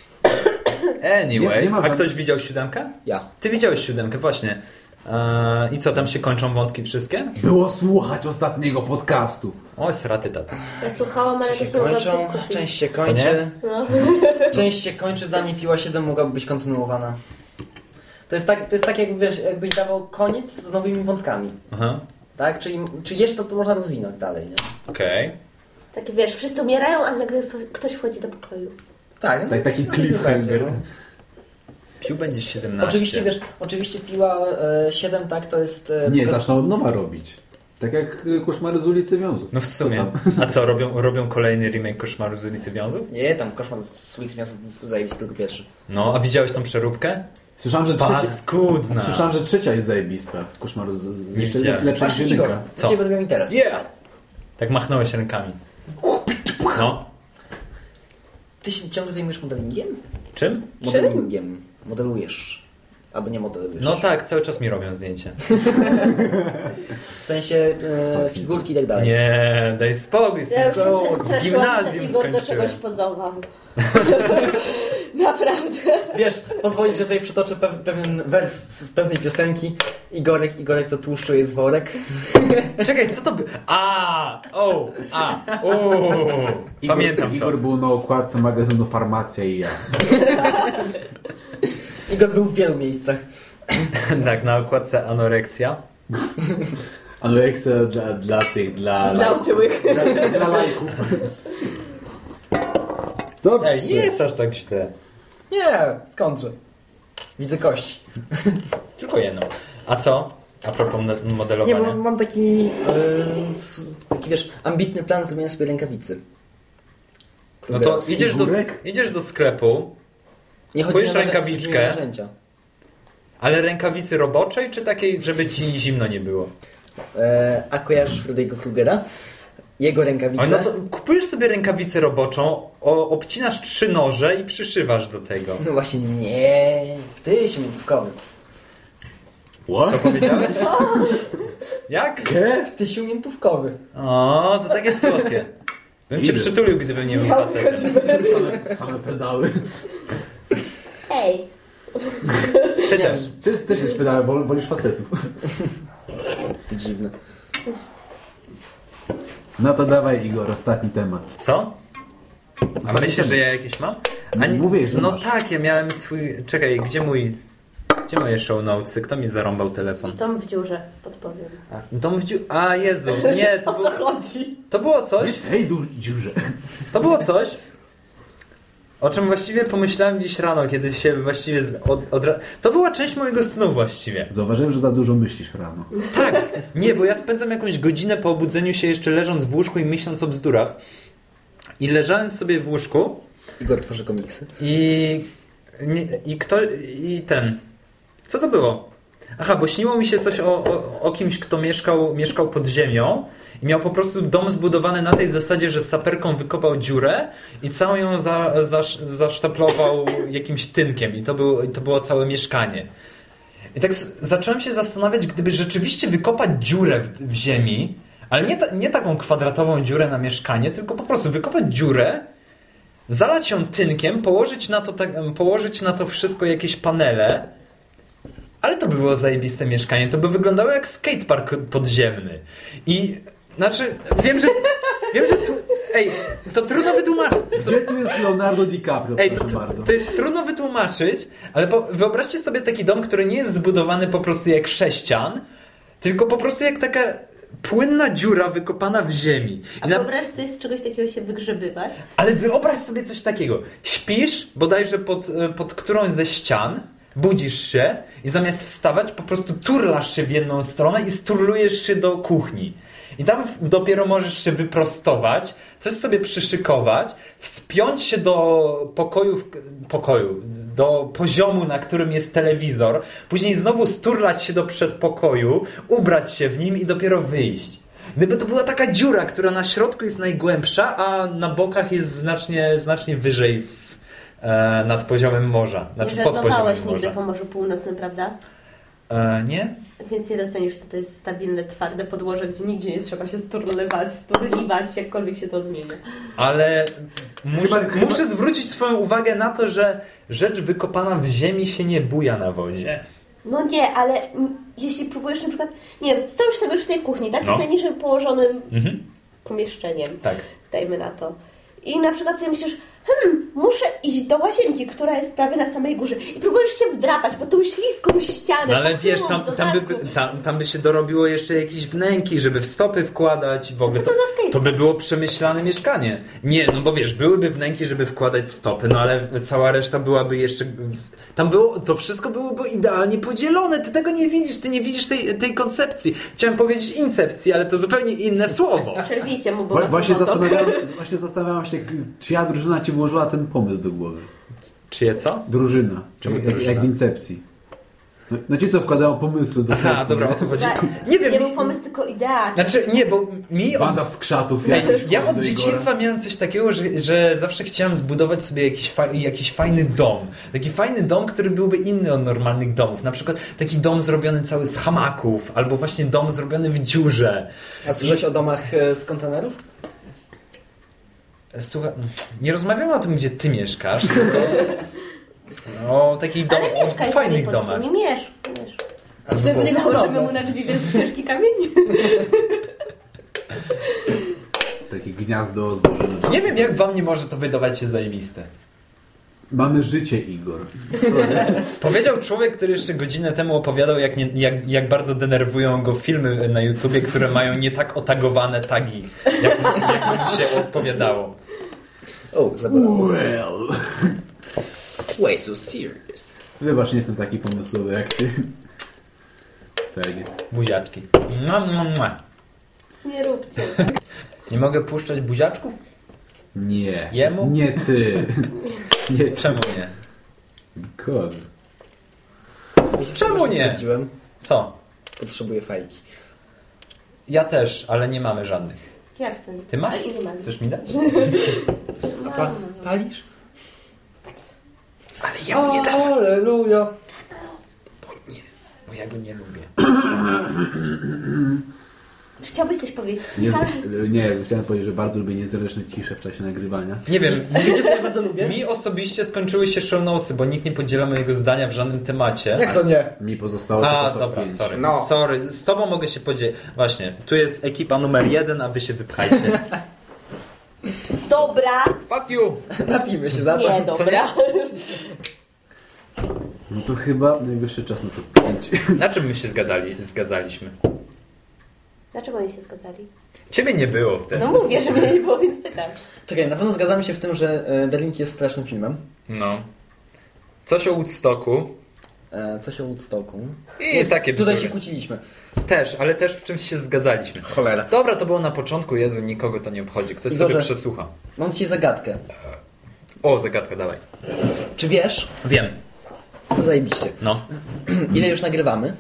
Anyways, Nie ma a żadnych- ktoś widział 7? Ja. Ty widziałeś 7, właśnie. I co, tam się kończą wątki wszystkie? Było słuchać ostatniego podcastu. Oj, sraty tata. Ja słuchałam, ale to Się się mogła kończą, przeskupić. część się nie? kończy. No. Część się kończy, dla mnie Piła 7 mogłaby być kontynuowana. To jest tak jakby, wiesz, jakbyś dawał koniec z nowymi wątkami. Aha, Tak? Czy jeszcze to można rozwinąć dalej, nie? okej. Tak wiesz, wszyscy umierają, a nagle ktoś wchodzi do pokoju. Tak, no, Taki no, cliffhanger. no. Pił będzie 17. Oczywiście, wiesz, Piła 7, tak, to jest... Nie, zaczną od nowa robić. Tak jak Koszmary z ulicy Wiązów. No w Co sumie. tam? A co, robią kolejny remake Koszmaru z ulicy Wiązów? Nie, tam Koszmar z ulicy Wiązów zajebisty tylko pierwszy. No, a widziałeś tą przeróbkę? Słyszałem, że trzecia... Paskudna. Słyszałem, że trzecia jest zajebista. Koszmaru z Nie jeszcze widziałem. lepsza niż Właśnie Igor, jedynka. Co? co? Ciebie będę miał interes. Yeah! Tak machnąłeś rękami. No. Ty się ciągle zajmujesz modelingiem? Czym? Modelingiem. Modelujesz. Albo nie modelujesz. No tak, cały czas mi robią zdjęcie. W sensie figurki i tak dalej. Nie, daj spokój. Ja już się w przestraszyłam, że gimnazjum Igor do skończyłem. czegoś pozował. Naprawdę. Wiesz, pozwolić, że tutaj przytoczę pewien wers z pewnej piosenki. Igorek to tłuszczu jest worek. Czekaj, co to by... Pamiętam Igor to. był na okładce magazynu Farmacja i ja. Igor był w wielu miejscach. Tak, na okładce anoreksja. Anoreksja dla Dla otyłych. dla lajków. Dobrze. Ej, nie jest aż tak źle. Nie, skądże. Widzę kości. Tylko jedną. A co? A propos Nie, modelowania. bo mam taki, wiesz, ambitny plan zrobienia sobie rękawicy. No to Figurek? idziesz do sklepu Nie chodzi kupujesz mi o rękawiczkę, narzędzia. ale rękawicy roboczej, czy takiej, żeby ci zimno nie było? A kojarzysz Freddy'ego Krugera? Jego rękawice? No to kupujesz sobie rękawicę roboczą, obcinasz 3 noże i przyszywasz do tego. No właśnie nie. W tysiu miętówkowy. Co powiedziałeś? Jak? W tysiu miętówkowy. O, to takie słodkie. Bym cię przytulił, gdybym nie był facetem. Same pedały. Hej! Ty też. Ty też jesteś pedały, wolisz facetów. Dziwne. No to dawaj, Igor, ostatni temat. Co? A Ostatni myślisz, temat. że ja jakieś mam? Mówię, że no masz. tak, ja miałem swój... Czekaj, gdzie moje show notesy? Kto mi zarąbał telefon? Dom w dziurze, podpowiem. A, Jezu, nie, to O było... co chodzi? To było coś... Nie tej dziurze. To było coś, o czym właściwie pomyślałem dziś rano, kiedy się właściwie... To była część mojego snu właściwie. Zauważyłem, że za dużo myślisz rano. Tak, nie, bo ja spędzam jakąś godzinę po obudzeniu się jeszcze leżąc w łóżku i myśląc o bzdurach. I leżałem sobie w łóżku Igor tworzy komiksy. Co to było? Aha, bo śniło mi się coś o kimś, kto mieszkał pod ziemią i miał po prostu dom zbudowany na tej zasadzie, że saperką wykopał dziurę i całą ją zasztaplował jakimś tynkiem i to było całe mieszkanie. I tak zacząłem się zastanawiać, gdyby rzeczywiście wykopać dziurę w ziemi, ale nie taką kwadratową dziurę na mieszkanie, tylko po prostu wykopać dziurę, zalać ją tynkiem, położyć na to wszystko jakieś panele, ale to by było zajebiste mieszkanie. To by wyglądało jak skatepark podziemny. I znaczy, wiem, że to trudno wytłumaczyć. Gdzie tu jest Leonardo DiCaprio? Proszę bardzo. To jest trudno wytłumaczyć, ale wyobraźcie sobie taki dom, który nie jest zbudowany po prostu jak sześcian, tylko po prostu jak taka płynna dziura wykopana w ziemi. A wyobraź sobie z czegoś takiego się wygrzebywać. Ale wyobraź sobie coś takiego. Śpisz bodajże pod którąś ze ścian, budzisz się i zamiast wstawać po prostu turlasz się w jedną stronę i sturlujesz się do kuchni. I tam dopiero możesz się wyprostować, coś sobie przyszykować, wspiąć się do pokoju, do poziomu, na którym jest telewizor, później znowu sturlać się do przedpokoju, ubrać się w nim i dopiero wyjść. Gdyby to była taka dziura, która na środku jest najgłębsza, a na bokach jest znacznie wyżej nad poziomem morza. Znaczy Nie pod poziomem żartowałeś morza. nigdy po Morzu Północnym, prawda? Nie? Więc nie docenisz, co to jest stabilne, twarde podłoże, gdzie nigdzie nie trzeba się sturliwać, jakkolwiek się to odmienia. Ale muszę zwrócić swoją uwagę na to, że rzecz wykopana w ziemi się nie buja na wodzie. No nie, ale jeśli próbujesz na przykład, nie wiem, stoisz sobie już w tej kuchni, tak? No. Z najniżej położonym pomieszczeniem, Tak. dajmy na to. I na przykład sobie myślisz, muszę iść do łazienki, która jest prawie na samej górze. I próbujesz się wdrapać po tą śliską ścianę. No ale wiesz, pochyłą w tam by się dorobiło jeszcze jakieś wnęki, żeby w stopy wkładać. W ogóle Co to za skate? to by było przemyślane mieszkanie. Nie, no bo wiesz, byłyby wnęki, żeby wkładać stopy, no ale cała reszta byłaby jeszcze... To wszystko byłoby idealnie podzielone. Ty tego nie widzisz, ty nie widzisz tej koncepcji. Chciałem powiedzieć incepcji, ale to zupełnie inne słowo. Przerwijcie mu, bo Właśnie zastanawiałam się, czyja drużyna ci włożyła ten pomysł do głowy. Czyje co? Drużyna. Drużyna? Jak w Incepcji. No ci co wkładają pomysły do Aha, dobra, o to chodzi. Nie wiem. Nie był pomysł, tylko idea. Znaczy, nie, bo mi... Banda skrzatów. Ja od dzieciństwa miałem coś takiego, że zawsze chciałem zbudować sobie jakiś fajny dom. Taki fajny dom, który byłby inny od normalnych domów. Na przykład taki dom zrobiony cały z hamaków, albo właśnie dom zrobiony w dziurze. A słyszałeś o domach z kontenerów? Słuchaj, nie rozmawiamy o tym, gdzie ty mieszkasz. O takich Ale mieszkaj fajnych sobie pod domach. ziemi, miesz. A w sumie to nie Nałożymy mu na drzwi wielki ciężki kamień. Takie gniazdo złożone. Nie wiem, jak wam nie może to wydawać się zajebiste. Mamy życie, Igor. Powiedział człowiek, który jeszcze godzinę temu opowiadał, jak bardzo denerwują go filmy na YouTubie, które mają nie tak otagowane tagi, jak mu się odpowiadało. O, zabrało. Well. Way so serious. Wybacz, nie jestem taki pomysłowy jak ty. Faggot. Buziaczki. Nie róbcie. Nie mogę puszczać buziaczków? Nie. Jemu? Nie ty. Nie ty. Czemu nie? Because. Czemu nie? Stwierdziłem, Co? potrzebuję fajki. Ja też, ale nie mamy żadnych. Jak to? Ty masz? Ale nie mam. Chcesz mi dać? Palisz? Ale ja mu nie dałem. Alleluja. Bo ja go nie lubię. Czy chciałbyś coś powiedzieć? Nie, chciałem powiedzieć, że bardzo lubię niezręczne cisze w czasie nagrywania. Nie wiem, Wiecie, co ja bardzo lubię? mi osobiście skończyły się show notesy, bo nikt nie podziela mojego zdania w żadnym temacie. Jak to nie? Mi pozostało A, tylko top dobra, 5. sorry. No. Sorry, z tobą mogę się podzielić. Właśnie, tu jest ekipa numer 1, a wy się wypchajcie. Dobra. Fuck you! Napijmy się za to. Nie, dobra. No to chyba najwyższy czas na top 5. Na czym my się zgadzaliśmy? Dlaczego oni się zgadzali? Ciebie nie było wtedy. No mówię, że mnie nie było, więc pytam. Czekaj, na pewno zgadzamy się w tym, że Darling jest strasznym filmem. No. Coś o Woodstocku. Coś o Woodstocku. I takie Tutaj bzdury. się kłóciliśmy. Też, ale też w czymś się zgadzaliśmy. Cholera. Dobra, to było na początku, Jezu, nikogo to nie obchodzi. Ktoś Igorze. sobie przesłucha. Mam ci zagadkę. O, zagadka, dawaj. Czy wiesz? Wiem. To zajebiście. No. Ile już nagrywamy?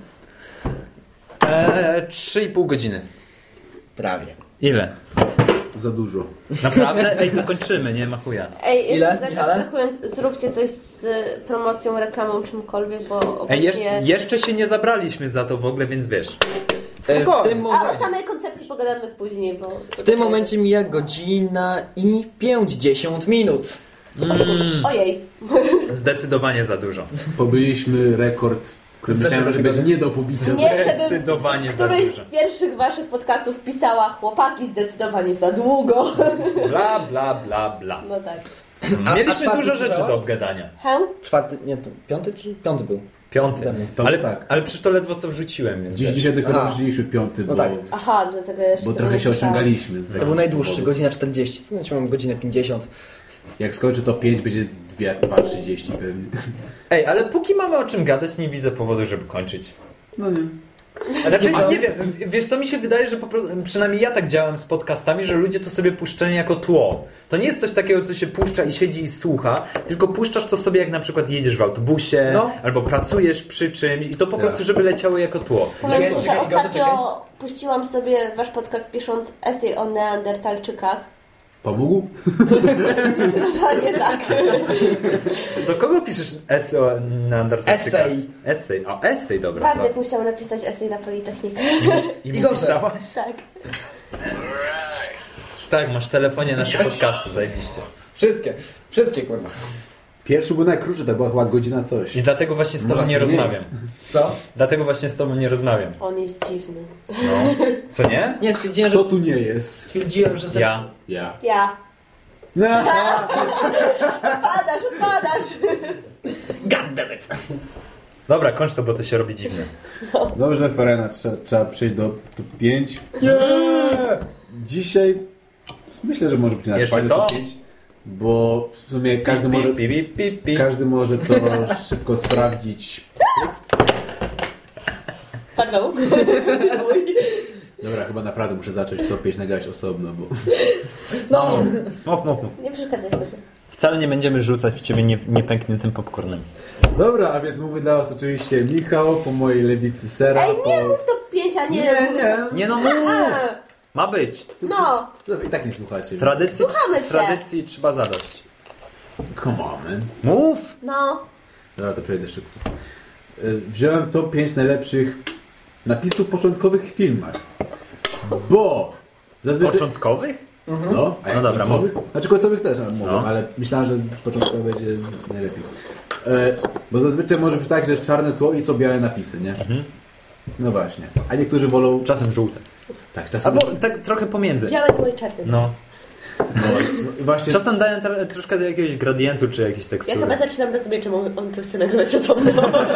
3,5 godziny. Prawie. Ile? Za dużo. Naprawdę? Ej, to kończymy, nie ma chuja. Ej, jeszcze Ile, tak Michale? abstrahując, zróbcie coś z promocją, reklamą, czymkolwiek, bo Ej, obecnie... jeszcze się nie zabraliśmy za to w ogóle, więc wiesz. W Spokojnie. tym, A o samej koncepcji pogadamy później, bo... w tym momencie mija godzina i 50 minut. Ojej. Zdecydowanie za dużo. Pobyliśmy rekord, który myślałem, że będzie nie do pobicia. Nie, żebym Zdecydowanie w za którejś dużo. z pierwszych waszych podcastów pisała chłopaki zdecydowanie za długo. Bla, bla, bla, bla. No tak. Mieliśmy czwarty dużo rzeczy słyszałaś? do obgadania. He? Czwarty, nie, to piąty czy piąty był? 5. To Ale, tak. ale przecież to ledwo co wrzuciłem, więc wiesz. Dzisiaj dopiero Aha. wrzuciliśmy 5, bo, No tak. Aha, dlatego jeszcze bo tego trochę nie się słyszałam. ociągaliśmy. z To był jakiegoś najdłuższy, powodu. godzina 40. Znaczy mam godzinę 50. Jak skończy to 5, będzie 2:30 pewnie. Ej, ale póki mamy o czym gadać, nie widzę powodu, żeby kończyć. No nie. Znaczy, nie wiem, wiesz co mi się wydaje, że po prostu, przynajmniej ja tak działam z podcastami, że ludzie to sobie puszczają jako tło. To nie jest coś takiego, co się puszcza i siedzi i słucha, tylko puszczasz to sobie, jak na przykład jedziesz w autobusie, No. albo pracujesz przy czymś i to po Tak. prostu, żeby leciało jako tło. Powiem Czekaj, ci, że czekaj, ostatnio puściłam sobie wasz podcast pisząc esej o neandertalczykach. Pomógł? Zdecydowanie tak. Do kogo piszesz esej o neandertalczykach? Esej. Esej, o esej, dobra, Bartek sorry. musiał napisać esej na Politechnikę. I mu Igorze. pisałaś? Tak. Tak, masz w telefonie nasze podcasty, zajebiście. Wszystkie kurwa. Pierwszy był najkrótszy, to była chyba godzina coś. I dlatego właśnie z tobą Może nie nie. rozmawiam. Co? Dlatego właśnie z tobą nie rozmawiam. On jest dziwny. No. Co nie? Nie, stwierdziłem, że, Kto tu nie jest? stwierdziłem, że Ja. Ja. Ja. Odpadasz. Goddammit. Dobra, kończ to, bo to się robi dziwne. Dobrze, Ferena, trzeba przejść do top 5. Dzisiaj myślę, że może być nawet Jeszcze fajny to? top 5, bo w sumie każdy może to szybko sprawdzić. Pardon. Dobra, chyba naprawdę muszę zacząć top 5 nagrywać osobno, bo... No. Mów. Nie przeszkadzaj sobie. Wcale nie będziemy rzucać w ciebie niepękniętym popcornem. Dobra, a więc mówię dla was oczywiście Michał, po mojej lewicy Sera, Ej, nie po... mów to 5, a nie... Nie no, mów! Ma być. No. Co, i tak nie słuchacie. Słuchamy cię. Tradycji trzeba zadość. Come on, man. Mów! No. Dobra, to przejdę szybko. Wziąłem top 5 najlepszych napisów początkowych w filmach. Bo zazwyczaj... Początkowych? No, a jak No dobra, końcowych? Znaczy końcowych też mogę, No. ale myślałem, że początkowo będzie najlepiej. Bo zazwyczaj może być tak, że jest czarne tło i są białe napisy, nie? No właśnie. A niektórzy wolą... Czasem żółte. Tak, czasem... Albo tak trochę pomiędzy. Białe to mój czerwy. No. No, właśnie... Czasem dają troszkę do jakiegoś gradientu czy jakiejś Ja tekstury. chyba zaczynam rozumieć, czemu on tu chce nagrywać osobno.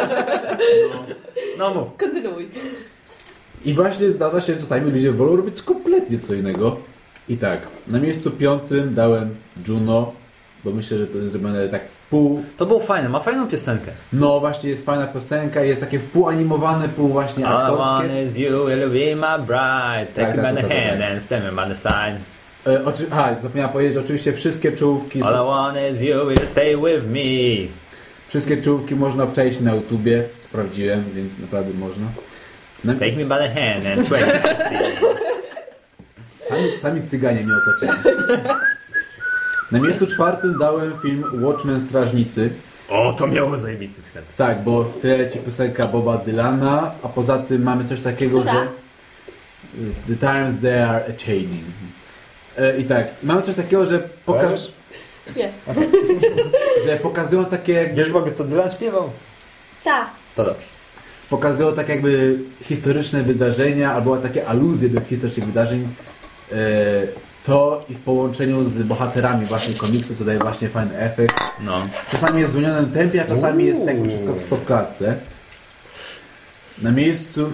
No mów. Kontynuuj. I właśnie zdarza się, że czasami ludzie wolą robić kompletnie co innego. I tak, na miejscu 5 dałem Juno, bo myślę, że to jest zrobione tak w pół. To było fajne, ma fajną piosenkę. No właśnie, jest fajna piosenka, jest takie w pół animowane, pół właśnie All I want aktorskie. is you, will be my bride. Take Tak, me tak, by the tak, hand tak. and stand me by the side. Zapomniałem powiedzieć, że oczywiście wszystkie czołówki All I want is you, will stay with me. Wszystkie czołówki można obczaić na YouTubie. Sprawdziłem, więc naprawdę można. Take me by the hand and sway. Sami cyganie mnie otoczeni. Na miejscu 4 dałem film Watchmen Strażnicy. O, to miało zajebisty wstęp. Tak, bo w tle leci piosenka Boba Dylana, a poza tym mamy coś takiego, Która? że The times they are a-changing. I tak, mamy coś takiego, że Nie. że pokazują takie jakby, Wiesz w ogóle co Dylan śpiewał? Tak. To dobrze. pokazują tak jakby historyczne wydarzenia, albo takie aluzje do historycznych wydarzeń. To i w połączeniu z bohaterami właśnie komiksu, co daje właśnie fajny efekt. No. Czasami jest w zwolnionym tempie, a czasami jest jakby wszystko w stopklatce. Na miejscu...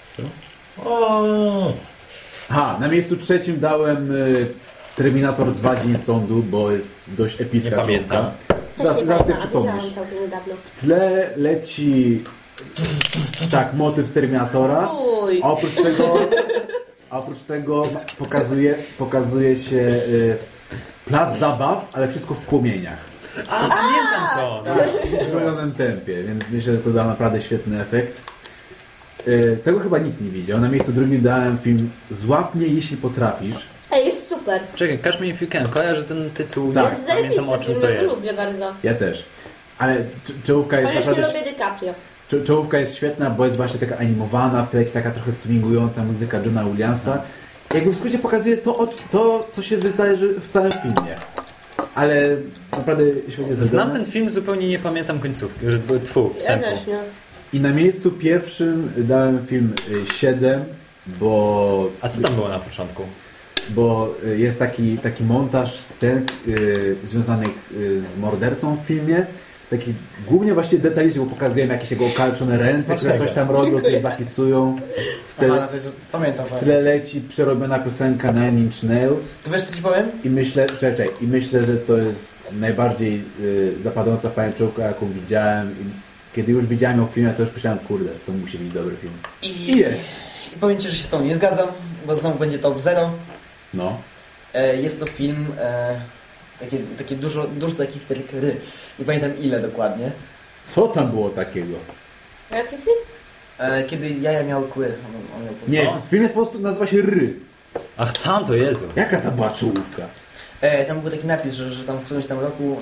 Na miejscu 3 dałem Terminator 2 Dzień Sądu, bo jest dość epicka Nie pamiętam. Zaraz sobie widziałam przypomnisz. całkiem niedawno. W tle leci motyw z Terminatora, Uj. a oprócz tego pokazuje się plac zabaw, ale wszystko w płomieniach. Pamiętam to. W zwolnionym tempie, więc myślę, że to da naprawdę świetny efekt. Tego chyba nikt nie widział. Na miejscu 2 dałem film Złap mnie, jeśli potrafisz. Ej, jest super. Czekaj, Catch Me If You Can. Kojarzę ten tytuł. Tak. Jest Nie pamiętam o czym to ja go jest. lubię bardzo. Ja też. Ale czołówka jest Ale jeszcze naprawdę... lubię DiCaprio. Czołówka jest świetna, bo jest właśnie taka animowana, w tle jest taka trochę swingująca muzyka Johna Williamsa. Jakby w skrócie pokazuje to, co się wydaje że w całym filmie. Ale naprawdę świetnie zrobione. Znam ten film, zupełnie nie pamiętam końcówki. Ja Wstępu. też, nie. I na miejscu 1 dałem film 7, bo... A co tam było na początku? Bo jest taki montaż scen związanych z mordercą w filmie. Taki głównie właściwie detalicznie, bo pokazujemy jakieś jego okaleczone ręce, które coś tam robią, coś zapisują. Pamiętam. W tle leci przerobiona piosenka Nine Inch Nails. To wiesz co ci powiem? I myślę, że to jest najbardziej zapadająca pamięciówka, jaką widziałem. I kiedy już widziałem ją w filmie, to już myślałem, kurde, to musi być dobry film. I jest. I powiem ci, że się z tą nie zgadzam, bo znowu będzie top 0. No. Jest to film, takie dużo takich ry. Nie pamiętam ile dokładnie. Co tam było takiego? A jaki film? Kiedy jaja miały kły. On miał po Nie, film jest po prostu, nazywa się Ry. Ach, tam to Jezu. Jaka ta była czołówka? Tam był taki napis, że tam w którymś tam roku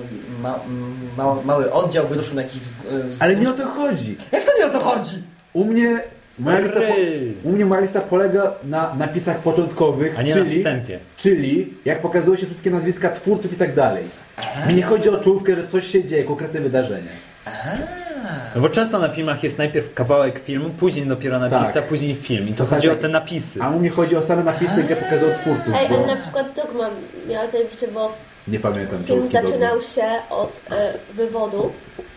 mały oddział wyruszył na jakiś Ale nie o to chodzi. Jak to nie o to chodzi? U mnie moja lista polega na napisach początkowych, A nie na wstępie. Czyli jak pokazują się wszystkie nazwiska twórców i tak dalej. Mi nie chodzi o czołówkę, że coś się dzieje, konkretne wydarzenie. No bo często na filmach jest najpierw kawałek filmu, później dopiero napisy, Tak. a później film. I to To chodzi tak- o te napisy. A u mnie chodzi o same napisy, gdzie pokazują twórców. Ej, Bo ale na przykład Dogma miała zajebiście, bo nie pamiętam film czołówki zaczynał Dogmy. się od wywodu,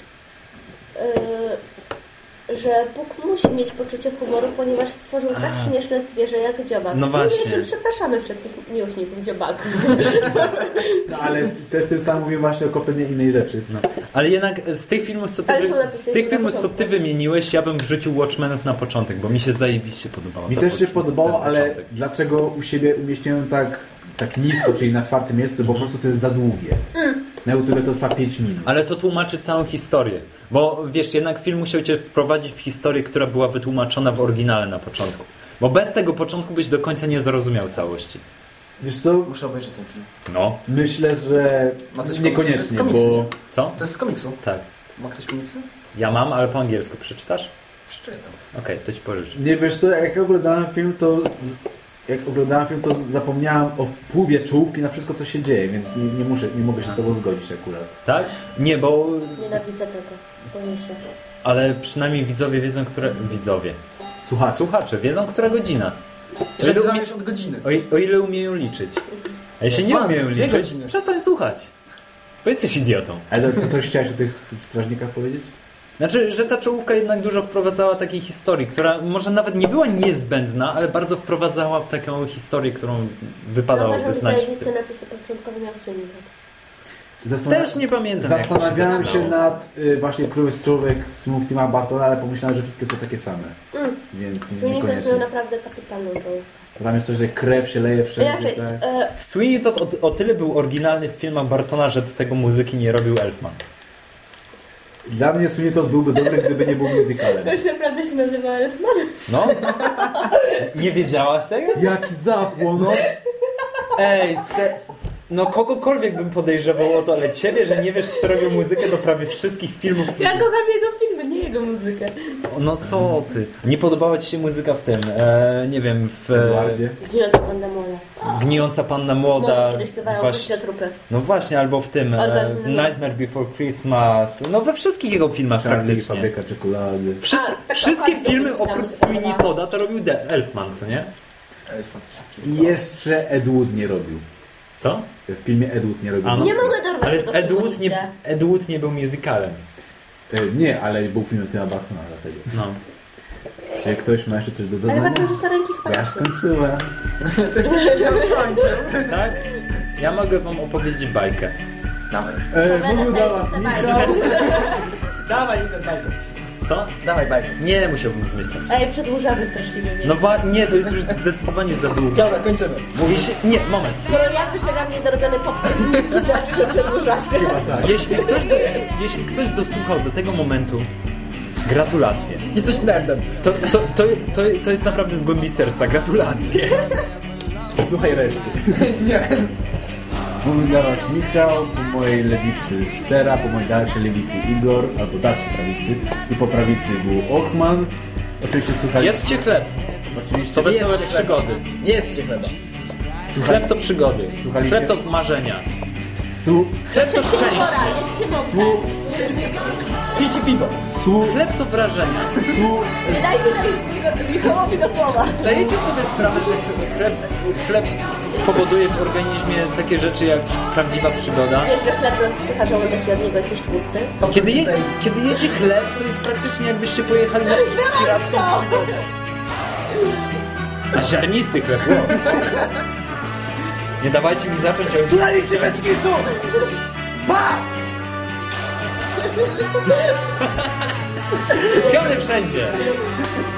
że Bóg musi mieć poczucie humoru, ponieważ stworzył tak śmieszne zwierzę jak dziobak. No właśnie. My przepraszamy wszystkich miłośników dziobaków. No ale też tym samym mówię właśnie o kompletnie innej rzeczy. No. Ale jednak z tych filmów, co ty, Ale są napisy z tych na filmów, co początku. ty wymieniłeś, ja bym wrzucił Watchmenów na początek, bo mi się zajebiście podobało. Mi to też się ten podobało, ale początek. dlaczego u siebie umieściłem tak nisko, czyli na 4 miejscu, bo po prostu to jest za długie. Na YouTube to trwa 5 minut. Ale to tłumaczy całą historię. Bo wiesz, jednak film musiał cię wprowadzić w historię, która była wytłumaczona w oryginale na początku. Bo bez tego początku byś do końca nie zrozumiał całości. Wiesz co? Muszę obejrzeć ten film. No. Myślę, że Ma ktoś niekoniecznie, komiksy, bo... nie? Co? To jest z komiksu. Tak. Ma ktoś komiksy? Ja mam, ale po angielsku. Przeczytasz? Przeczytam. Okej, to ci pożyczę. Nie wiesz co, jak oglądałem film, to zapomniałem o wpływie czołówki na wszystko, co się dzieje, więc nie mogę się z tobą zgodzić akurat. Tak? Nie, bo... Nienawidzę tego. Boję się. Ale przynajmniej widzowie wiedzą, które... Widzowie. Słuchaj, Słuchacze wiedzą, która godzina. Że ile grałeś od godziny. O ile umieją liczyć. A jeśli nie Ładnie, umieją 2 liczyć, godziny. przestań słuchać. Bo jesteś idiotą. ale coś chciałeś o tych strażnikach powiedzieć? Znaczy, że ta czołówka jednak dużo wprowadzała takiej historii, która może nawet nie była niezbędna, ale bardzo wprowadzała w taką historię, którą wypadałoby Uważam, że znać. zajebiste napisy początkowe miał Sweeney Todd. Też nie pamiętam. jak to Zastanawiałem się zaczynało. nad właśnie którymś człowiek w Smooth Tima Bartona, ale pomyślałem, że wszystkie są takie same. Więc Sweeney Todd miał niekoniecznie. naprawdę kapitalną rolę. Tam jest coś, że krew się leje wszędzie. Inaczej, Tak. Sweeney Todd o tyle był oryginalny w filmach Bartona, że do tego muzyki nie robił Elfman. Dla mnie Sweeney Todd byłby dobry, gdyby nie był musicalem. To już naprawdę się nazywa Elfman. No? Nie wiedziałaś tego? Jaki zapłon, no. Ej, no kogokolwiek bym podejrzewał o to, ale ciebie, że nie wiesz, kto robił muzykę do prawie wszystkich filmów. Ja kocham jego filmy, nie jego muzykę. No co ty? Nie podobała ci się muzyka w tym, nie wiem, w Edwardzie. Gnijąca Panna Młoda. Gnijąca Panna Młoda. Młody, które śpiewają kościotrupy. No właśnie, albo w tym w Nightmare Before Christmas. No we wszystkich jego filmach Charlie, praktycznie. Fabryka Czekolady. Wszystkie dokładnie, filmy to oprócz myślałam, Sweeney że Todda to robił Elfman, co nie? I jeszcze Ed Wood nie robił. Co? W filmie Ed Wood nie robił. A, no. Nie mogę dorwać Ale tego Ed Wood nie był musicalem. Nie, ale był film Tima Burtona, dlatego. No. Czy ktoś ma jeszcze coś do Ale dodania? ważne, że to ręki Bo ja chyba skończyłem. Tak? Ja mogę wam opowiedzieć bajkę. Dawaj. Mówił do was Michał. Dawaj, Niko, bajkę. Co? Dawaj bajkę. Nie musiałbym zmyślać. Ej, przedłużamy straszliwie, nie? No nie, to jest już zdecydowanie za długo. Dobra, kończymy. Nie, moment. Skoro ja wyszedłem niedorobiony popcorn, to znaczy, że przedłużacie. Jeśli ktoś dosłuchał do tego momentu, gratulacje. Jesteś nerdem. To jest naprawdę z głębi serca. Gratulacje. Słuchaj reszty. Nie. Mówił dla was Michał, po mojej lewicy Sera, po mojej dalszej lewicy Igor, albo dalszej prawicy. I po prawicy był Ochman. Oczywiście słuchaliście... Jedzcie chleb. Oczywiście To wesołe Jedzcie chleba. przygody. Nie jedzcie chleba. Chleb to przygody. Słuchaliście? Chleb to marzenia. Chleb to szczęście. Jedźcie mąkę. Pijcie piwo. Chleb to wrażenia. Nie dajcie na Michałowi do słowa. Zdajecie sobie sprawę, że chleb powoduje w organizmie takie rzeczy jak prawdziwa przygoda? Wiesz, że chleb rozpycha żołądek i od niego jesteś tłusty? Kiedy jecie chleb, to jest praktycznie jakbyście pojechali na piracką przygodę. A ziarnisty chleb. Wow. Nie dawajcie mi zacząć o... Słuchaliście bez kitu! Piony wszędzie!